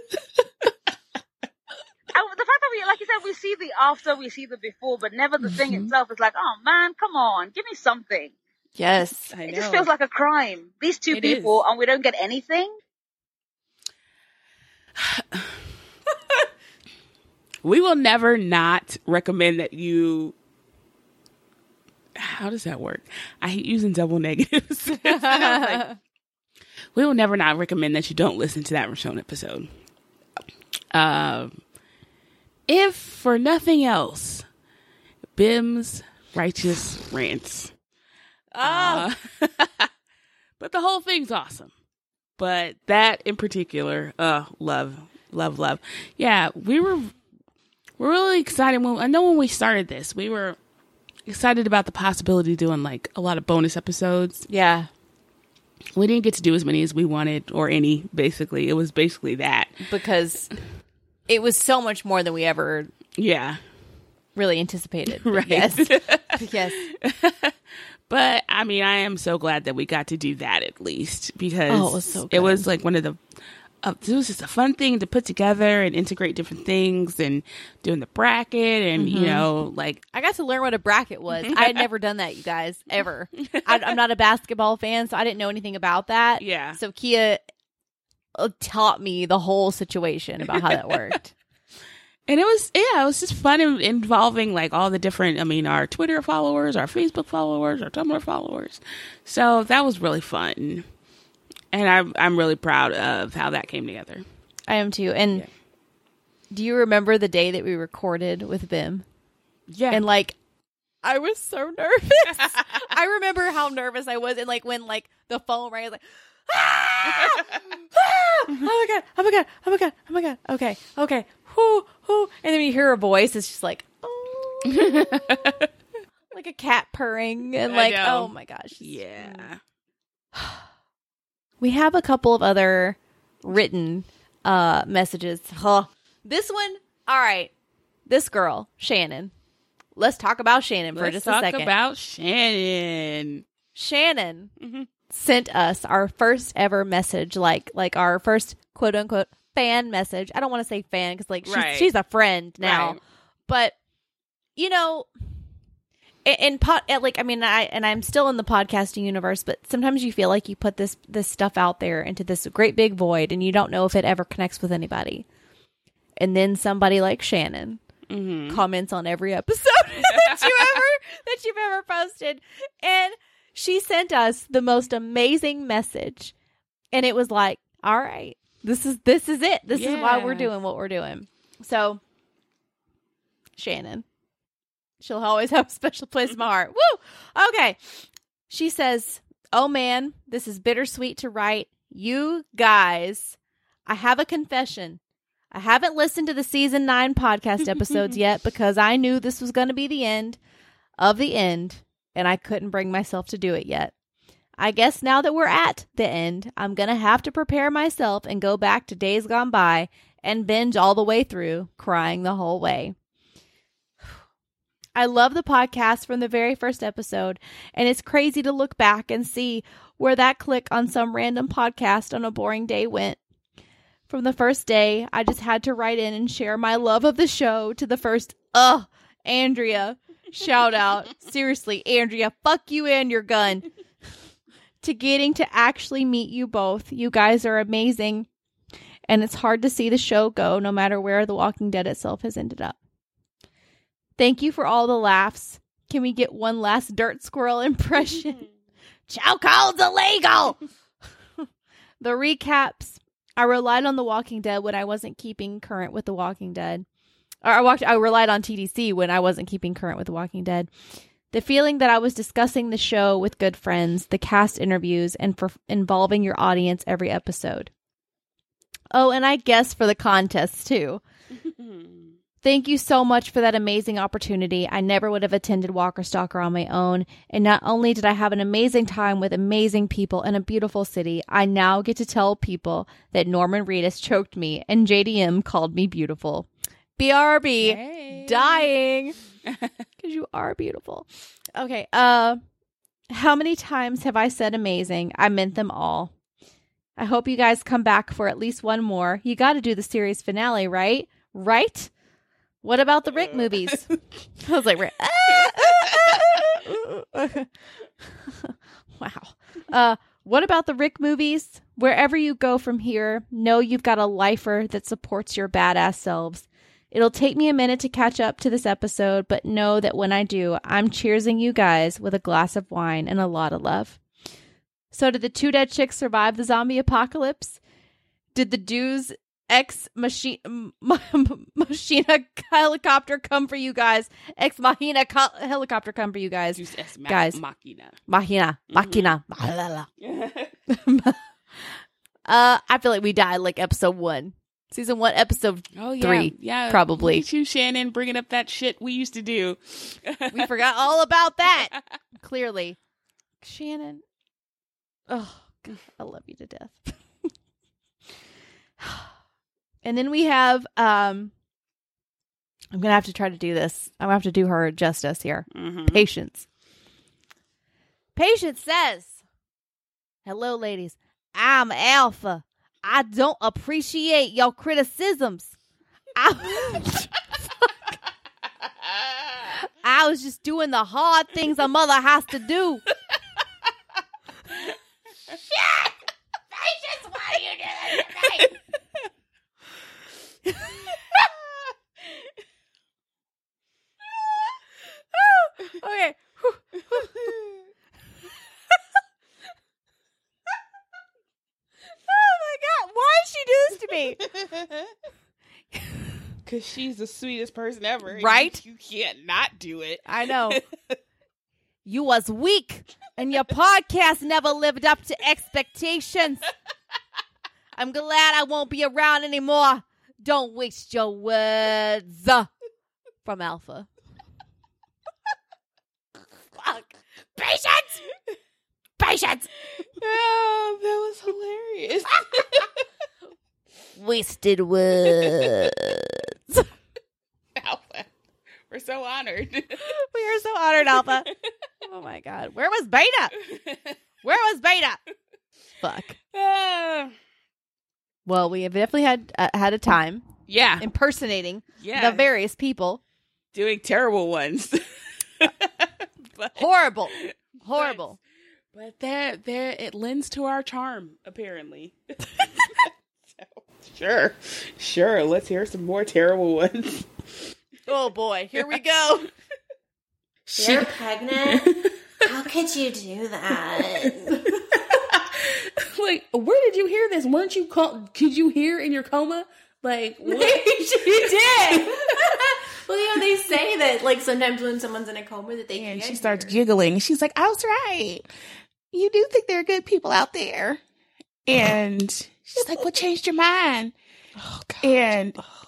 fact that we, like you said, we see the after, we see the before, but never the mm-hmm. thing itself. It's like, oh, man, come on. Give me something. Yes, I know. It just feels like a crime. These two it people, is. And we don't get anything. We will never not recommend that you. How does that work? I hate using double negatives. Like, we will never not recommend that you don't listen to that Roshon episode. Um, if for nothing else, Bim's righteous rants. Oh. Uh, but the whole thing's awesome. But that in particular, uh, love, love, love. Yeah, we were. We're really excited. When, I know when we started this, we were excited about the possibility of doing like a lot of bonus episodes. Yeah. We didn't get to do as many as we wanted, or any, basically. It was basically that. Because it was so much more than we ever yeah, really anticipated. Right. Yes. Yes. But, I mean, I am so glad that we got to do that at least. Because oh, it was so good. It was like one of the... Uh, it was just a fun thing to put together and integrate different things, and doing the bracket, and mm-hmm. you know, like I got to learn what a bracket was. I had never done that, you guys, ever. I, I'm not a basketball fan, so I didn't know anything about that. Yeah. So Kia taught me the whole situation about how that worked. And it was, yeah, it was just fun in, involving like all the different, I mean, our Twitter followers, our Facebook followers, our Tumblr followers. So that was really fun. And I'm I'm really proud of how that came together. I am too. And yeah. Do you remember the day that we recorded with Bim? Yeah. And like, I was so nervous. I remember how nervous I was, and like when like the phone rang, I was like, ah! Ah! Oh my god! Oh my god! Oh my god! Oh my god! Okay, okay. Whoo, whoo. And then you hear a voice. It's just like, oh, like a cat purring, and like, oh my gosh. Yeah. We have a couple of other written uh, messages. Huh. This one, all right. This girl, Shannon. Let's talk about Shannon for Let's just a second. Let's talk about Shannon. Shannon mm-hmm. sent us our first ever message, like like our first quote unquote fan message. I don't want to say fan because like she's, right. she's a friend now, right. but you know. In pot, like I mean, I and I'm still in the podcasting universe, but sometimes you feel like you put this this stuff out there into this great big void, and you don't know if it ever connects with anybody. And then somebody like Shannon mm-hmm. comments on every episode that you ever that you've ever posted, and she sent us the most amazing message, and it was like, "All right, this is this is it. This yeah. is why we're doing what we're doing." So, Shannon. She'll always have a special place in my heart. Woo! Okay. She says, oh man, this is bittersweet to write. You guys, I have a confession. I haven't listened to the season nine podcast episodes yet because I knew this was going to be the end of the end. and I couldn't bring myself to do it yet. I guess now that we're at the end, I'm going to have to prepare myself and go back to Days Gone By and binge all the way through, crying the whole way. I love the podcast from the very first episode, and it's crazy to look back and see where that click on some random podcast on a boring day went. From the first day, I just had to write in and share my love of the show to the first, ugh, Andrea. Shout out. Seriously, Andrea, fuck you and your gun. To getting to actually meet you both. You guys are amazing. And it's hard to see the show go no matter where The Walking Dead itself has ended up. Thank you for all the laughs. Can we get one last dirt squirrel impression? Chow cold's illegal! The recaps. I relied on The Walking Dead when I wasn't keeping current with The Walking Dead. Or I, walked, I relied on T D C when I wasn't keeping current with The Walking Dead. The feeling that I was discussing the show with good friends, the cast interviews, and for involving your audience every episode. Oh, and I guess for the contests, too. Thank you so much for that amazing opportunity. I never would have attended Walker Stalker on my own. And not only did I have an amazing time with amazing people in a beautiful city, I now get to tell people that Norman Reedus choked me and J D M called me beautiful. B R B, hey. Dying. Because you are beautiful. Okay. Uh, how many times have I said amazing? I meant them all. I hope you guys come back for at least one more. You got to do the series finale, right? Right? What about the Rick movies? I was like, Rick. Wow. Uh, what about the Rick movies? Wherever you go from here, know you've got a lifer that supports your badass selves. It'll take me a minute to catch up to this episode, but know that when I do, I'm cheersing you guys with a glass of wine and a lot of love. So did the two dead chicks survive the zombie apocalypse? Did the Deus Ex Machina, Machina helicopter come for you guys? Ex Machina co- helicopter come for you guys? Deus Ex ma- guys. Machina. Machina. Machina. Mm-hmm. uh, I feel like we died like episode one. Season one, episode oh, yeah. three, yeah. probably. Look at you, Shannon, bringing up that shit we used to do. We forgot all about that. Clearly. Shannon. Oh, God, I love you to death. And then we have, um, I'm going to have to try to do this. I'm going to have to do her justice here. Mm-hmm. Patience. Patience says, hello, ladies. I'm Alpha. I don't appreciate your criticisms. I, I was just doing the hard things a mother has to do. Shit! Patience, why are you doing this to me? Okay. Oh my God, why did she do this to me? Because she's the sweetest person ever. Right? You, you can't not do it. I know. You was weak, and your podcast never lived up to expectations. I'm glad I won't be around anymore. Don't waste your words. From Alpha. Fuck. Patience! Patience! Oh, that was hilarious. Wasted words. Alpha. We're so honored. We are so honored, Alpha. Oh my God. Where was Beta? Where was Beta? Fuck. Uh, well, we have definitely had uh, had a time. Yeah. Impersonating yeah. the various people. Doing terrible ones. But, horrible. Horrible. But, but there, there, it lends to our charm, apparently. So, sure. Sure. Let's hear some more terrible ones. Oh boy. Here we go. You're pregnant? How could you do that? Like, where did you hear this? Weren't you, co- could you hear in your coma? Like, what? She did. Well, you know, they say that, like, sometimes when someone's in a coma that they and can't she starts hear. giggling. She's like, I was right. You do think there are good people out there. And she's like, what changed your mind? Oh, God. And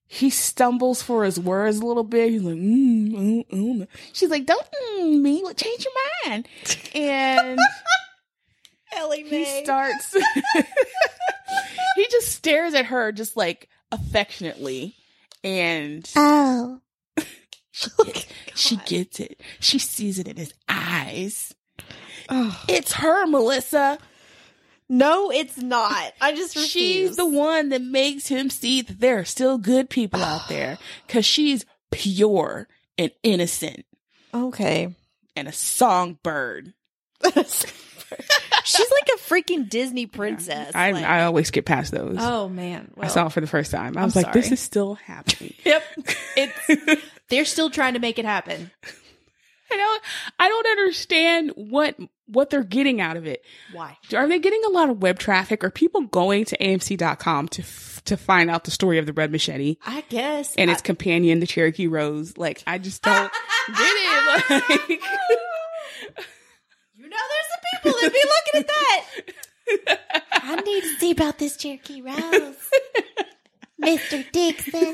he stumbles for his words a little bit. He's like, mm, mm, mm. She's like, don't mm, me, well, change your mind. And Ellie Mae. He starts, he just stares at her just like affectionately. And oh, she gets, she gets it. She sees it in his eyes. Oh. It's her, Melissa. No, it's not. I just refuse. She's the one that makes him see that there are still good people out there because she's pure and innocent. Okay. And a songbird. She's like a freaking Disney princess. I like, I always skip past those. Oh man. Well, I saw it for the first time. I was I'm like, this sorry. is still happening. Yep. It's they're still trying to make it happen. I don't I don't understand what what they're getting out of it. Why? Are they getting a lot of web traffic? Are people going to A M C dot com to f- to find out the story of the red machete? I guess. And I- its companion, the Cherokee Rose. Like, I just don't get it. Like, you know, there's some people that be looking at that. I need to see about this Cherokee Rose, Mister Dixon.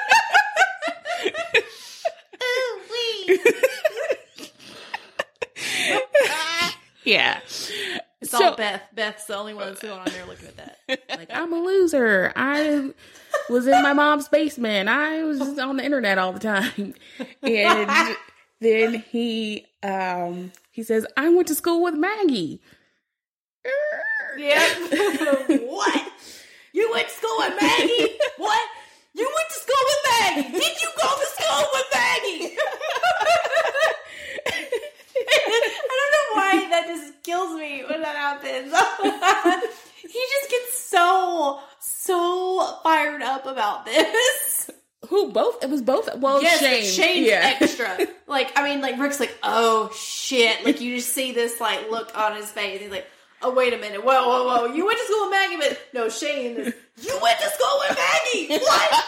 Ooh wee. Yeah. It's So- all Beth. Beth's the only one that's going on there looking at that. like, I'm a loser. I was in my mom's basement. I was just on the internet all the time. And then he um he says, I went to school with Maggie. Yeah. What? You went to school with Maggie? What? You went to school with Maggie? Did you go to school with Maggie? I don't know why that just kills me when that happens. He just gets so, so fired up about this. Who both? It was both. Well, yes, Shane. Shane's Yeah. extra. Like, I mean, like, Rick's like, oh, shit. Like, you just see this, like, look on his face. He's like, oh, wait a minute. Whoa, whoa, whoa. You went to school with Maggie, but no, Shane is, you went to school with Maggie. What?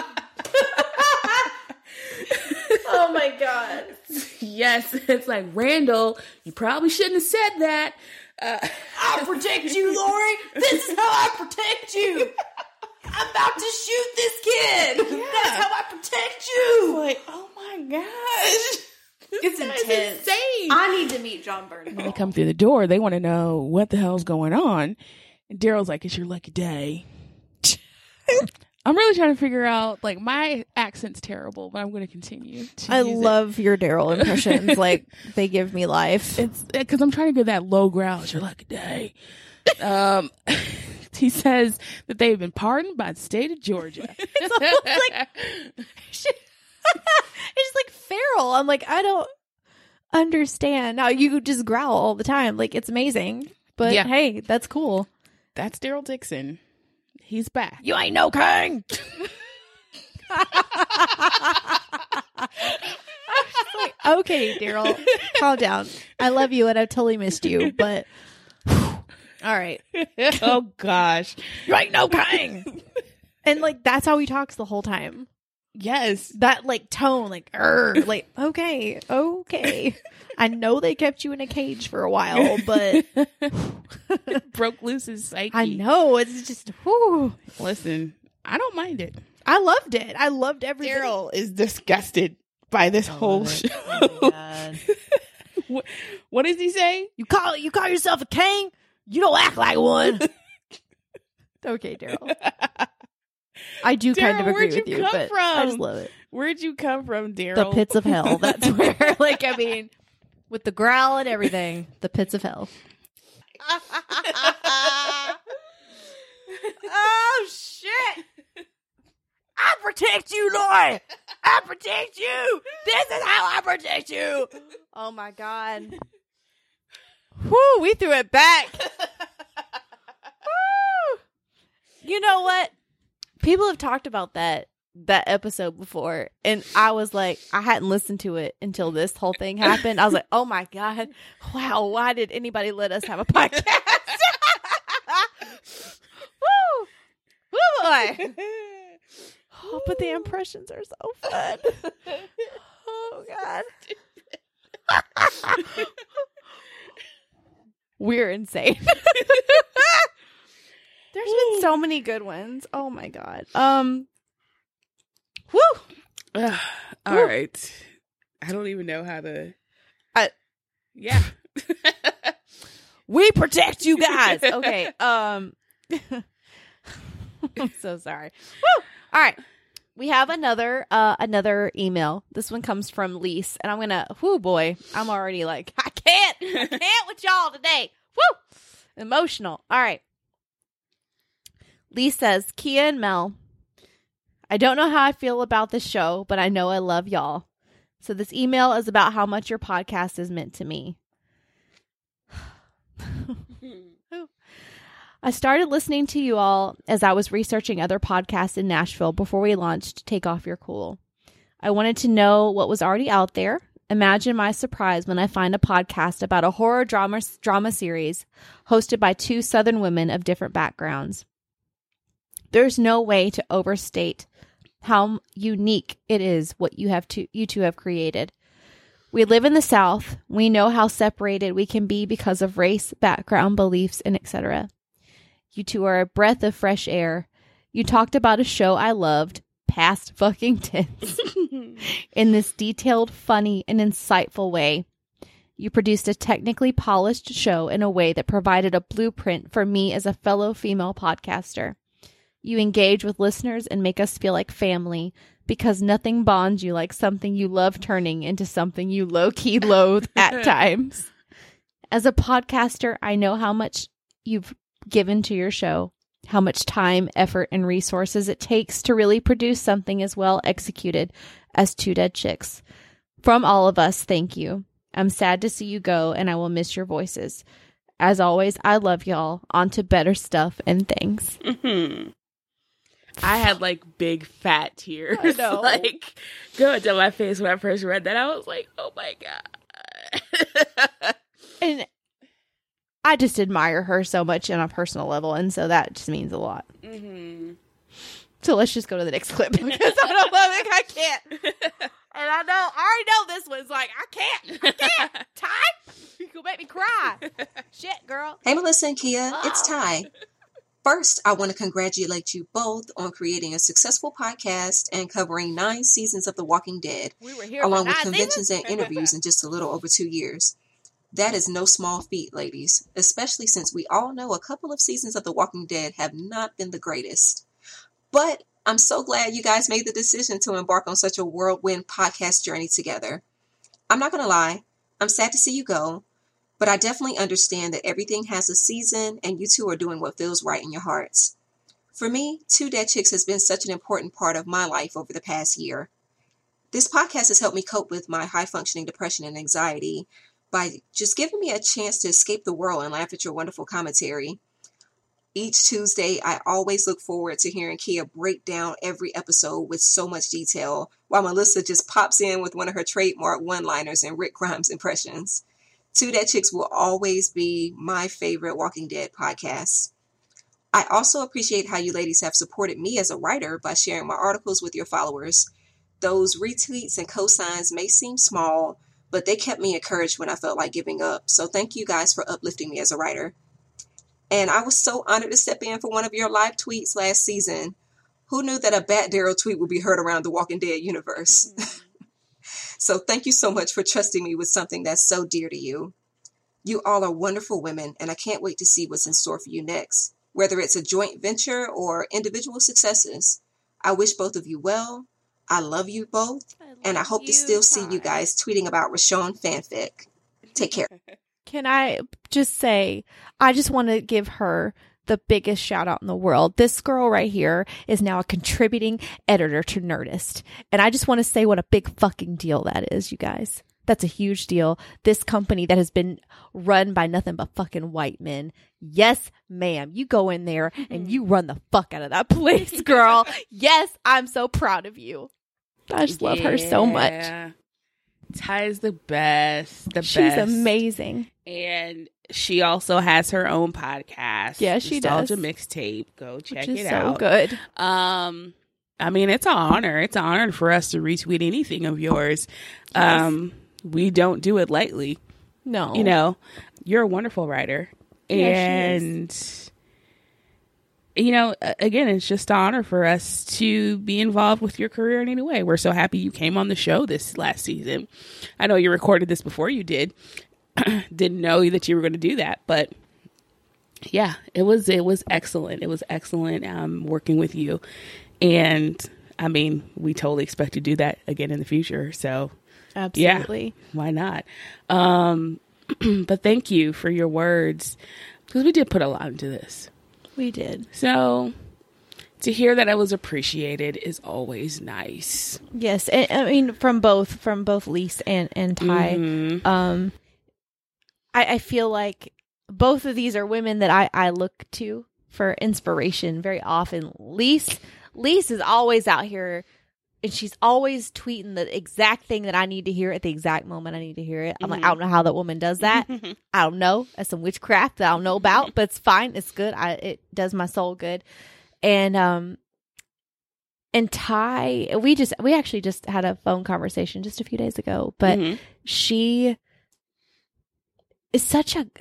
Oh, my God. Yes. It's like, Randall, you probably shouldn't have said that. Uh, I'll protect you, Lori. This is how I protect you. I'm about to shoot this kid. Yeah. That's how I protect you. Like, oh my gosh. It's intense. Insane. I need to meet John Bernthal. When they come through the door, they want to know what the hell's going on. And Daryl's like, it's your lucky day. I'm really trying to figure out, like, my accent's terrible, but I'm going to continue to I use love your Daryl impressions. Like, they give me life. It's because I'm trying to get that low growl. It's your lucky day. um, he says that they've been pardoned by the state of Georgia. It's almost like it's just like feral. I'm like, I don't understand. Now you just growl all the time. Like, it's amazing. But Yeah. hey, that's cool. That's Daryl Dixon. He's back. You ain't no king. Like, okay, Daryl, calm down. I love you and I totally missed you, but all right. Oh gosh, You ain't no king. And like that's how he talks the whole time. yes. That like tone, like er, like okay, okay. I know they kept you in a cage for a while, but Broke loose his psyche. I know it's just. Whew. Listen, I don't mind it. I loved it. I loved everything. Daryl is disgusted by this whole show. Oh, God. what, what does he say? You call you call yourself a king? You don't act like one. Okay, Daryl. I do kind of Daryl, agree where'd with you you, come but from? I just love it. Where'd you come from, Daryl? The pits of hell. That's where, like, I mean, with the growl and everything, the pits of hell. Oh shit! I protect you, Lori. I protect you. This is how I protect you. Oh my God. Whoo! We threw it back. Woo! You know what? People have talked about that that episode before, and I was like, I hadn't listened to it until this whole thing happened. I was like, oh my God, wow! Why did anybody let us have a podcast? Woo! Woo boy! Oh, but the impressions are so fun. Oh God. We're insane. There's been so many good ones. Oh my God. Um Woo! Uh, all Woo. right. I don't even know how to. I, yeah. We protect you guys. Okay. Um. I'm so sorry. Woo! All right. We have another uh another email. This one comes from Lise, and I'm gonna. Whoo boy, I'm already like I can't. I can't with y'all today. Woo! Emotional. All right. Lise says, Kia and Mel, I don't know how I feel about this show, but I know I love y'all. So this email is about how much your podcast is meant to me. I started listening to you all as I was researching other podcasts in Nashville before we launched Take Off Your Cool. I wanted to know what was already out there. Imagine my surprise when I find a podcast about a horror drama drama series hosted by two Southern women of different backgrounds. There's no way to overstate how unique it is what you have to you two have created. We live in the South. We know how separated we can be because of race, background, beliefs, and et cetera. You two are a breath of fresh air. You talked about a show I loved, past fucking tense, in this detailed, funny, and insightful way. You produced a technically polished show in a way that provided a blueprint for me as a fellow female podcaster. You engage with listeners and make us feel like family because nothing bonds you like something you love turning into something you low-key loathe at times. As a podcaster, I know how much you've given to your show, how much time, effort, and resources it takes to really produce something as well executed as Two Dead Chicks. From all of us, thank you. I'm sad to see you go, and I will miss your voices. As always, I love y'all. On to better stuff and things. Mm-hmm. I had like big fat tears I know. like going down my face when I first read that. I was like, oh my God. And I just admire her so much on a personal level, and so that just means a lot. Mm-hmm. So let's just go to the next clip because I don't think I can't. And I know, I already know this one's like, I can't, I can't. Ty, you gonna make me cry. Shit, girl. Hey, Melissa and Kia, Oh. it's Ty. First, I want to congratulate you both on creating a successful podcast and covering nine seasons of The Walking Dead, We were here along for with nine conventions seasons? and interviews in just a little over two years. That is no small feat, ladies, especially since we all know a couple of seasons of The Walking Dead have not been the greatest. But I'm so glad you guys made the decision to embark on such a whirlwind podcast journey together. I'm not going to lie, I'm sad to see you go, but I definitely understand that everything has a season and you two are doing what feels right in your hearts. For me, Two Dead Chicks has been such an important part of my life over the past year. This podcast has helped me cope with my high-functioning depression and anxiety by just giving me a chance to escape the world and laugh at your wonderful commentary. Each Tuesday, I always look forward to hearing Kia break down every episode with so much detail, while Melissa just pops in with one of her trademark one-liners and Rick Grimes impressions. Two Dead Chicks will always be my favorite Walking Dead podcast. I also appreciate how you ladies have supported me as a writer by sharing my articles with your followers. Those retweets and cosigns may seem small, but they kept me encouraged when I felt like giving up. So thank you guys for uplifting me as a writer. And I was so honored to step in for one of your live tweets last season. Who knew that a Bat Daryl tweet would be heard around the Walking Dead universe? Mm-hmm. So thank you so much for trusting me with something that's so dear to you. You all are wonderful women, and I can't wait to see what's in store for you next, whether it's a joint venture or individual successes. I wish both of you well. I love you both, I and I hope you, to still Ty. see you guys tweeting about Rashawn fanfic. Take care. Can I just say, I just want to give her the biggest shout out in the world. This girl right here is now a contributing editor to Nerdist. And I just want to say what a big fucking deal that is, you guys. That's a huge deal. This company that has been run by nothing but fucking white men. Yes, ma'am. You go in there and you run the fuck out of that place, girl. Yes, I'm so proud of you. I just love yeah. her so much. Ty's the best. The She's best. She's amazing. And she also has her own podcast. Yeah, she Nostalgia does. Mixtape. Go check Which is it so out. Good. Um, I mean, it's an honor. It's an honor for us to retweet anything of yours. Yes. Um, we don't do it lightly. No. You know, you're a wonderful writer. Yeah, and she is. you know, again, it's just an honor for us to be involved with your career in any way. We're so happy you came on the show this last season. I know you recorded this before you did. Didn't know that you were going to do that, but yeah, it was it was excellent. It was excellent um, working with you, and I mean, we totally expect to do that again in the future. So, absolutely, yeah, why not? Um, but thank you for your words, because we did put a lot into this. We did. So to hear that I was appreciated is always nice. Yes, and, I mean from both from both Lise and and Ty. Mm-hmm. Um, I, I feel like both of these are women that I, I look to for inspiration very often. Lise, Lise is always out here, and she's always tweeting the exact thing that I need to hear at the exact moment I need to hear it. I'm Mm-hmm. like, I don't know how that woman does that. I don't know. That's some witchcraft that I don't know about, but it's fine. It's good. I it does my soul good. And um, and Ty, we just we actually just had a phone conversation just a few days ago, but Mm-hmm. she is such a.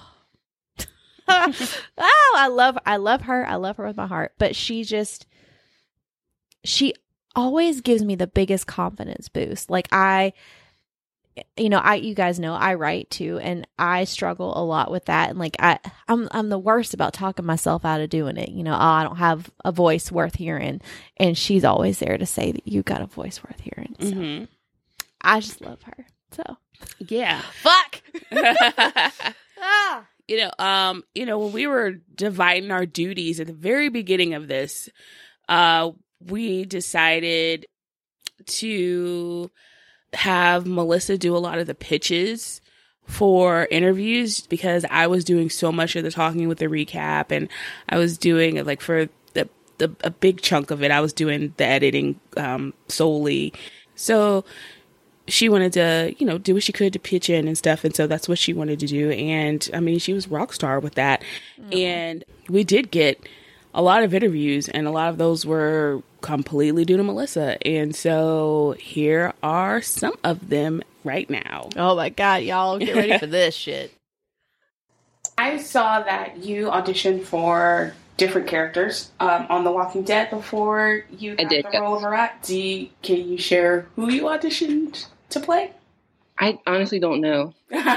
Oh, I love I love her. I love her with my heart. But she just she always gives me the biggest confidence boost. Like I you know, I you guys know I write too, and I struggle a lot with that. And like I I'm I'm the worst about talking myself out of doing it. You know, oh, I don't have a voice worth hearing. And she's always there to say that you got a voice worth hearing. So Mm-hmm. I just love her. So Yeah. fuck. ah. You know, um, you know, when we were dividing our duties at the very beginning of this, uh, we decided to have Melissa do a lot of the pitches for interviews, because I was doing so much of the talking with the recap, and I was doing like for the, the a big chunk of it, I was doing the editing um, solely. So she wanted to, you know, do what she could to pitch in and stuff. And so that's what she wanted to do. And I mean, she was rock star with that. Mm-hmm. And we did get a lot of interviews, and a lot of those were completely due to Melissa. And so here are some of them right now. Oh my God, y'all get ready for this shit. I saw that you auditioned for different characters um, on The Walking Dead before you got did, the yes. role of Arat. Do you, can you share who you auditioned to play? I honestly don't know.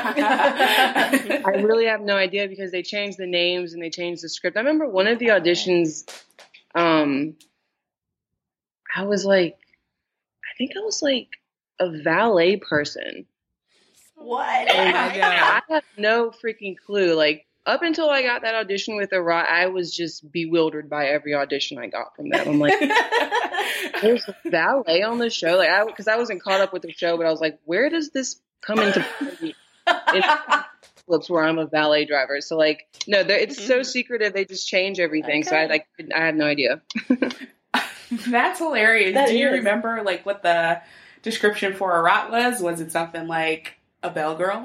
I really have no idea, because they changed the names and they changed the script. I remember one of the auditions, um, I was like, I think I was like a valet person. What? And I have no freaking clue. Like, up until I got that audition with Arat, I was just bewildered by every audition I got from them. I'm like, there's a valet on the show? Like, I, because I wasn't caught up with the show, but I was like, where does this come into play in flips where I'm a valet driver? So, like, no, it's so secretive. They just change everything. Okay. So I like, I have no idea. That's hilarious. That Do you is. remember like what the description for Arat was? Was it something like a bell girl?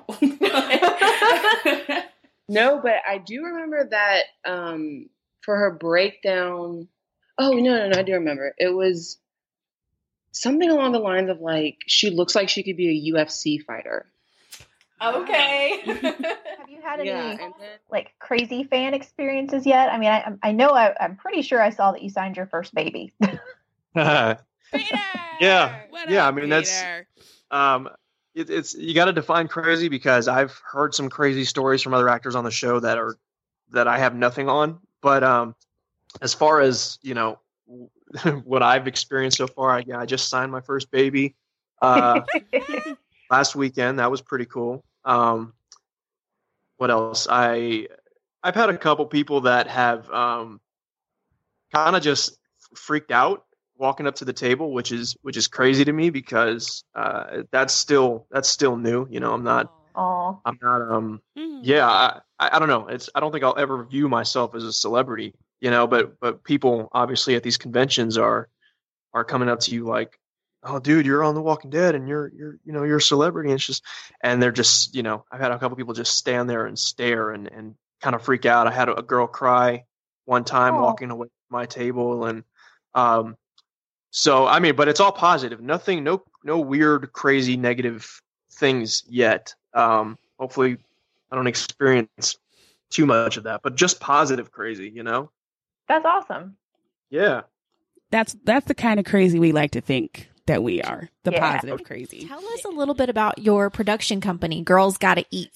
No, but I do remember that um, for her breakdown. Oh, no, no, no, I do remember. It was something along the lines of like, she looks like she could be a U F C fighter. Okay. Have you had any Yeah, and then- like crazy fan experiences yet? I mean, I I know I, I'm pretty sure I saw that you signed your first baby. yeah, yeah. I mean, that's um, it, it's you got to define crazy, because I've heard some crazy stories from other actors on the show that are that I have nothing on. But um, as far as you know, what I've experienced so far, I, yeah, I just signed my first baby uh, last weekend. That was pretty cool. Um, what else? I I've had a couple people that have um, kind of just freaked out walking up to the table, which is which is crazy to me, because uh, that's still that's still new. You know, I'm not. Aww. I'm not. Um. Yeah. I, I don't know. It's. I don't think I'll ever view myself as a celebrity. You know, but but people obviously at these conventions are are coming up to you like, oh, dude, you're on The Walking Dead, and you're you're you know you're a celebrity, and it's just, and they're just, you know, I've had a couple people just stand there and stare and and kind of freak out. I had a, a girl cry one time Aww. walking away from my table, and um, so I mean, but it's all positive. Nothing, no no weird, crazy, negative things yet. Um, hopefully, I don't experience too much of that, but just positive crazy, you know. That's awesome. Yeah. That's that's the kind of crazy we like to think that we are. The Yeah. positive crazy. Tell us a little bit about your production company, Girls Gotta Eat.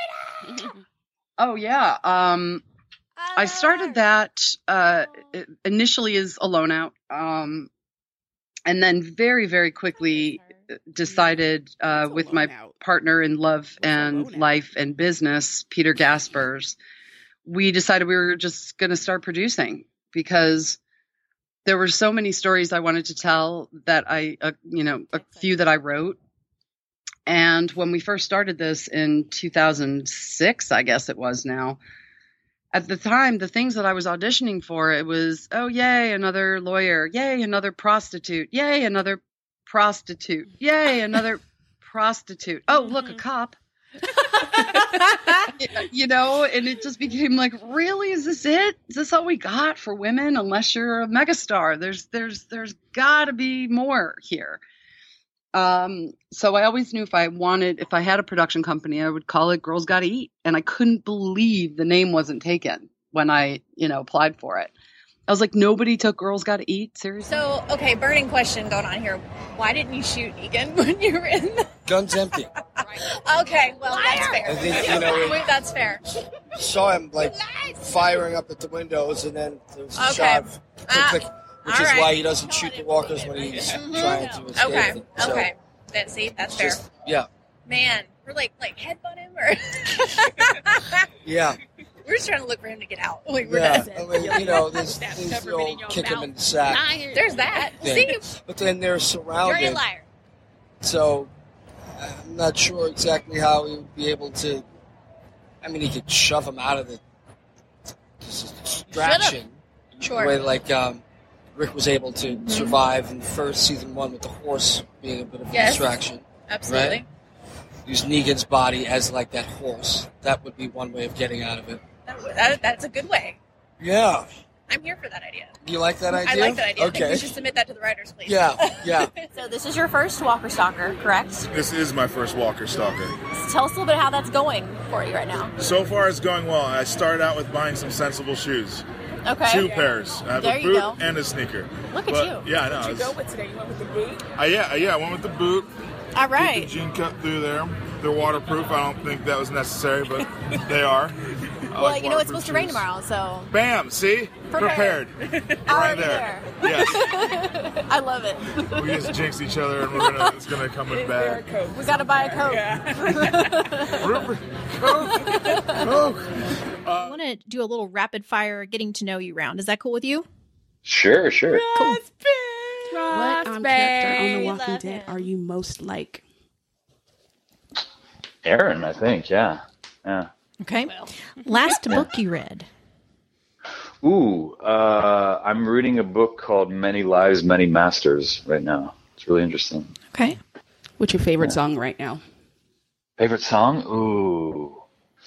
Oh yeah. Um, I started that uh, initially as a loan out, um, and then very very quickly decided uh, with my partner in love and life and business, Peter Gaspers, we decided we were just going to start producing because there were so many stories I wanted to tell that I, uh, you know, a few that I wrote. And when we first started this in two thousand six, I guess it was now, at the time, the things that I was auditioning for, it was, oh, yay, another lawyer. Yay, another prostitute. Yay, another prostitute. Yay, another prostitute. Oh, look, a cop. You know, and it just became like, really, is this it? Is this all we got for women? Unless you're a megastar, there's there's there's got to be more here. Um, so I always knew if I wanted, if I had a production company, I would call it Girls Gotta Eat, and I couldn't believe the name wasn't taken when I, you know, applied for it. I was like, nobody took Girls Gotta Eat? Seriously? So, okay, burning question going on here. Why didn't you shoot Negan when you were in the... Gun's empty. Okay, well, that's fair. I think, you know, Wait, that's fair. Saw him like firing up at the windows, and then there was a Okay. shot of click, Ah, click, which all is right. why he doesn't shoot the walkers when he's trying to escape Okay, them. So, okay. That, see, that's fair. just- yeah, Man, we're like, like headbutt him or... yeah, We're just trying to look for him to get out. Like, we're yeah. not- I mean, you know, there's, there's the old kick him in the sack There's that. thing. See? But then they're You're surrounded. a liar. So I'm not sure exactly how he would be able to. I mean, he could shove him out of the distraction. Sure. The way like um, Rick was able to survive in the first season one with the horse being a bit of a Yes. distraction. Absolutely. Right? Use Negan's body as like that horse. That would be one way of getting out of it. That, that, that's a good way. Yeah. I'm here for that idea. You like that idea? I like that idea. I think Okay. we should submit that to the writers, please. Yeah, yeah. So this is your first Walker Stalker, correct? This is my first Walker Stalker. So tell us a little bit how that's going for you right now. So far, it's going well. I started out with buying some sensible shoes. Okay. Two pairs. I have There a you boot go. and a sneaker. Look at But, you. Yeah, I know. What did you It's- go with today? You went with the boot? Uh, yeah, uh, yeah, I went with the boot. All Keep right. the jean cut through there. They're waterproof. I don't think that was necessary, but they are. I Well, like you know it's waterproof supposed to rain shoes. tomorrow, so Bam! See? Prepared. Prepared. right already there. there. Yes. I love it. We just jinxed each other, and we're gonna. It's gonna come in bad. We got to buy a coat. I want to do a little rapid fire getting to know you round. Is that cool with you? Sure, sure. Cool. What um, character on The Walking Dead are you most like? Aaron, I think. Yeah, yeah. Okay. Last book you read. Ooh, uh, I'm reading a book called Many Lives, Many Masters right now. It's really interesting. Okay. What's your favorite song right now? Favorite song? Ooh.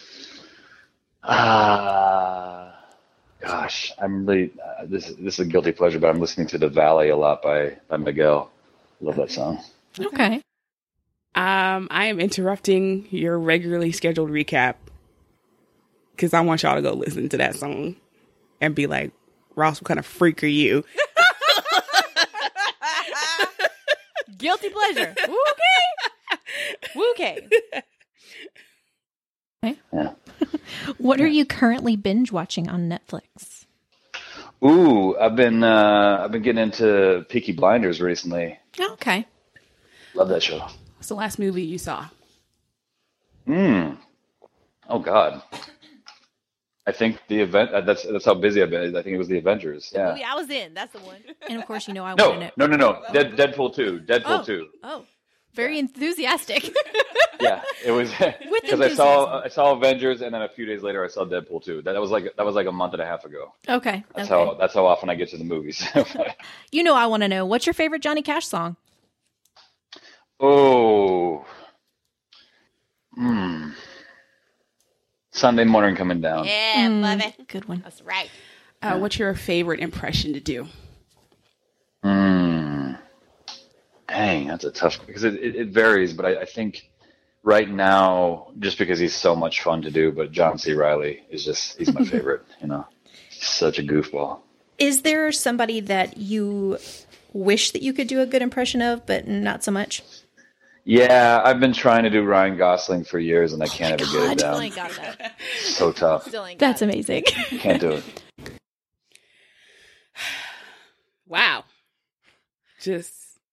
Ah, gosh, I'm really uh, this. This is a guilty pleasure, but I'm listening to "The Valley" a lot by by Miguel. Love that song. Okay. Um, I am interrupting your regularly scheduled recap because I want y'all to go listen to that song and be like, Ross, what kind of freak are you? Guilty pleasure. Okay. Okay. Yeah. What are you currently binge watching on Netflix? Ooh, I've been uh, I've been getting into Peaky Blinders recently. Okay. Love that show. What's the last movie you saw? Hmm. Oh God. I think the event. Uh, that's that's how busy I've been. I think it was the Avengers. Yeah. I was in. That's the one. And of course, you know I want No, to know. no, no, no. Dead, Deadpool two. Deadpool Oh. two. Oh, very enthusiastic. Yeah, it was because I saw I saw Avengers, and then a few days later I saw Deadpool two. That, that was like that was like a month and a half ago. Okay. That's okay. how that's how often I get to the movies. You know I want to know. What's your favorite Johnny Cash song? Oh, hmm. Sunday morning coming down. Yeah, love it. Good one. That's right. Uh, what's your favorite impression to do? Hmm. Dang, that's a tough because it, it, it varies, but I, I think right now, just because he's so much fun to do, but John C. Reilly is just he's my favorite. You know, he's such a goofball. Is there somebody that you wish that you could do a good impression of, but not so much? Yeah, I've been trying to do Ryan Gosling for years, and I can't ever get it down. Still ain't got that. So tough. Still ain't That's got it. amazing. Can't do it. Wow. Just.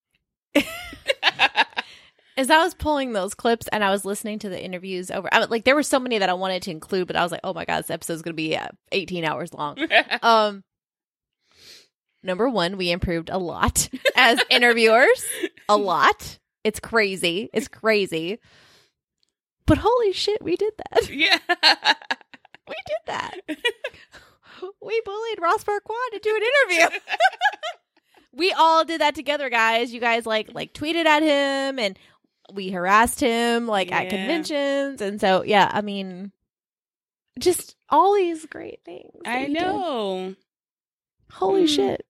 As I was pulling those clips and I was listening to the interviews over, I, like there were so many that I wanted to include, but I was like, oh my God, this episode's going to be uh, eighteen hours long. um, number one, we improved a lot as interviewers. A lot. It's crazy. It's crazy. But holy shit, we did that. Yeah. We did that. We bullied Ross Marquand to do an interview. We all did that together, guys. You guys like like tweeted at him and we harassed him like Yeah. at conventions. And so, yeah, I mean, just all these great things. that I we did. know. Holy Mm. shit.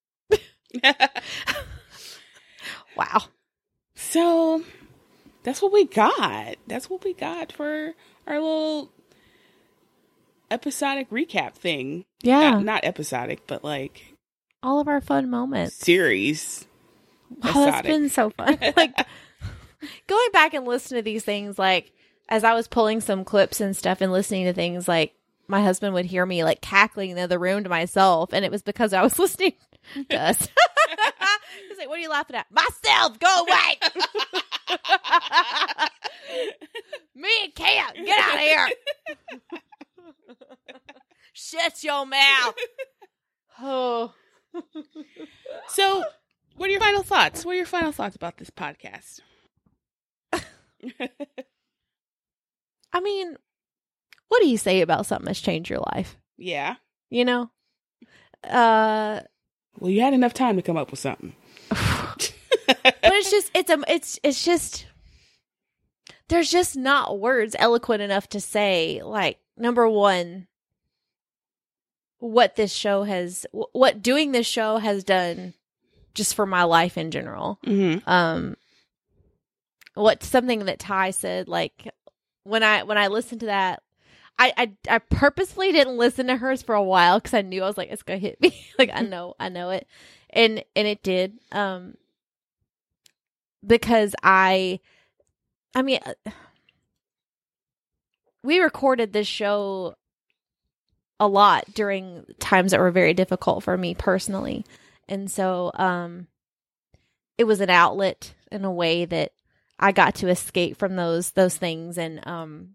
Wow. So that's what we got. That's what we got for our little episodic recap thing. Yeah. Uh, not episodic, but like All of our fun moments. series. Oh, that's been so fun. Like going back and listening to these things, like as I was pulling some clips and stuff and listening to things, like my husband would hear me like cackling in the other room to myself, and it was because I was listening to us. He's like, "What are you laughing at?" Myself. Go away. Me and Kat, get out of here. Shut your mouth. Oh. So, what are your final thoughts? What are your final thoughts about this podcast? I mean, what do you say about something that's changed your life? Yeah. You know? Uh Well, you had enough time to come up with something. but it's just it's a it's it's just there's just not words eloquent enough to say, like, number one, what this show has what doing this show has done just for my life in general. Mm-hmm. Um what something that Ty said, like when I when I listened to that, I, I I purposefully didn't listen to hers for a while because I knew I was like, it's gonna hit me. Like I know I know it, and and it did. Um, because I, I mean, we recorded this show a lot during times that were very difficult for me personally, and so um, it was an outlet in a way that I got to escape from those those things, and um.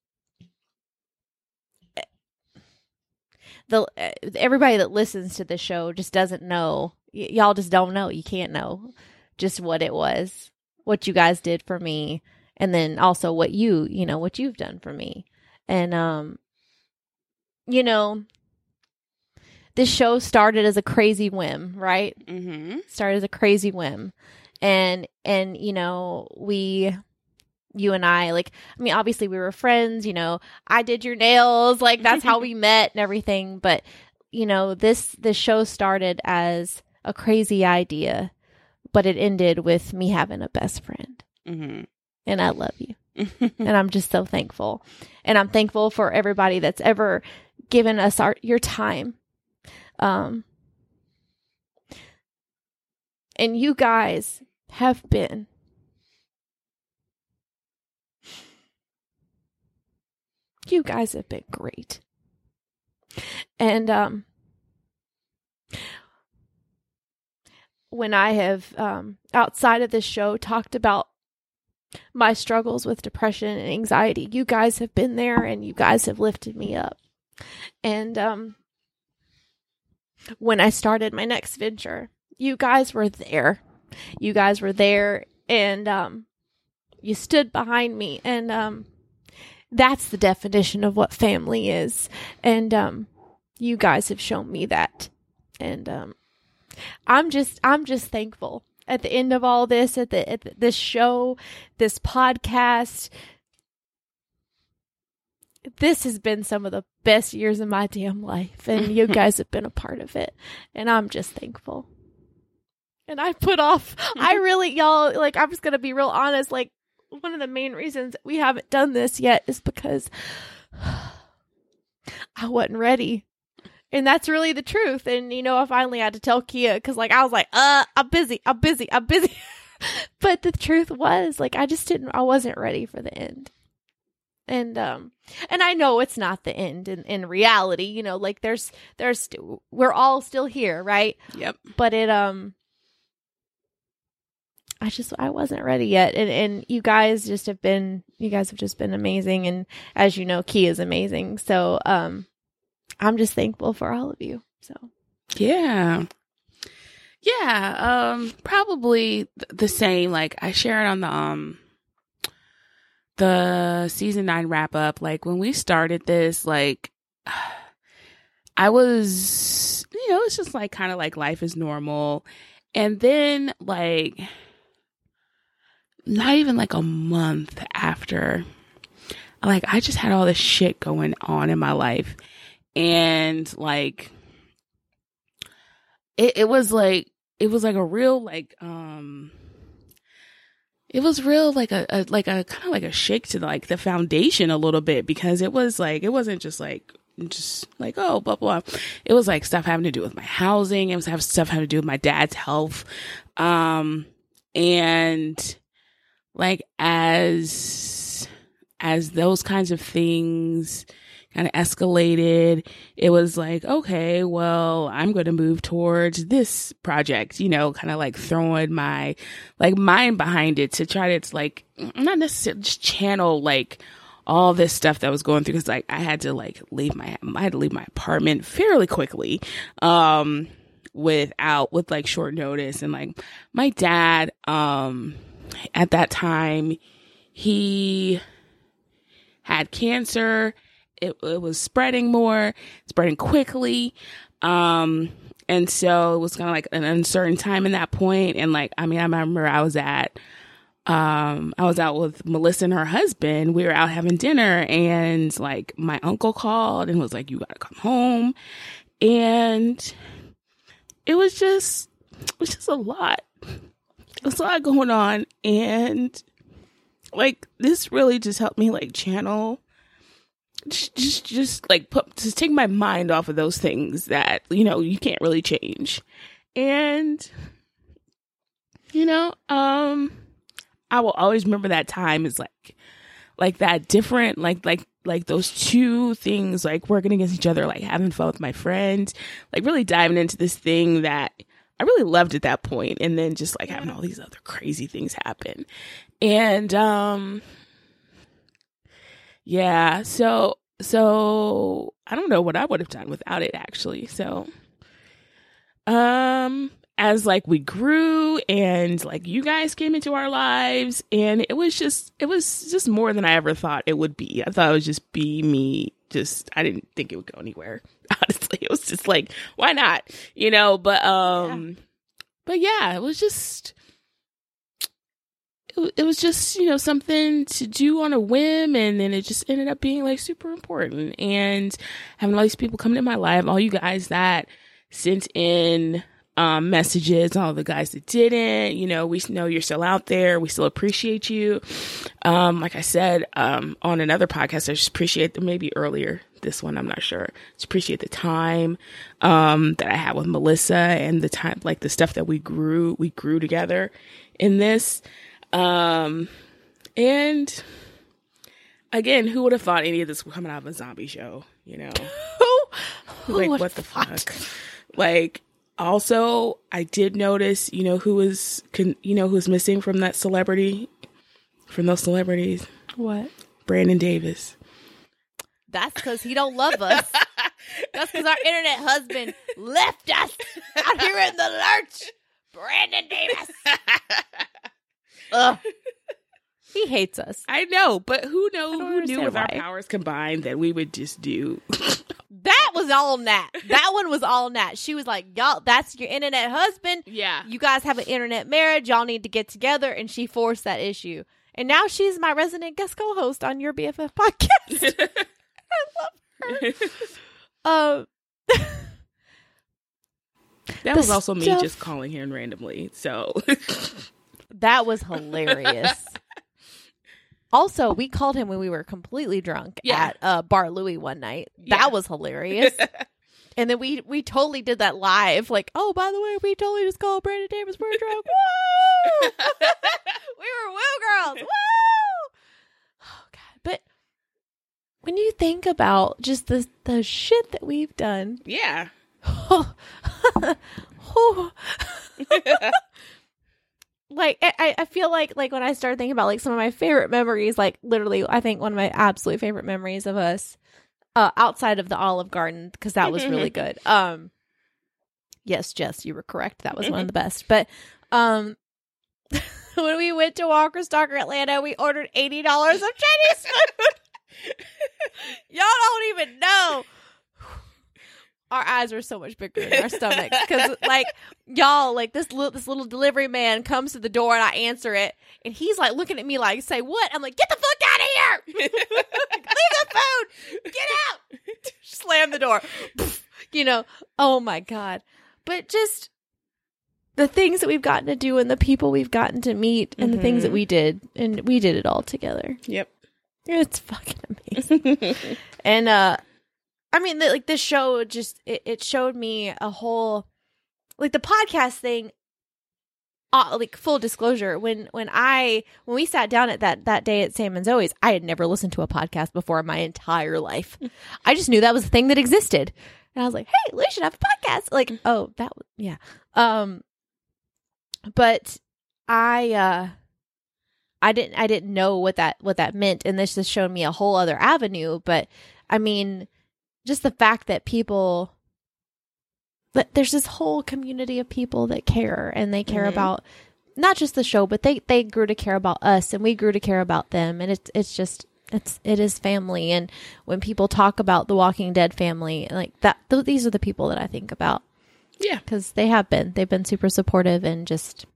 The everybody that listens to the show just doesn't know. Y- y'all just don't know. You can't know just what it was, what you guys did for me, and then also what you, you know, what you've done for me. And um, you know, this show started as a crazy whim, right? Mm-hmm. Started as a crazy whim, and and you know we. You and I, like, I mean, obviously we were friends, you know, I did your nails, like, that's how we met and everything. But, you know, this, this show started as a crazy idea, but it ended with me having a best friend. Mm-hmm. And I love you. And I'm just so thankful. And I'm thankful for everybody that's ever given us our, your time. Um, and you guys have been You guys have been great. And um, when I have, um, outside of this show, talked about my struggles with depression and anxiety, you guys have been there and you guys have lifted me up. And um, when I started my next venture, you guys were there. You guys were there and um, you stood behind me. And um, that's the definition of what family is. And um, you guys have shown me that. And um, I'm just I'm just thankful at the end of all this, at the at the, this show, this podcast. This has been some of the best years of my damn life, and you guys have been a part of it, and I'm just thankful. And I put off, I really, y'all, like, I'm just going to be real honest, like, one of the main reasons we haven't done this yet is because I wasn't ready. And that's really the truth. And, you know, I finally had to tell Kia because, like, I was like, uh, I'm busy. I'm busy. I'm busy. But the truth was, like, I just didn't, I wasn't ready for the end. And, um, and I know it's not the end in, in reality, you know, like there's, there's, st- we're all still here, right? Yep. But it, um, I just, I wasn't ready yet. And, and you guys just have been, you guys have just been amazing. And as you know, Kia is amazing. So, um, I'm just thankful for all of you. So, yeah. Yeah. Um, probably th- the same. Like I shared on the, um, the season nine wrap up. Like when we started this, like I was, you know, it's just like kind of like life is normal. And then like, not even like a month after, like I just had all this shit going on in my life. And like, it, it was like, it was like a real, like, um, it was real, like a, a like a kind of like a shake to like the foundation a little bit, because it was like, it wasn't just like, just like, oh, blah, blah. It was like stuff having to do with my housing. It was have stuff having to do with my dad's health. Um, and like as, as those kinds of things kind of escalated, it was like, okay, well, I'm going to move towards this project, you know, kind of like throwing my like mind behind it to try to like, not necessarily just channel like all this stuff that was going through. Cause like I had to like leave my, I had to leave my apartment fairly quickly, um, without, with like short notice. And like my dad, um, at that time, he had cancer. It, it was spreading more, spreading quickly. Um, and so it was kind of like an uncertain time in that point. And like, I mean, I remember I was at, um, I was out with Melissa and her husband. We were out having dinner, and like my uncle called and was like, you gotta come home. And it was just, it was just a lot. There was a lot going on. And like, this really just helped me like channel Just, just, just like put, just take my mind off of those things that, you know, you can't really change. And, you know, um, I will always remember that time as like, like that different, like, like, like those two things, like working against each other, like having fun with my friends, like really diving into this thing that I really loved at that point. And then just like having all these other crazy things happen. And, um, yeah, so, so I don't know what I would have done without it, actually. So, um, as like we grew and like you guys came into our lives, and it was just, it was just more than I ever thought it would be. I thought it would just be me. Just, I didn't think it would go anywhere. Honestly, it was just like, why not? You know, but, um, yeah. but yeah, it was just, it was just, you know, something to do on a whim, and then it just ended up being like super important. And having all these people coming in my life, all you guys that sent in um, messages, all the guys that didn't, you know, we know you're still out there. We still appreciate you. Um, like I said um, on another podcast, I just appreciate the, maybe earlier this one, I'm not sure. Just appreciate the time um, that I had with Melissa, and the time, like the stuff that we grew, we grew together in this. Um, and again, who would have thought any of this would come out of a zombie show, you know? Like, what the fuck? Like, also, I did notice, you know, who was, con- you know, who was missing from that celebrity, from those celebrities? What? Brandon Davis. That's because he don't love us. That's because our internet husband left us out here in the lurch. Brandon Davis. Ugh. He hates us. I know, but who knows? Who knew with why. Our powers combined that we would just do? That was all Nat. That one was all Nat. She was like, y'all, that's your internet husband. Yeah. You guys have an internet marriage. Y'all need to get together. And she forced that issue. And now she's my resident guest co-host on your B F F podcast. I love her. Um, that was also stuff. Me just calling him randomly. So that was hilarious. Also, we called him when we were completely drunk yeah. at uh, Bar Louie one night. That yeah. was hilarious. And then we we totally did that live. Like, oh, by the way, we totally just called Brandon Davis bird drunk. Woo! We were woo girls. Woo! Oh God! But when you think about just the the shit that we've done, yeah. Oh, oh. Like I, I feel like like when I started thinking about like some of my favorite memories, like literally, I think one of my absolute favorite memories of us, uh, outside of the Olive Garden, because that was really good. Um, yes, Jess, you were correct. That was one of the best. But um, when we went to Walker Stalker Atlanta, we ordered eighty dollars of Chinese food. Y'all don't even know. Our eyes were so much bigger than our stomachs because, like, y'all, like this little this little delivery man comes to the door and I answer it, and he's like looking at me like, "Say what?" I'm like, "Get the fuck out of here! Leave the food! Get out!" Slam the door. You know? Oh my God! But just the things that we've gotten to do and the people we've gotten to meet and mm-hmm. the things that we did, and we did it all together. Yep, it's fucking amazing. And uh. I mean, the, like this show just, it, it showed me a whole, like the podcast thing, uh, like full disclosure, when, when I, when we sat down at that, that day at Sam and Zoe's, I had never listened to a podcast before in my entire life. I just knew that was a thing that existed. And I was like, hey, we should have a podcast. Like, oh, that was, yeah. Um, but I, uh, I didn't, I didn't know what that, what that meant. And this just showed me a whole other avenue. But I mean, just the fact that people, that there's this whole community of people that care, and they care mm-hmm. about not just the show, but they, they grew to care about us, and we grew to care about them. And it's, it's just, it's, it is family. And when people talk about the Walking Dead family, like that, th- these are the people that I think about. Yeah. Cause they have been, they've been super supportive, and just,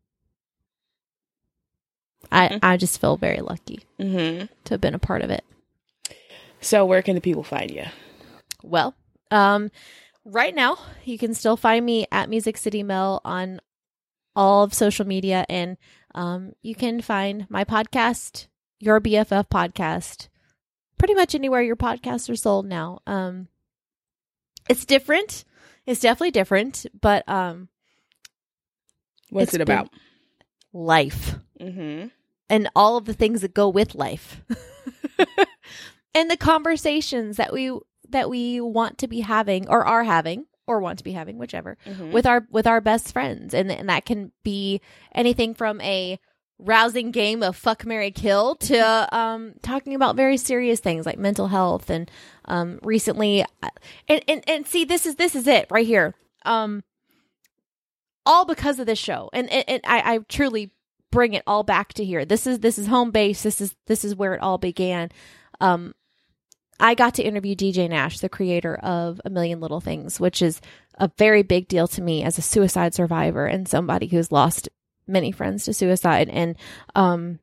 I, mm-hmm. I just feel very lucky mm-hmm. to have been a part of it. So where can the people find you? Well, um, right now you can still find me at Music City Mel on all of social media, and um, you can find my podcast, Your B F F Podcast, pretty much anywhere your podcasts are sold now. Um, it's different. It's definitely different, but um, what's it about? Life, mm-hmm. and all of the things that go with life, and the conversations that we. that we want to be having, or are having, or want to be having, whichever, mm-hmm. with our with our best friends. And, and that can be anything from a rousing game of fuck, marry, kill to um, talking about very serious things like mental health. And um, recently, and, and, and see, this is this is it right here. Um, all because of this show. And, and, and I, I truly bring it all back to here. This is this is home base. This is this is where it all began. Um, I got to interview D J Nash, the creator of A Million Little Things, which is a very big deal to me as a suicide survivor and somebody who's lost many friends to suicide. And um,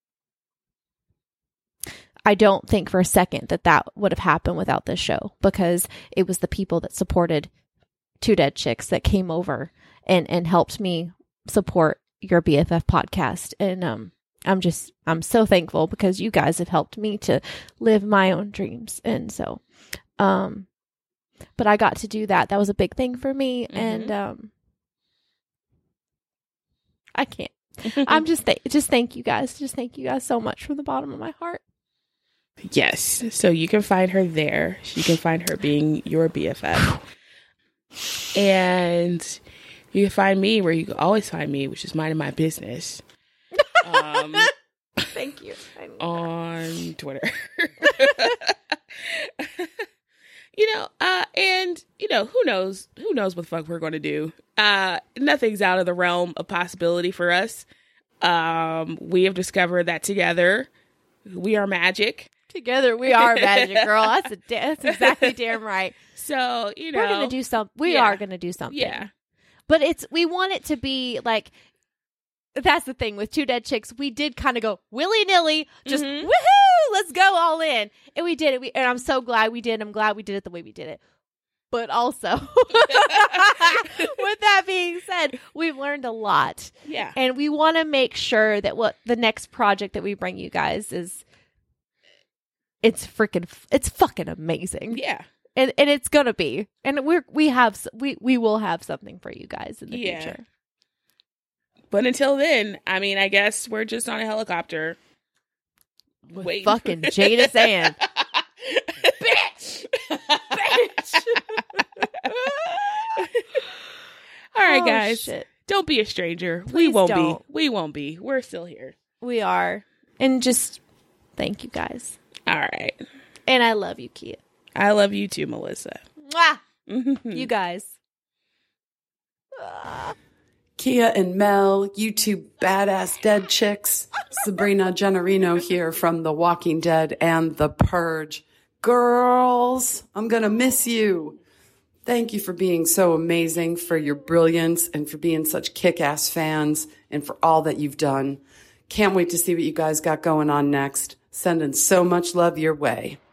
I don't think for a second that that would have happened without this show, because it was the people that supported Two Dead Chicks that came over and, and helped me support Your B F F Podcast. And um, I'm just, I'm so thankful, because you guys have helped me to live my own dreams. And so, um, but I got to do that. That was a big thing for me. Mm-hmm. And, um, I can't, I'm just, th- just thank you guys. Just thank you guys so much from the bottom of my heart. Yes. So you can find her there. You can find her being Your B F F. And you can find me where you can always find me, which is minding my business. Um, Thank you. On Twitter. You know, uh, and, you know, who knows, who knows what the fuck we're going to do. Uh, nothing's out of the realm of possibility for us. Um, we have discovered that together we are magic. Together we are magic, girl. That's a, that's exactly damn right. So, you know, we're going to do something. We yeah. are going to do something. Yeah. But it's, we want it to be like, that's the thing with Two Dead Chicks. We did kind of go willy nilly, just mm-hmm. woohoo, let's go all in, and we did it. We, and I'm so glad we did. I'm glad we did it the way we did it. But also, with that being said, we've learned a lot. Yeah, and we want to make sure that what the next project that we bring you guys is, it's freaking, it's fucking amazing. Yeah, And, and it's gonna be, and we're we have we we will have something for you guys in the Yeah. future. But until then, I mean, I guess we're just on a helicopter. With waiting fucking for- Jada Sand. Bitch! Bitch! All right, Oh, guys. shit. Don't be a stranger. we Please won't don't. be. We won't be. We're still here. We are, and just thank you guys. All right. And I love you, Kia. I love you too, Melissa. Mwah! You guys. Kia and Mel, you two badass dead chicks. Sabrina Gennarino here from The Walking Dead and The Purge. Girls, I'm going to miss you. Thank you for being so amazing, for your brilliance, and for being such kick-ass fans, and for all that you've done. Can't wait to see what you guys got going on next. Sending so much love your way.